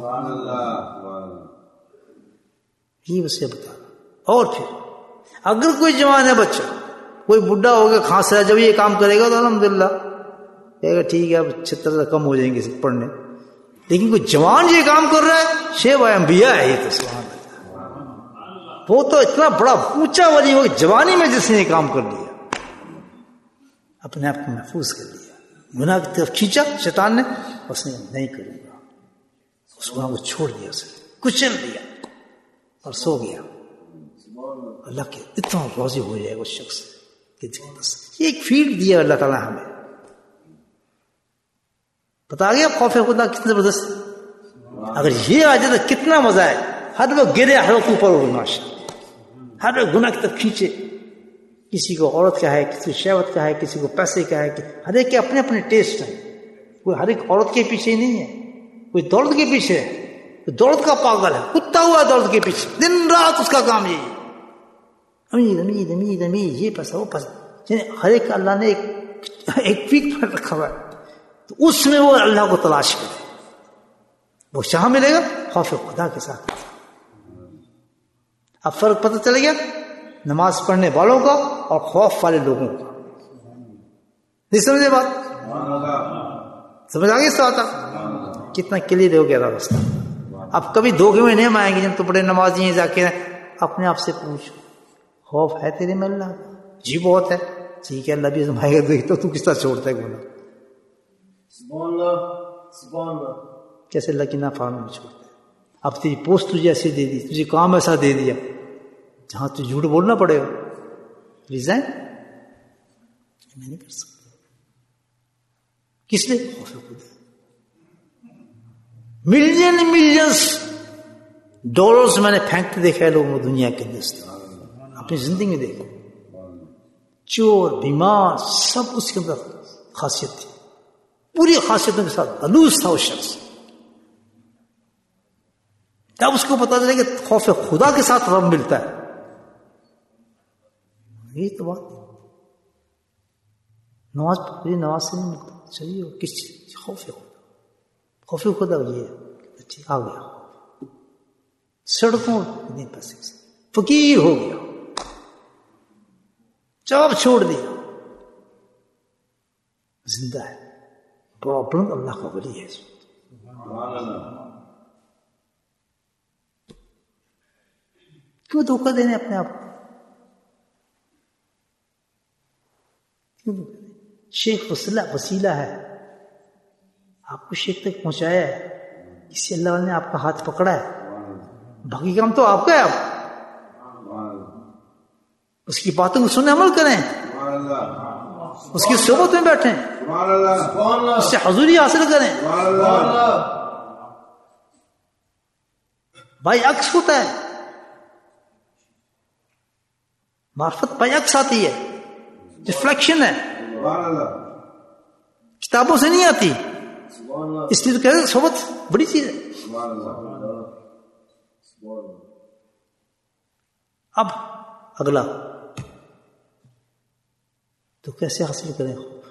یہ وظیفہ بتا رہا ہوں. اور پھر اگر کوئی جوان ہے بچہ، کوئی بڈھا ہو گیا کھانس رہا ہے، جب یہ کام کرے گا تو الحمدللہ کہے گا ٹھیک ہے اب 76 کم ہو جائیں گے پڑھنے. لیکن کوئی جوان یہ کام کر رہا ہے، شیخ انبیاء ہے یہ تو. سبحان اللہ، وہ تو اتنا بڑا اونچا ولی ہو جوانی میں جس نے یہ کام کر لیا، اپنے آپ کو محفوظ کر لیا. گناہ کی طرف کھینچا شیطان نے، اس نے نہیں کروں گا، اس گناہ کو چھوڑ دیا، اسے کچل دیا اور سو گیا. اللہ کے اتنا راضی ہو جائے گا اس شخص کہ یہ ایک فیلڈ دیا اللہ تعالیٰ ہمیں. بتا گیا خوف خدا کتنا زبردست. اگر یہ آ جائے تو کتنا مزہ ہے. ہر وقت گرے، ہر وقت اوپر اڑنا، ہر وقت گناہ کی طرف کھینچے. کسی کو عورت کا ہے، کسی کو شہوت کا ہے، کسی کو پیسے کا ہے، ہر ایک کے اپنے اپنے ٹیسٹ ہیں. کوئی ہر ایک عورت کے پیچھے نہیں ہے، کوئی دولت کے پیچھے ہے، کوئی دولت کا پاگل ہے، کتا ہوا دولت کے پیچھے، دن رات اس کا کام یہی ہے، امیر امیر امیر امیر، یہ پیسہ وہ پیسہ. یعنی ہر ایک کا اللہ نے ایک پیک پر رکھا ہوا ہے، تو اس میں وہ اللہ کو تلاش کرے. وہ شاہ ملے گا خوف خدا کے ساتھ. اب فرق پتہ چل گیا نماز پڑھنے والوں کا اور خوف والے لوگوں کا. نہیں سمجھے بات؟ سمجھ آ گئی اس بات؟ کتنا کلیئر ہو گیا تھا راستہ. اب کبھی دھوکے میں نہیں آئیں گے. جب تو بڑے نمازی ہیں، جا کے اپنے آپ سے پوچھ خوف ہے تیرے میں اللہ؟ جی بہت ہے. ٹھیک ہے، اللہ بھی آزمائے گا، دیکھ تو کس طرح چھوڑتا ہے گناہ. سبحان اللہ سبحان اللہ. کیسے اللہ کی نافرمانی میں چھوڑتا ہے. اب تیری پوسٹ تجھے ایسے دے دی، تجھے کام ایسا دے دیا جہاں تجھے جھوٹ بولنا پڑے گا. ریزائن میں نہیں کر سکتا. کس لیے؟ خوف خدا. ملینس ڈالرز میں نے پھینکتے دیکھا ہے لوگوں کو دنیا کے اندر، اپنی زندگی میں دیکھا. چور، بیمار، سب اس کے اندر خاصیت تھی، پوری خاصیتوں کے ساتھ الوز تھا وہ شخص. تب اس کو پتا چلے کہ خوف خدا کے ساتھ رب ملتا ہے. یہ تو بات نماز پوری نماز سے نہیں ملتا. چلیے کس چیز؟ خوف خدا. خوف خدا یہ ہے آ گیا سڑکوں نہیں پیسے فقیر ہو گیا، جاب چھوڑ دیا، زندہ ہے، پرابلم اللہ کا ولی ہے. کیوں دھوکہ دینے اپنے آپ کو؟ شیخ وسیلہ ہے، آپ کو شیخ تک پہنچایا ہے، اس سے اللہ نے آپ کا ہاتھ پکڑا ہے. باقی کام تو آپ کا ہے. آپ اس کی باتوں کو سنیں، عمل کریں، اس کی صحبت میں بیٹھیں، اس سے حضوری حاصل کریں. بھائی عکس ہوتا ہے، معرفت بھائی عکس آتی ہے، ریفلیکشن ہے، کتابوں سے نہیں آتی. اس لیے تو کہتے ہیں صحبت بڑی چیز ہے. اب اگلا تو کیسے حاصل کریں خوف؟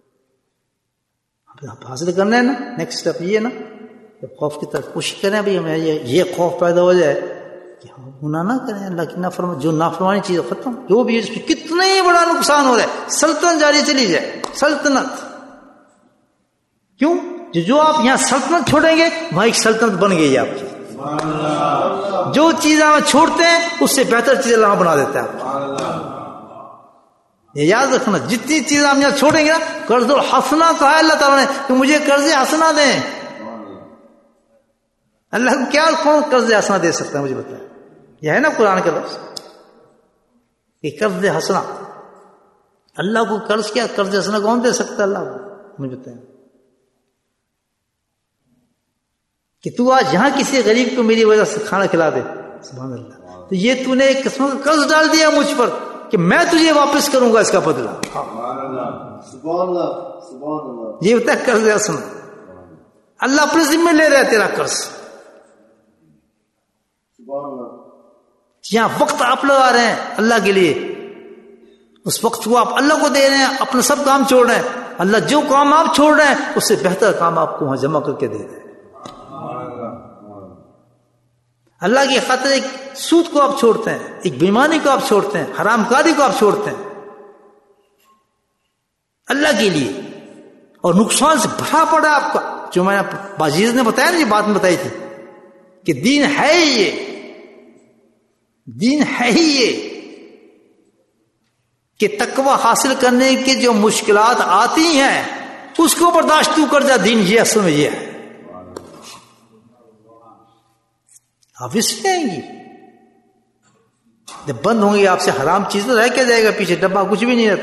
اب حاصل کرنا ہے نا، نیکسٹ اسٹیپ یہ ہے نا، خوف کی طرف کوشش کریں. بھائی ہمیں یہ خوف پیدا ہو جائے کہ ہم گناہ نہ کریں، اللہ کی نافرمانی، جو نافرمانی چیز ختم، جو بھی اس میں کتنا ہی بڑا نقصان ہو رہا ہے، سلطنت جاری چلی جائے. سلطنت کیوں؟ جو آپ یہاں سلطنت چھوڑیں گے وہاں ایک سلطنت بن گئی ہے آپ کی. جو چیز آپ چھوڑتے ہیں اس سے بہتر چیز اللہ بنا دیتا ہے آپ کی. یہ یاد رکھنا، جتنی چیز آپ یہاں چھوڑیں گے نا، قرض الحسنہ کہا ہے اللہ تعالیٰ نے کہ مجھے قرض حسنہ دیں. اللہ کو کیا کون قرض حسنہ دے سکتا ہے؟ مجھے بتائیں. یہ ہے نا قرآن کا لفظ کہ قرض حسنہ. اللہ کو قرض کیا قرض حسنہ کون دے سکتا ہے؟ اللہ کو. مجھے بتائیں کہ تو آج یہاں کسی غریب کو میری وجہ سے کھانا کھلا دے، سبحان اللہ، تو یہ تو نے ایک قسم کا قرض ڈال دیا مجھ پر کہ میں تجھے واپس کروں گا اس کا بدلہ. سبحان اللہ سبحان اللہ. یہ ہوتا ہے قرض حسنہ. اللہ اپنے ذمہ لے رہا ہے تیرا قرض. سبحان اللہ. یہاں وقت آپ لگا رہے ہیں اللہ کے لیے، اس وقت کو آپ اللہ کو دے رہے ہیں، اپنا سب کام چھوڑ رہے ہیں. اللہ جو کام آپ چھوڑ رہے ہیں اس سے بہتر کام آپ کو وہاں جمع کر کے دے رہے ہیں. اللہ کی خاطر ایک سود کو آپ چھوڑتے ہیں، ایک بیمانی کو آپ چھوڑتے ہیں، حرام کاری کو آپ چھوڑتے ہیں اللہ کے لیے، اور نقصان سے بھرا پڑا آپ کا. جو میں نے باجیز نے بتایا نا، یہ بات بتائی تھی کہ دین ہے ہی یہ، دین ہے ہی یہ کہ تقوی حاصل کرنے کی جو مشکلات آتی ہیں اس کو برداشت تو کر جا. دین یہ اصل میں یہ ہے. آپ اس سے آئیں گی، جب بند ہوں گی آپ سے حرام چیز تو رہ کے جائے گا پیچھے، ڈبہ کچھ بھی نہیں رہتا.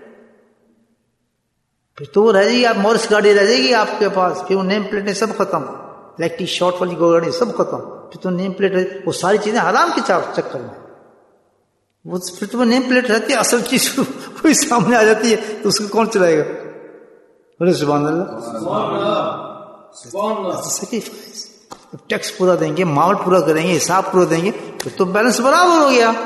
پھر تو وہ رہ جائے گی، آپ مورس گاڑی رہ جائے گی آپ کے پاس، پھر وہ نیم پلیٹیں سب ختم، الیکٹرک شارٹ والی گاڑی سب ختم، پھر تو نیم پلیٹ وہ ساری چیزیں حرام کے چکر میں. وہ پھر تو نیم پلیٹ رہتی ہے، اصل چیز کوئی سامنے آ جاتی ہے تو اس کو کون چلائے گا؟ بولے سبحان اللہ، سبحان اللہ، سبحان اللہ. سیکریفائس. ٹیکس پورا دیں گے، ماحول پورا کریں گے، حساب پورا دیں گے، تو بیلنس برابر ہو گیا.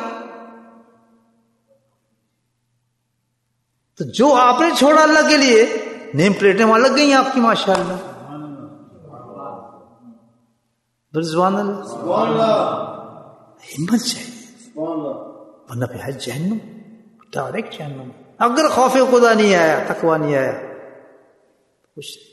تو جو آپ نے چھوڑا اللہ کے لیے، نیم پلیٹیں وہاں لگ گئی ہیں آپ کی ماشاء اللہ. سبحان اللہ، سبحان اللہ، ہمت چاہیے، سبحان اللہ. ورنہ پہ ہے جہنم، ڈائریکٹ جہنم. اگر خوف خدا نہیں آیا، تقویٰ نہیں آیا، کچھ نہیں.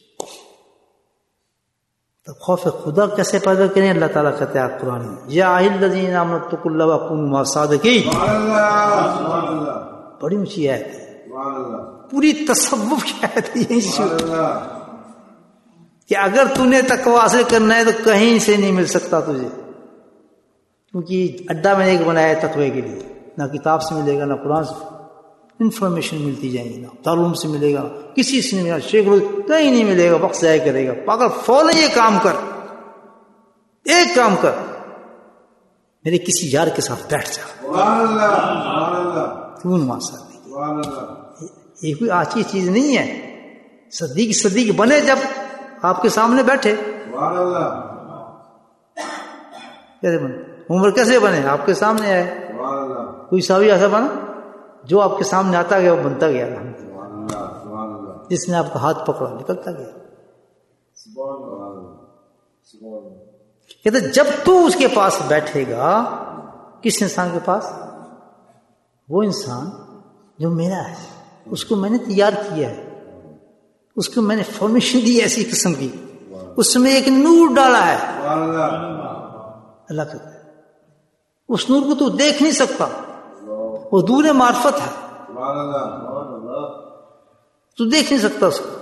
تو خوف خدا کیسے پیدا کریں؟ اللہ تعالیٰ کہتے ہیں قرآن میں، یا الذین آمنوا اتقوا اللہ وکونوا مع الصادقین. سبحان اللہ، بڑی اونچی آیت ہے، سبحان اللہ، پوری تصوف کی آیت ہے یہ سبحان اللہ. کہ اگر تو نے تقویٰ حاصل کرنا ہے تو کہیں سے نہیں مل سکتا تجھے، کیونکہ اڈا میں نے ایک بنایا ہے تقوی کے لیے. نہ کتاب سے ملے گا، نہ قرآن سے انفارمیشن ملتی جائیں گی، نہ تعلیم سے ملے گا، کسی سے نہیں ملے گا، شیخ کہیں نہیں ملے گا، وقت ضائع کرے گا. پاگل فوراً یہ کام کر، ایک کام کر، میرے کسی یار کے ساتھ بیٹھ جا. سبحان اللہ، سبحان اللہ، کیوں نماز ساتھ؟ سبحان اللہ. یہ کوئی آچی چیز نہیں ہے. صدیق بنے جب آپ کے سامنے بیٹھے. سبحان اللہ، کیسے بنے؟ عمر کیسے بنے؟ آپ کے سامنے آئے. سبحان اللہ، کوئی صحابی ایسا بنا جو آپ کے سامنے آتا گیا وہ بنتا گیا. سبحان اللہ، سبحان اللہ، جس نے آپ کا ہاتھ پکڑا نکلتا گیا. سبحان اللہ، سبحان اللہ. کہتے جب تو اس کے پاس بیٹھے گا، کس انسان کے پاس؟ وہ انسان جو میرا ہے، اس کو میں نے تیار کیا ہے، اس کو میں نے فارمیشن دی ایسی قسم کی، اس میں ایک نور ڈالا ہے. سبحان اللہ، اللہ کہتا ہے اس نور کو تو دیکھ نہیں سکتا، وہ دور معرفت ہے، سبحان اللہ، سبحان اللہ. تو دیکھ نہیں سکتا اس کو.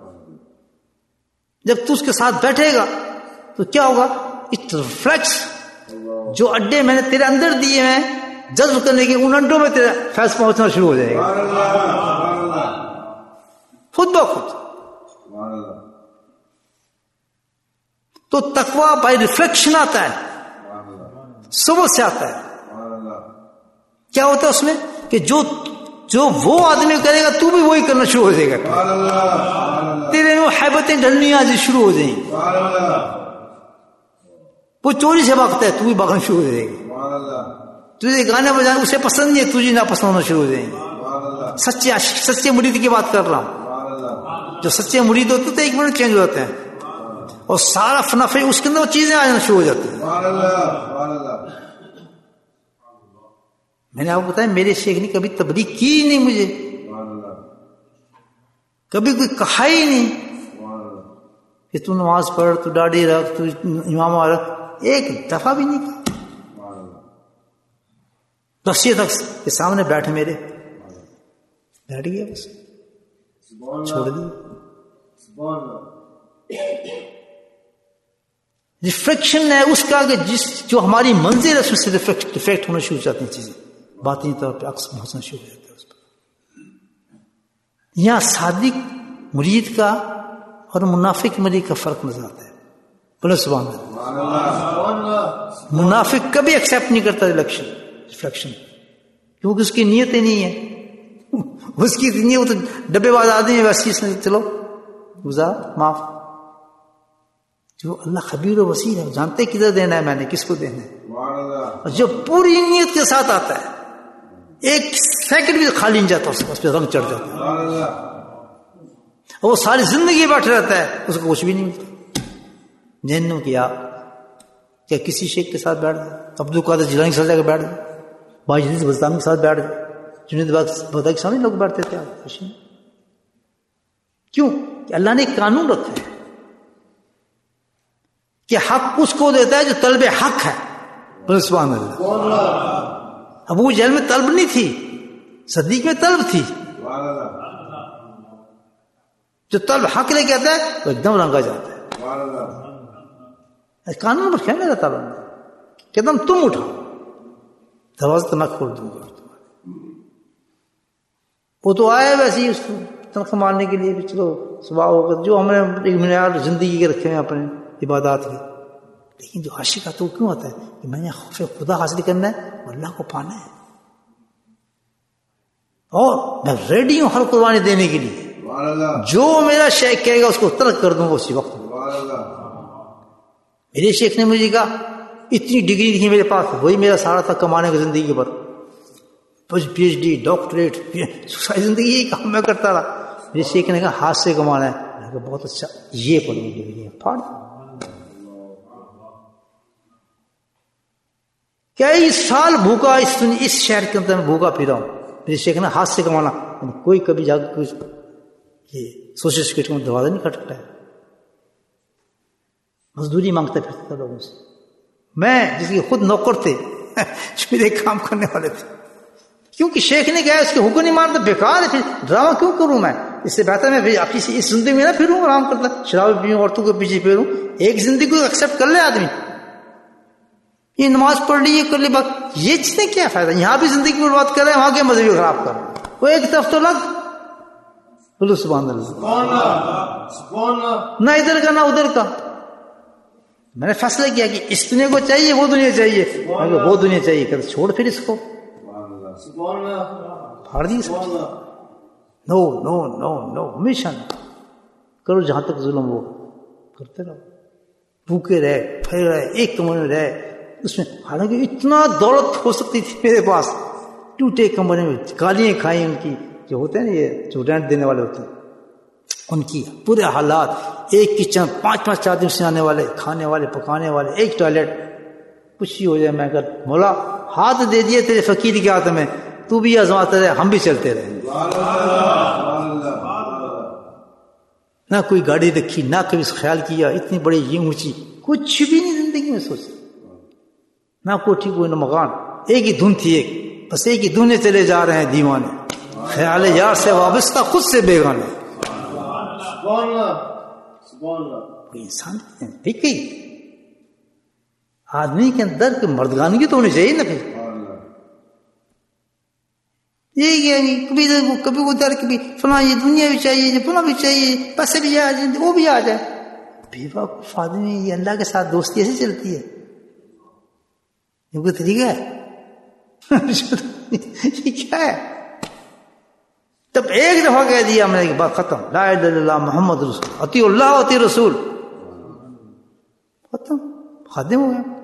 جب تو اس کے ساتھ بیٹھے گا تو کیا ہوگا؟ اٹ ریفلیکٹس جو اڈے میں نے تیرے اندر دیے ہیں جذب کرنے کے، ان اڈوں میں تیرا فیض پہنچنا شروع ہو جائے گا سبحان اللہ، سبحان اللہ، خود بخود. سبحان اللہ. تو تقویٰ بائی ریفلیکشن آتا ہے، سبحان اللہ، صبح سے آتا ہے. سبحان اللہ. کیا ہوتا ہے اس میں کہ جو وہ آدمی کرے گا تو بھی وہی کرنا شروع ہو جائے گا. سبحان اللہ، سبحان اللہ، تیرے میں حیبتیں ڈھلنی آج شروع ہو جائیں گی. سبحان اللہ، وہ چوری سے بھاگتا ہے، تو بھی بھاگنا شروع ہو جائے گی. سبحان اللہ، تجھے گانے بجانے اسے پسند نہیں ہے، تجھے ناپسند ہونا شروع ہو جائیں گے. سبحان اللہ، سچے عاشق، سچے مرید کی بات کر رہا ہوں. سبحان اللہ، جو سچے مرید ہوتے تو ایک منٹ چینج ہو جاتے ہیں اور سارا فنافع اس کے اندر وہ چیزیں آ جانا شروع ہو جاتی ہیں. سبحان اللہ، سبحان اللہ، میں نے آپ کو بتایا میرے شیخ نے کبھی تبلیغ کی ہی نہیں مجھے، سبحان اللہ، کبھی کوئی کہا ہی نہیں سبحان اللہ، کہ تو نماز پڑھ، تو داڑھی رکھ، تو امام رکھ. ایک دفعہ بھی نہیں کہا. سبحان اللہ، بس یہ تک کہ سامنے بیٹھ میرے، بیٹھ گیا بس، سبحان چھوڑ اللہ، دی. سبحان اللہ. ریفلیکشن ہے اس کا کہ جو ہماری منزل ہے اس میں سے ریفلیکٹ ہونا شروع ہو جاتی ہیں چیزیں، باطنی طور پہ عکس پہنچنا شروع ہو جاتا ہے اس پر. یہاں صادق مرید کا اور منافق مرید کا فرق نظر آتا ہے. بولے سبحان اللہ. سبحان اللہ، سبحان اللہ، منافق کبھی ایکسیپٹ نہیں کرتا ریفلیکشن، کیونکہ اس کی نیت ہی نہیں ہے. اس کی نیت وہ تو ڈبے باز آدمی ہے، ویسی سے چلو گزار معاف. جو اللہ خبیر و بصیر ہے، جانتے کدھر دینا ہے، میں نے کس کو دینا ہے. سبحان اللہ، اور جو پوری نیت کے ساتھ آتا ہے، ایک سیکنڈ بھی خالی نہیں جاتا، اس پہ رنگ چڑھ جاتا ہے، سبحان اللہ، اور وہ ساری زندگی بیٹھے رہتا ہے، اس کو کچھ بھی نہیں ملتا. جہنم کیا کیا کسی شیخ کے ساتھ بیٹھ جائے، عبد القادر جیلانی کے ساتھ جا کے بیٹھ جائے، باجد بستانی کے ساتھ بیٹھ جائے، جنید بغدادی کے سامنے لوگ بیٹھتے تھے. کیوں؟ کہ اللہ نے ایک قانون رکھا ہے کہ حق اس کو دیتا ہے جو طلب حق ہے. سبحان اللہ. سبحان اللہ، ابو جہل میں طلب نہیں تھی، صدیق میں طلب تھی. سبحان اللہ، جو طلب حق لے کے آتا ہے وہ ایک دم رنگا جاتا ہے. سبحان اللہ، قانون پر کہنے رہتا ہے کہ تم اٹھاؤ، دروازہ تو میں کھول دوں گا. وہ تو آئے ویسے ہی اس کو تنخواہ مارنے کے لیے، چلو صبح ہو کر جو ہم نے ایک معیار زندگی کے رکھے ہیں اپنے عبادات کے. لیکن جو عاشق آتا ہے وہ کیوں آتا ہے کہ میں نے خوف خدا حاصل کرنا ہے اور اللہ کو پانا ہے. اور میں ریڈی ہوں ہر قربانی دینے کے لیے. جو میرا شیخ کہے گا اس کو ترک کر دوں گا اسی وقت. میرے شیخ نے مجھے کہا اتنی ڈگری تھی میرے پاس, وہی میرا سارا تھا کمانے کی زندگی پر. پی ایچ ڈی, ڈاکٹریٹ, ساری زندگی یہی کام میں کرتا رہا. میرے شیخ نے کہا ہاتھ سے کمانا ہے. میں نے کہا بہت اچھا, یہ پڑھی ڈگری ہے, پھاڑ. کئی سال بھوکا اس شہر کے اندر میں بھوکا پھرا ہوں. میرے شیخ نے ہاتھ سے کمانا, کوئی کبھی جا کے یہ سوشل سیکورٹی کا دروازہ نہیں کھٹکتا ہے, مزدوری مانگتا پھرتا تھا لوگوں سے. میں جس کے خود نوکر تھے جو میرے کام کرنے والے تھے, کیونکہ شیخ نے کہا اس کے حکم نہیں مانتا, بیکار ہے, پھر ڈرامہ کیوں کروں میں, اس سے بہتر میں اپنی اس زندگی میں نہ پھروں آرام کرتا, شراب پیوں, عورتوں کے پیچھے پھروں. ایک زندگی کو ایکسپٹ کر لے آدمی, یہ نماز پڑھ لی, یہ کر لی, بات یہ چیز نے کیا فائدہ. یہاں بھی زندگی برباد کر رہے ہیں, وہاں کے مذہبی خراب کر رہے ہیں. وہ ایک طرف تو لگ بولو سبحان اللہ, نہ ادھر کا نہ ادھر کا. میں نے فیصلہ کیا کہ اس دنیا کو چاہیے, وہ دنیا چاہیے, وہ دنیا چاہیے, کہ چھوڑ پھر اس کو پھاڑ دی. نو نو نو نو, ہمیشہ کرو جہاں تک ظلم ہو کرتے رہو. بھوکے رہے, پھیل رہے, ایک کمرے میں رہے, اس میں حالانکہ اتنا دولت ہو سکتی تھی میرے پاس, ٹوٹے کمرے میں گالیاں کھائیں ان کی, جو ہوتے ہیں نا یہ جو رینٹ دینے والے ہوتے ہیں ان کی, پورے حالات, ایک کچن, 5-5 آدمی سے آنے والے, کھانے والے, پکانے والے, ایک ٹوائلٹ, کچھ ہی ہو جائے. میں اگر مولا ہاتھ دے دیے تیرے فقیر کے ہاتھ میں, تو بھی آزماتے رہے, ہم بھی چلتے رہے. نہ کوئی گاڑی رکھی, نہ کبھی خیال کیا اتنی بڑی یہ اونچی, کچھ بھی نہیں زندگی میں سوچا, نہ کوٹھی کوئی نہ مکان, ایک ہی دھن تھی, ایک بس ایک ہی دھنے چلے جا رہے ہیں دیوانے, خیال یار سے وابستہ, خود سے بیگانے. کوئی انسان ٹھیک ہے, آدمی کے اندر کوئی مردگانگی تو ہونی چاہیے نا. پھر یہ کبھی ادھر, کبھی فلاں, یہ دنیا بھی چاہیے, فلاں بھی چاہیے, پیسے بھی آ جائیں, وہ بھی آ جائے. بیوقوف آدمی, یہ اللہ کے ساتھ دوستی ایسے چلتی ہے, یہ کوئی طریقہ ہے؟ یہ کیا ہے؟ تب ایک دفعہ کہہ دیا میں نے, بات ختم, لا الہ الا اللہ محمد رسول, اطیع اللہ اطیع رسول, ختم, خادم ہو گیا.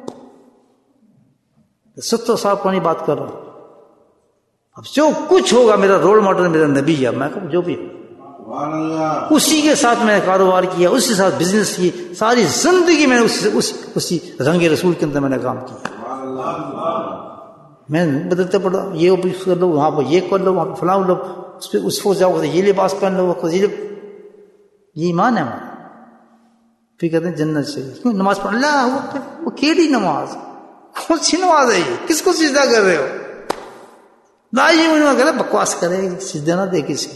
70 سال پرانی بات کر رہا ہوں. اب جو کچھ ہوگا میرا رول ماڈل میرا نبی ہے, میں کہوں جو بھی اسی کے ساتھ میں نے کاروبار کیا, اسی کے ساتھ بزنس کی, ساری زندگی میں اسی رنگ رسول کے اندر میں نے کام کیا. میں بدلتے پڑا, یہ کر لو, وہاں پہ یہ کر لو, وہاں پہ فلاں لو, اس کو جاؤ یہ لباس پہن لو, یہ ایمان ہے ہمارا. پھر کہتے ہیں جنت چاہیے, کیوں نماز پڑھ اللہ, وہ کیڑی نماز, کون سی نماز ہے یہ, کس کو سجدہ کر رہے ہو؟ لا یہ انہوں نے کہا بکواس کرے, سجدہ نہ دے کسی.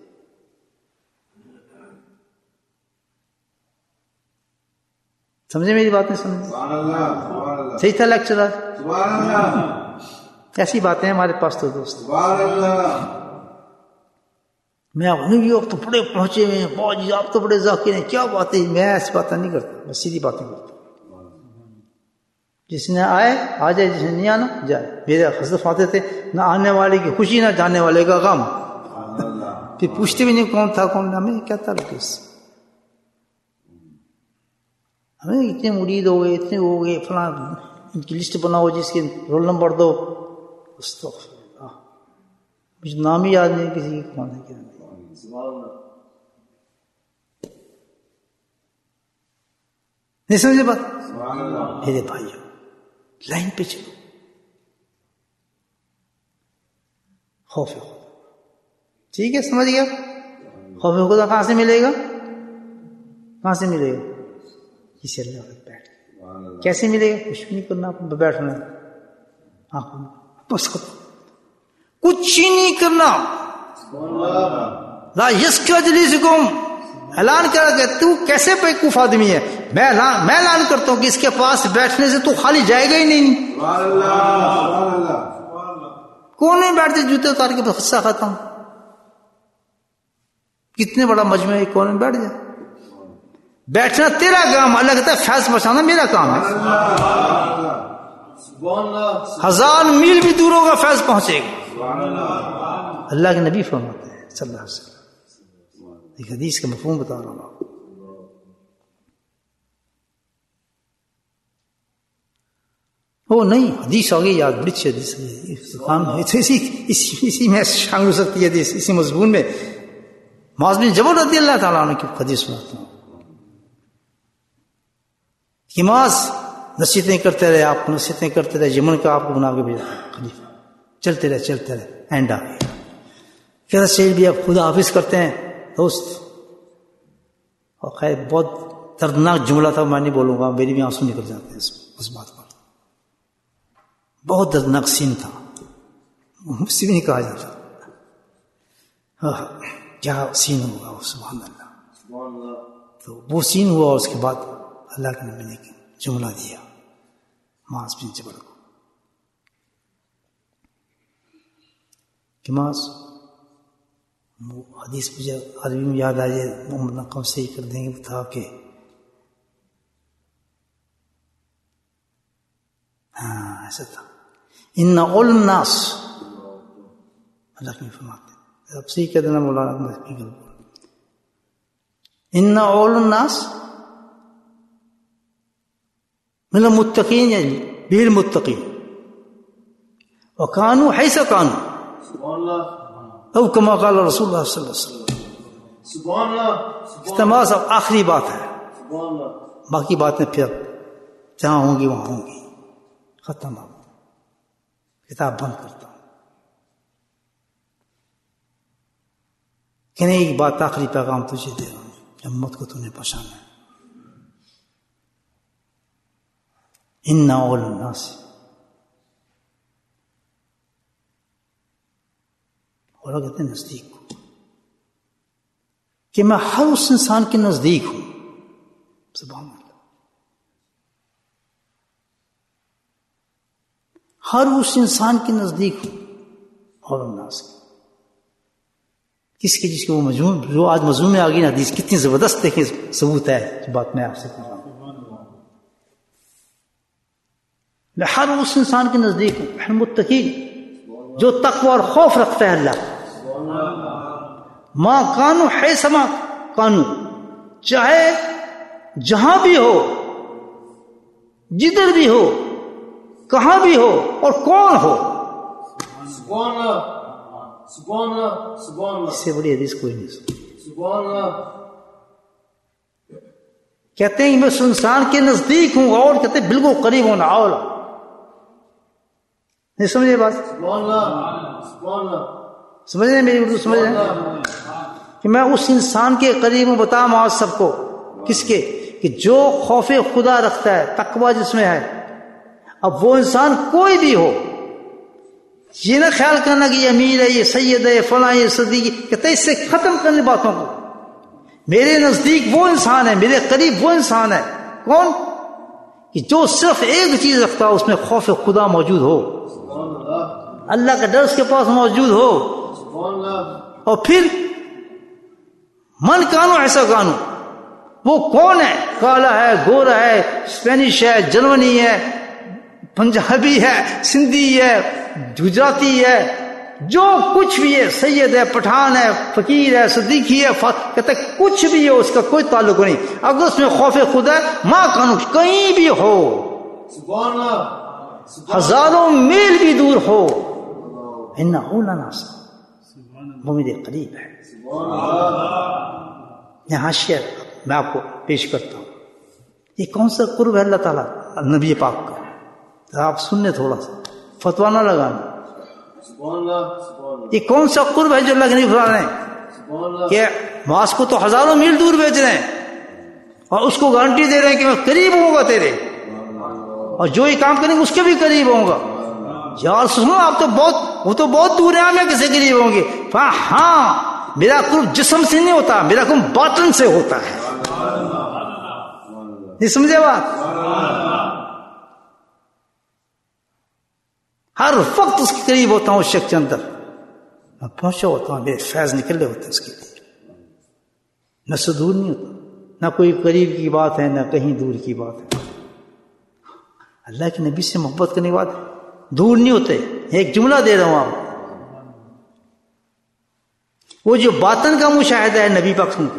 سمجھے میری بات نہیں سمجھے؟ صحیح تھا لیکچر آج؟ ایسی باتیں ہمارے پاس تو دوست. میں آپ تو بڑے پہنچے ہوئے ہیں, بہت جی آپ تو بڑے ذاکر ہیں, کیا باتیں. میں ایسی باتیں نہیں کرتا, میں سیدھی باتیں کرتا. جس نے آئے آ جائے, جس نے نہیں آنا جائے. میرے حضرت فاتح تھے, نہ آنے والے کی خوشی نہ جانے والے کا غم. پھر پوچھتے بھی نہیں کون تھا کون, ہمیں کیا تعلق ہے اس سے. ہمیں اتنے مرید ہو گئے, اتنے ہو گئے, فلاں ان کی لسٹ بناؤ جس کے رول نمبر دو. مجھے نام ہی یاد نہیں کسی کی کون ہے کیا. نہیں سمجھے بات میرے بھائیوں, لائن پہ چلو. خوف خدا, ٹھیک ہے, سمجھ گیا. خوف خدا کہاں سے ملے گا, کہاں سے ملے گا؟ اسے اللہ بیٹھ. کیسے ملے گا؟ کچھ بھی نہیں کرنا, بیٹھنا بس, کچھ ہی نہیں کرنا. لا یسکا جلیسکم, اعلان کرا کہ تو کیسے بیوقوف آدمی ہے. میں اعلان کرتا ہوں کہ اس کے پاس بیٹھنے سے تو خالی جائے گا ہی نہیں. کون نہیں بیٹھتے, جوتے اتار کے حصہ ختم. کتنے بڑا مجمع ہے, کون میں بیٹھ جائے. بیٹھنا تیرا کام, اللہ کہتا ہے فیض بچانا میرا کام ہے. 1000 میل بھی دور ہوگا فیض پہنچے گا. اللہ کے نبی فرماتے ہیں صلی اللہ علیہ وسلم. ایک حدیث کا مفہوم بتا رہا ہوں آپ کو. وہ نہیں حدیث آگے یاد بڑی اچھی حدیث ہے. اسی میں شامل ہو سکتی ہے حدیث. اسی مضمون میں معاذ بن جبل رضی اللہ تعالیٰ عنہ کی حدیث سناتا ہوں کہ معاذ نصیحتیں کرتے رہے، آپ نصیحتیں کرتے رہے، یمن کا آپ کو بنا کے بھیجا خلیفہ. چلتے رہے اینڈ آ گیا. کہتا شیر بھی اب خدا حافظ کرتے ہیں دوست. اور خیر بہت دردناک جملہ تھا، میں نہیں بولوں گا، میری بھی آنسو نکل جاتے ہیں اس بات پر. بہت دردناک سین تھا، مجھ سے بھی نہیں کہا جاتا. کیا سین ہوگا وہ، سبحان اللہ. تو وہ سین ہوا. اس کے بعد اللہ کے نبی نے جملہ دیا معاذ بن جبل کو کہ معاذ، وہ حدیث مجھے عربی میں یاد آ جائے، نقم صحیح کر دیں گے. وہ تھا کہ ایسا تھا، ان اول الناس، اللہ نے فرماتے ہیں، اب صحیح کہہ دینا مولانا، ان اول الناس من المتقین یعنی بالمتقین وکانوا حیث کانوا او کما قال رسول اللہ صلی اللہ علیہ وسلم. سبحان اللہ. تمام اب آخری بات ہے، باقی باتیں پھر جہاں ہوں گی وہاں ہوں گی. ختم. اب کتاب بند کرتا ہوں. کہ نہیں، ایک بات آخری پیغام تجھے دے رہا ہوں، امت کو تو نے پہچانا ہے. ان اول الناس، اور کہتے ہیں نزدیک کو، کہ میں ہر اس انسان کے نزدیک ہوں. سبحان اللہ. ہر اس انسان کے نزدیک ہوں. اور الناس کس کے، جس کے وہ مضمون، جو آج مضمون میں آ گئی نا حدیث، کتنی زبردست دیکھیں ثبوت ہے جو بات میں آپ سے کر رہا ہوں. میں ہر اس انسان کے نزدیک ہوں متقین، جو تقوی اور خوف رکھتا ہے اللہ. ماں کانو حیث ما کانو، چاہے جہاں بھی ہو، جدھر بھی ہو، کہاں بھی ہو، اور کون ہو. سبحان اللہ. سبحان اللہ. سبحان اللہ. اس سے بڑی حدیث کوئی نہیں سنی. سبحان اللہ. کہتے ہیں میں اس انسان کے نزدیک ہوں، اور کہتے ہیں بالکل قریب ہونا. اولا نہیں سمجھے بات؟ سبحان اللہ. سبحان اللہ. سمجھ رہے ہیں میری اردو؟ سمجھ رہے ہیں کہ میں اس انسان کے قریب ہوں. بتا معاذ سب کو، کس کے؟ کہ جو خوف خدا رکھتا ہے، تقوی جس میں ہے. اب وہ انسان کوئی بھی ہو، یہ نہ خیال کرنا کہ یہ امیر ہے، یہ سید ہے، یہ فلاں، یہ صدیقی. کہتے ہیں اس سے ختم کرنے باتوں کو. میرے نزدیک وہ انسان ہے، میرے قریب وہ انسان ہے. کون؟ کہ جو صرف ایک چیز رکھتا ہو، اس میں خوف خدا موجود ہو، اللہ کا ڈر اس کے پاس موجود ہو. اور پھر من کانو ایسا کانو، وہ کون ہے؟ کالا ہے، گورا ہے، اسپینش ہے، جرمنی ہے، پنجابی ہے، سندھی ہے، گجراتی ہے، جو کچھ بھی ہے، سید ہے، پٹھان ہے، فقیر ہے، صدیقی ہے، کہتے کچھ بھی ہے، اس کا کوئی تعلق نہیں. اگر اس میں خوف خدا ہے، ماں کانو، کہیں بھی ہو، ہزاروں میل بھی دور ہو، ان اولا ناس، وہ میرے قریب ہے. یہاں شعر میں آپ کو پیش کرتا ہوں. یہ کون سا قرب ہے اللہ تعالیٰ نبی پاک کا؟ آپ سننے تھوڑا سا، فتوا نہ لگانا. یہ کون سا قرب ہے جو اللہ کے نبی فرما رہے ہیں کہ معاذ کو تو ہزاروں میل دور بھیج رہے ہیں، اور اس کو گارنٹی دے رہے ہیں کہ میں قریب ہوں گا تیرے، اور جو یہ کام کریں گے اس کے بھی قریب ہوں گا. یار سنو، آپ تو بہت، وہ تو بہت دور ہے، میں کیسے قریب ہوں گے؟ ہاں، میرا قرب جسم سے نہیں ہوتا، میرا قرب باطن سے ہوتا ہے. نہیں سمجھے بات؟ ہر وقت اس کے قریب ہوتا ہوں، اس شخص کے اندر میں پہنچا ہوتا ہوں، میرے فیض نکلے ہوتے ہیں اس کے لیے. نہ سے دور نہیں ہوتا، نہ کوئی قریب کی بات ہے، نہ کہیں دور کی بات ہے. اللہ کے نبی سے محبت کرنے کے بعد دور نہیں ہوتے. ایک جملہ دے رہا ہوں آپ، وہ جو باطن کا مشاہدہ ہے نبی پاک کا،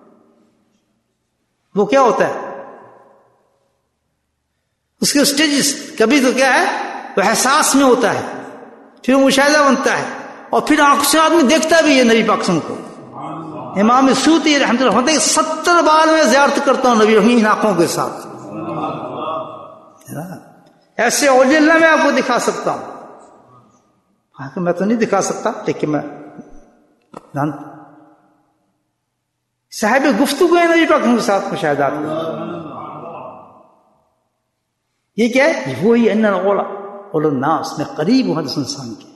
وہ کیا ہوتا ہے؟ اس کے سٹیجز کبھی تو کیا ہے وہ احساس میں ہوتا ہے، پھر وہ مشاہدہ بنتا ہے، اور پھر آنکھ سے آدمی دیکھتا بھی ہے نبی پاک کو. امام سیوطی رحمۃ اللہ فرماتے ہیں 70 بار میں زیارت کرتا ہوں نبی ان آنکھوں کے ساتھ. ایسے اولیاء اللہ میں آپ کو دکھا سکتا ہوں، میں تو نہیں دکھا سکتا لیکن میں صاحب گفتگو ہے نبی پاک کے ساتھ مشاہدات کا. یہ کیا ہے؟ وہی ان الناس، میں قریب ہوں حضرت انسان کے.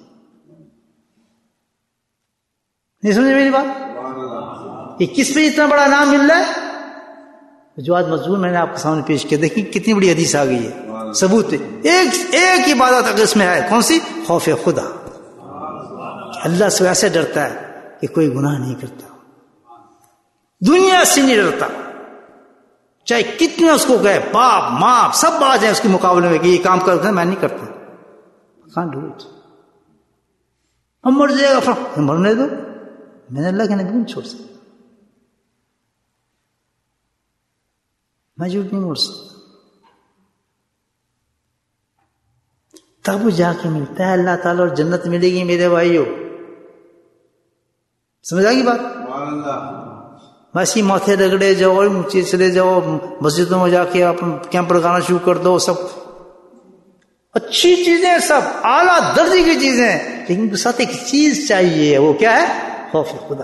نہیں سمجھے میری بات؟ یہ کس پہ اتنا بڑا نام مل رہا ہے؟ جو آج مضمون میں نے آپ کے سامنے پیش کیا، دیکھیں کتنی بڑی حدیث آ گئی ہے، ثبوت. ایک عبادت اگر اس میں ہے، کون سی؟ خوف خدا. اللہ سے ویسے ڈرتا ہے کہ کوئی گناہ نہیں کرتا، دنیا سے نہیں ڈرتا، چاہے کتنے اس کو گئے باپ ماں سب آ جائیں اس کے مقابلے میں کہ یہ کام کر میں نہیں کرتا. can't do it. اب مر جائے گا مرنے دو، میں نے اللہ کے نبی نہیں چھوڑ سکتا، میں جھوٹ نہیں بول سکتا. تب جا کے ملتا ہے اللہ تعالیٰ، اور جنت ملے گی میرے بھائیوں. سمجھ آ گئی بات؟ ویسے ماتھے رگڑے جاؤ، نیچے چلے جاؤ، مسجدوں میں جا کے آپ کیمپ لگانا شروع کر دو، سب اچھی چیزیں، سب اعلیٰ درجے کی چیزیں، لیکن اس کے ساتھ ایک چیز چاہیے، وہ کیا ہے؟ خوف خدا.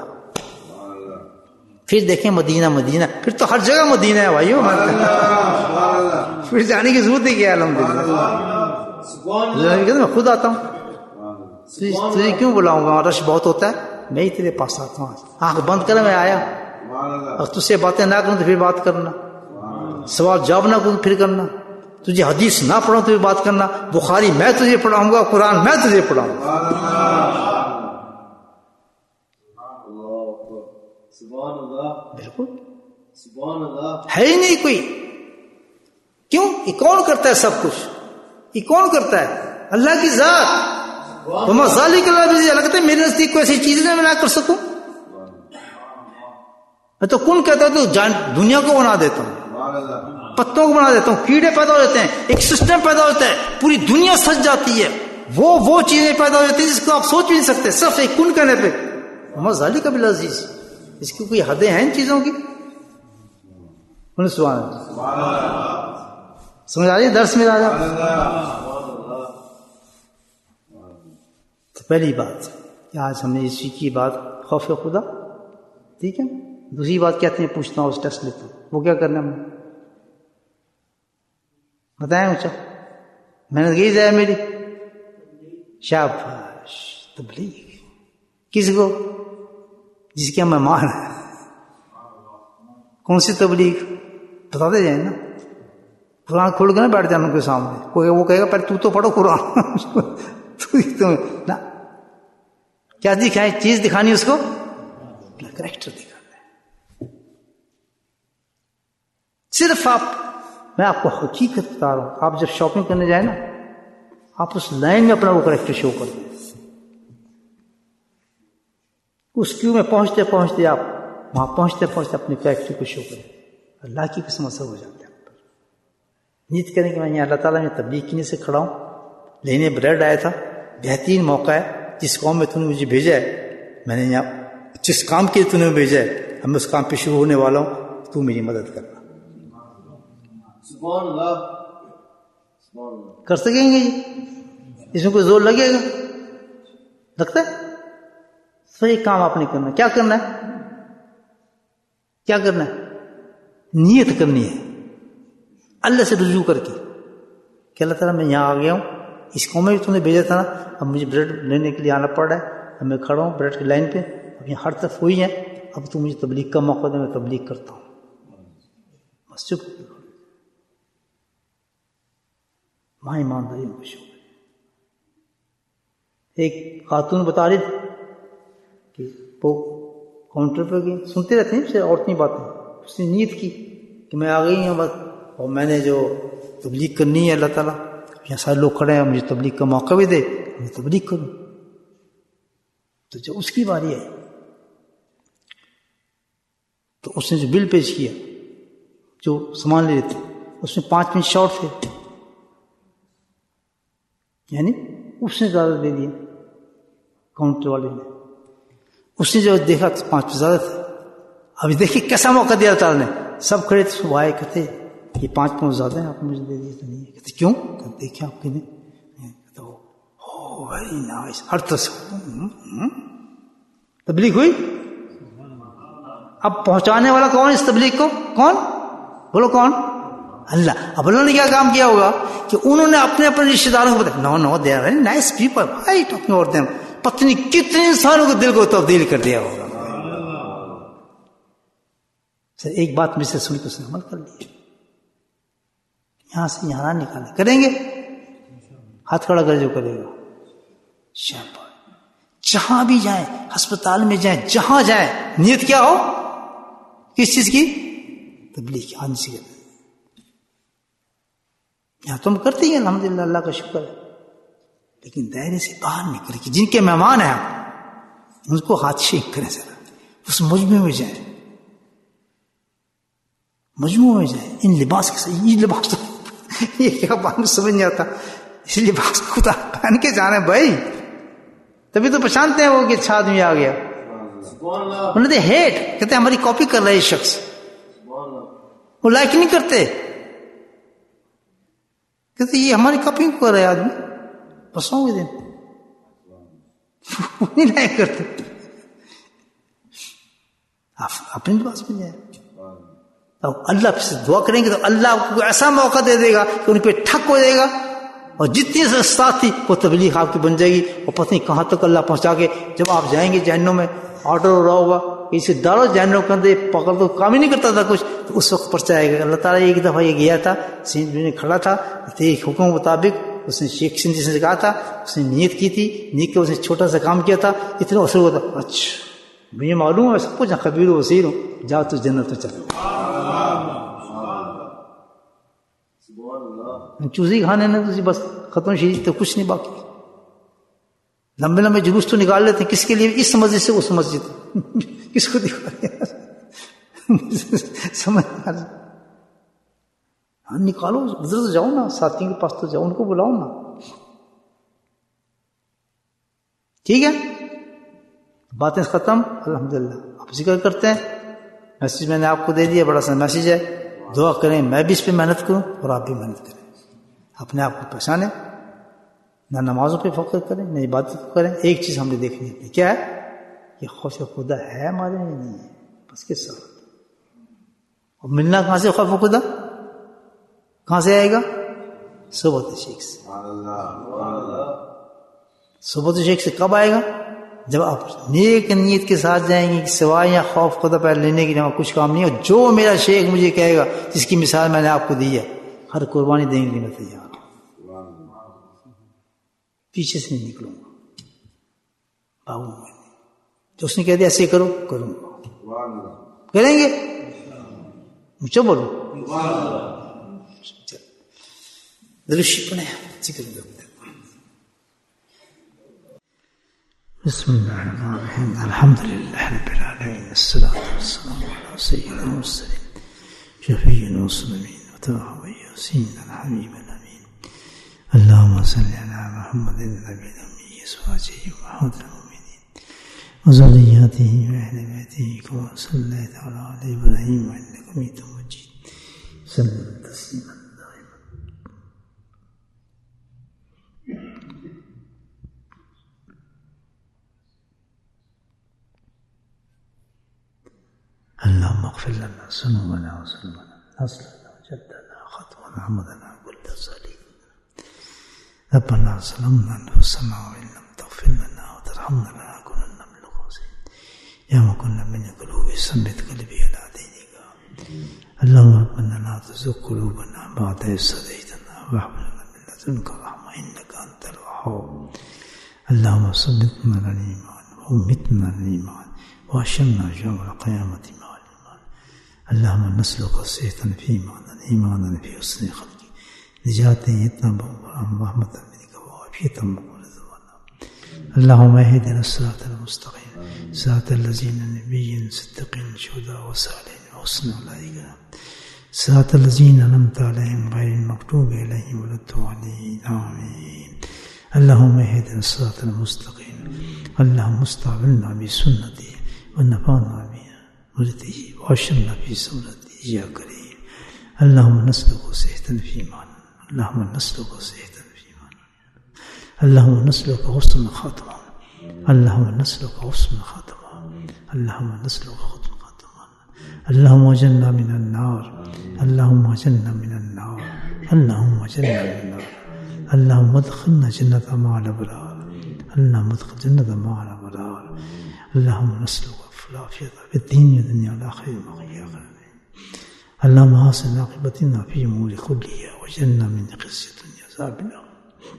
پھر دیکھیں مدینہ، مدینہ پھر تو ہر جگہ مدینہ ہے بھائیو، پھر جانے کی ضرورت ہی کیا ہے. الحمدللہ میں خود آتا ہوں، تجھے کیوں بلاؤں گا؟ رش بہت ہوتا ہے، میں ہی تیرے پاس آتا ہوں. آنکھ بند کر میں آیا، اور تجھ سے باتیں نہ کروں تو پھر بات کرنا، سوال جواب نہ کروں پھر کرنا، تجھے حدیث نہ پڑھاؤں تو پھر بات کرنا. بخاری میں تجھے پڑھاؤں گا، قرآن میں تجھے پڑھاؤں گا. بالکل ہے ہی نہیں کوئی. کیوں؟ یہ کون کرتا ہے سب کچھ؟ یہ کون کرتا ہے؟ اللہ کی ذات. وما ذالک اللہ بھی لگتا ہے میرے نزدیک کوئی ایسی چیز میں نہ کر سکوں. میں تو کن کہتا ہوں تو دنیا کو بنا دیتا ہوں، پتوں کو بنا دیتا ہوں، کیڑے پیدا ہو جاتے ہیں، ایک سسٹم پیدا ہوتا ہے، پوری دنیا سج جاتی ہے، وہ چیزیں پیدا ہو جاتی ہیں جس کو آپ سوچ بھی نہیں سکتے، صرف ایک کن کہنے پہ. وما ذالک بالعزیز. اس کی کوئی حدیں ہیں ان چیزوں کی؟ سبحان اللہ. سمجھ آ رہی ہے درس میں راجا؟ تو پہلی بات کہ آج ہم نے اس کی بات خوف خدا، ٹھیک ہے. دوسری بات کہتے ہیں پوچھتا ہوں، اس ٹیسٹ لیتا ہوں، وہ کیا کرنا ہے بتائیں. اچھا محنت کی جائے میری، شاباش. تبلیغ کس کو؟ جس کے مہمان ہے. کون سی تبلیغ؟ بتاتے جائیں نا. قرآن کھول کے نہ بیٹھ جانا ان کے سامنے، کوئی وہ کہے گا پہلے تو پڑھو قرآن. نا کیا دکھائیں؟ چیز دکھانی اس کو، کریکٹر دکھانا ہے. صرف میں آپ کو حقیقت بتا رہا ہوں، آپ جب شاپنگ کرنے جائیں نا، آپ اس لائن میں اپنا وہ کریکٹر شو کر دیں. اس کیو میں پہنچتے پہنچتے آپ وہاں پہنچتے اپنے کریکٹر کو شو کریں. اللہ کی قسم اثر ہو جاتا ہے. نیت کریں کہ میں یہاں اللہ تعالیٰ میں تبلیغ کی نیت سے کھڑا ہوں، لینے بریڈ آیا تھا، بہترین موقع ہے، جس قوم میں تو نے مجھے بھیجا ہے، میں نے یہاں جس کام کے لیے تو نے بھیجا ہے، اب میں اس کام پہ شروع ہونے والا ہوں، تو میری مدد کرنا. سبحان اللہ. کر سکیں گے؟ اس میں کوئی زور لگے گا؟ لگتا ہے؟ صحیح کام آپ نے کرنا. کیا کرنا ہے؟ کیا کرنا ہے؟ نیت کرنی ہے اللہ سے رجوع کر کے کہ اللہ تعالیٰ میں یہاں آ گیا ہوں، اس قوم میں بھی تم نے بھیجا تھا نا، اب مجھے بریڈ لینے کے لیے آنا پڑ رہا ہے، اب میں کھڑا ہوں بریڈ کی لائن پہ، اب یہاں ہر طرف ہوئی ہیں، اب تو مجھے تبلیغ کا موقع دے، میں تبلیغ کرتا ہوں. بس چپ. ماں ایمانداری میں خوش ہو. ایک خاتون بتا رہی تھی کہ وہ کاؤنٹر پہ گئی، سنتے رہتے ہیں اسے عورتیں باتیں، اس نے نیت کی کہ میں آ گئی ہوں بس، اور میں نے جو تبلیغ کرنی ہے اللہ تعالیٰ یہاں سارے لوگ کھڑے ہیں، مجھے تبلیغ کا موقع بھی دے، میں تبلیغ کروں. تو جب اس کی باری آئی اس نے جو بل پیش کیا جو سامان لے لیتے اس میں 5 منٹ شارٹ تھے، یعنی اس نے زیادہ دے دیا کاؤنٹر والے نے، اس نے جو دیکھا 5 زیادہ تھے. ابھی دیکھیے کیسا موقع دیا اللہ تعالیٰ نے. سب کھڑے تھے، وہ آئے کہتے یہ 5 پاؤنڈ زیادہ ہیں، آپ نے مجھے دے دیے. تو نہیں کہتے کیوں؟ دیکھیں آپ کے ویری نائس. ہر طرح سے تبلیغ ہوئی. اب پہنچانے والا کون اس تبلیغ کو؟ کون؟ بولو کون؟ اللہ. اب اللہ نے کیا کام کیا ہوگا کہ انہوں نے اپنے اپنے رشتے داروں کو بتایا no they are very nice people I talking about them. پتنی کتنے انسانوں کے دل کو تبدیل کر دیا ہوگا. سر ایک بات مجھ سے سن کے اس نے عمل کر لیا. یہاں سے یہاں نہ نکالے. کریں گے؟ ہاتھ کھڑا کر جو کرے گا. شاباش. جہاں بھی جائیں، ہسپتال میں جائیں، جہاں جائیں، نیت کیا ہو؟ کس چیز کی؟ تبلیغ کی. ہاں جی. یہاں تم کرتے ہی الحمدللہ، اللہ کا شکر ہے، لیکن دائرے سے باہر نکلے کہ جن کے مہمان ہیں ان کو ہاتھ شیک کریں. ذرا اس مجمع میں جائیں، مجموعہ میں جائیں. ان لباس کے ساتھ یہ لباس تو یہ کیا بات سمجھ نہیں آتا. اس لباس کو خدا پہن کے جانا ہے بھائی، تبھی تو پہچانتے ہیں وہ کہ اچھا آدمی آ گیا. انہوں نے ہیٹ کہتے ہیں ہماری کاپی کر رہا ہے یہ شخص، وہ لائک نہیں کرتے. کہتے یہ ہماری کاپی کر رہا ہے آدمی، بس ہوں گے نہیں لائک کرتے. اپنے لباس میں جائیں. اللہ سے دعا کریں گے تو اللہ آپ کو ایسا موقع دے دے گا کہ ان پہ ٹھک ہو جائے گا، اور جتنی ساتھ تھی وہ تبلیغ آپ کی بن جائے گی. اور پتہ نہیں کہاں تک اللہ پہنچا کے جب آپ جائیں گے جہنم میں آرڈر ہو رہا ہوگا اسے ڈالو جہنم کے اندر، پکڑ تو کام ہی نہیں کرتا تھا کچھ، تو اس وقت پرچہ آئے گا. اللہ تعالیٰ ایک دفعہ یہ گیا تھا، سینٹ میں کھڑا تھا، ایک حکم مطابق اس نے شیخ سندھی سے کہا تھا، اس نے نیت کی تھی، نیت کے اس نے چھوٹا سا کام کیا تھا، اتنا اثر ہوا تھا. اچھا مجھے معلوم ہے سب کچھ، خبیر و بصیر ہوں، جاؤ تو جنت میں چلو. چوزی کھانے نے تو بس ختم شریف تو کچھ نہیں باقی. لمبے لمبے جلوس تو نکال لیتے ہیں، کس کے لیے؟ اس مسجد سے اس مسجد کس کو دکھا سمجھ ہاں نکالو، ادھر تو جاؤ نا، ساتھیوں کے پاس تو جاؤ، ان کو بلاؤ نا. ٹھیک ہے، باتیں ختم الحمدللہ. آپ ذکر کرتے ہیں، میسج میں نے آپ کو دے دیا، بڑا سا میسج ہے. دعا کریں میں بھی اس پہ محنت کروں اور آپ بھی محنت کریں. اپنے آپ کو پہچانیں، نہ نمازوں پہ فخر کریں نہ عبادت کریں. ایک چیز ہم نے دیکھنی ہے، کیا ہے؟ یہ خوف خدا ہے ہمارے میں؟ نہیں ہے، بس کس ساتھ. اور ملنا کہاں سے خوف خدا؟ کہاں سے آئے گا؟ صحبت شیخ سے. صحبت شیخ سے کب آئے گا؟ جب آپ نیک نیت کے ساتھ جائیں گے کہ سوائے یا خوف خدا پہ لینے کی جگہ کچھ کام نہیں ہے. جو میرا شیخ مجھے کہے گا، جس کی مثال میں نے آپ کو دی ہے، ہر قربانی دینے کی میں تیار ہوں، پیچھے سے نہیں نکلوں گا. بابو میں جو اس نے کہہ دیا ایسے کرو، کروں گا. کریں گے؟ مجھے بولو درشی پڑھیں، ذکر کرتے. بسم اللہ الرحمن الرحیم. الحمد للہ رب العالمین، الصلاۃ والسلام علی سیدنا المرسلین شفیع المسلمین وطاہ یاسین الحبیب الامین. اللہم صلی علی محمد النبی الامی ازواجہ محمد المؤمنین وذریاتہ واہل بیتہ کما صلیت علی آل ابراہیم انک حمید مجید. صلی اللہ تسلیما. اللهم اغفر لنا ذنوبنا وذنوبنا نصلنا وجدنا خطونا حمدنا كل صليب. ربنا ظلمنا انفسنا وان لم تغفر لنا وترحمنا لنكونن من الخاسرين. يا من كنا من قلوب ثبت قلبي على دينك. اللهم ربنا لا تزغ قلوبنا بعد إذ هديتنا وهب لنا من لدنك رحمة إنك أنت الوهاب. اللهم ثبتنا على الإيمان وأمتنا على الإيمان وأحشرنا يوم القيامة مع الإيمان. اللهم نسألك صحة في إيمانا في حسن خلقك، نجاة رحمة منك وعافية ورضوانا. اللهم اهدنا الصراط المستقيم صراط الذين نبيين صديقين شهداء وصالحين وحسن أولئك صراط الذين أنعمت عليهم غير المغضوب عليهم ولا الضالين آمين. اللهم اهدنا الصراط المستقيم. اللهم استعملنا بسنته ونفعنا بمرته واشرنا في سورته يا كريم. اللهم نسلك صحة في إيمان. اللهم نسلك صحة في إيمان. اللهم نسلك حسن خاتمة. اللهم نسلك حسن خاتمة. اللهم نسلك حسن خاتمة. اللهم اجرنا من النار. اللهم اجرنا من النار. اللهم اجرنا من النار. اللهم ادخلنا جنة مع الأبرار. اللهم ادخل جنة مع الأبرار. اللهم نسلك العافية في الدين والدنيا والآخرة وغيرها. اللهم حسن عاقبتنا في أمور كلها وجنة من خزي الدنيا عذاب الآخرة.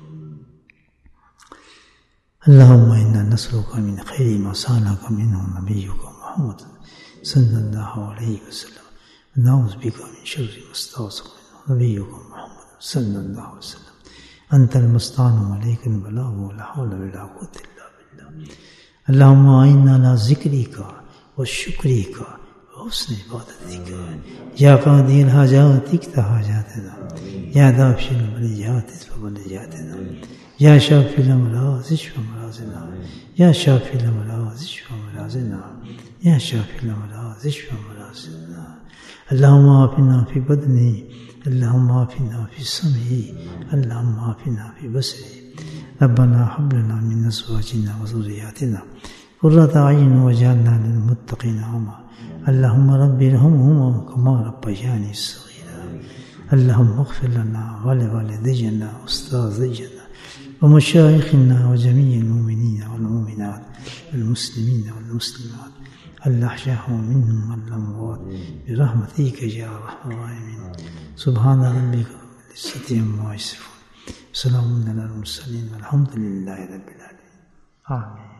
اللهم إنا نسألك من خير ما سألك منه نبيك محمد صلى الله عليه وسلم ونعوذ بك من شر ما استعاذك منه نبيك محمد صلى الله عليه وسلم. أنت المستعان وعليك البلاغ ولا حول ولا قوة إلا بالله. اللهم أعنا على ذكرك وشكرك وحسن عبادتك يا قاضي الحاجات اقض حاجاتنا يا دافع البليات ادفع بلياتنا يا شافي الأمراض اشف أمراضنا يا شافي الأمراض اشف أمراضنا يا شافي الأمراض اشف أمراضنا. اللهم عافنا في بدني. اللهم عافنا في سمعي. اللهم عافنا في بصري. ربنا هب لنا من أزواجنا وذرياتنا قرة أعين واجعلنا للمتقين إماما. اللهم رب ارحمهما كما ربياني صغيرا. اللهم اغفر لنا ولوالدينا وأستاذنا ومشايخنا وجميع المؤمنين والمؤمنات والمسلمين والمسلمات الأحياء منهم والأموات برحمتك يا أرحم الراحمين. سبحان ربك رب العزة عما يصفون. سلام على المرسلين والحمد لله رب العالمين. آمين.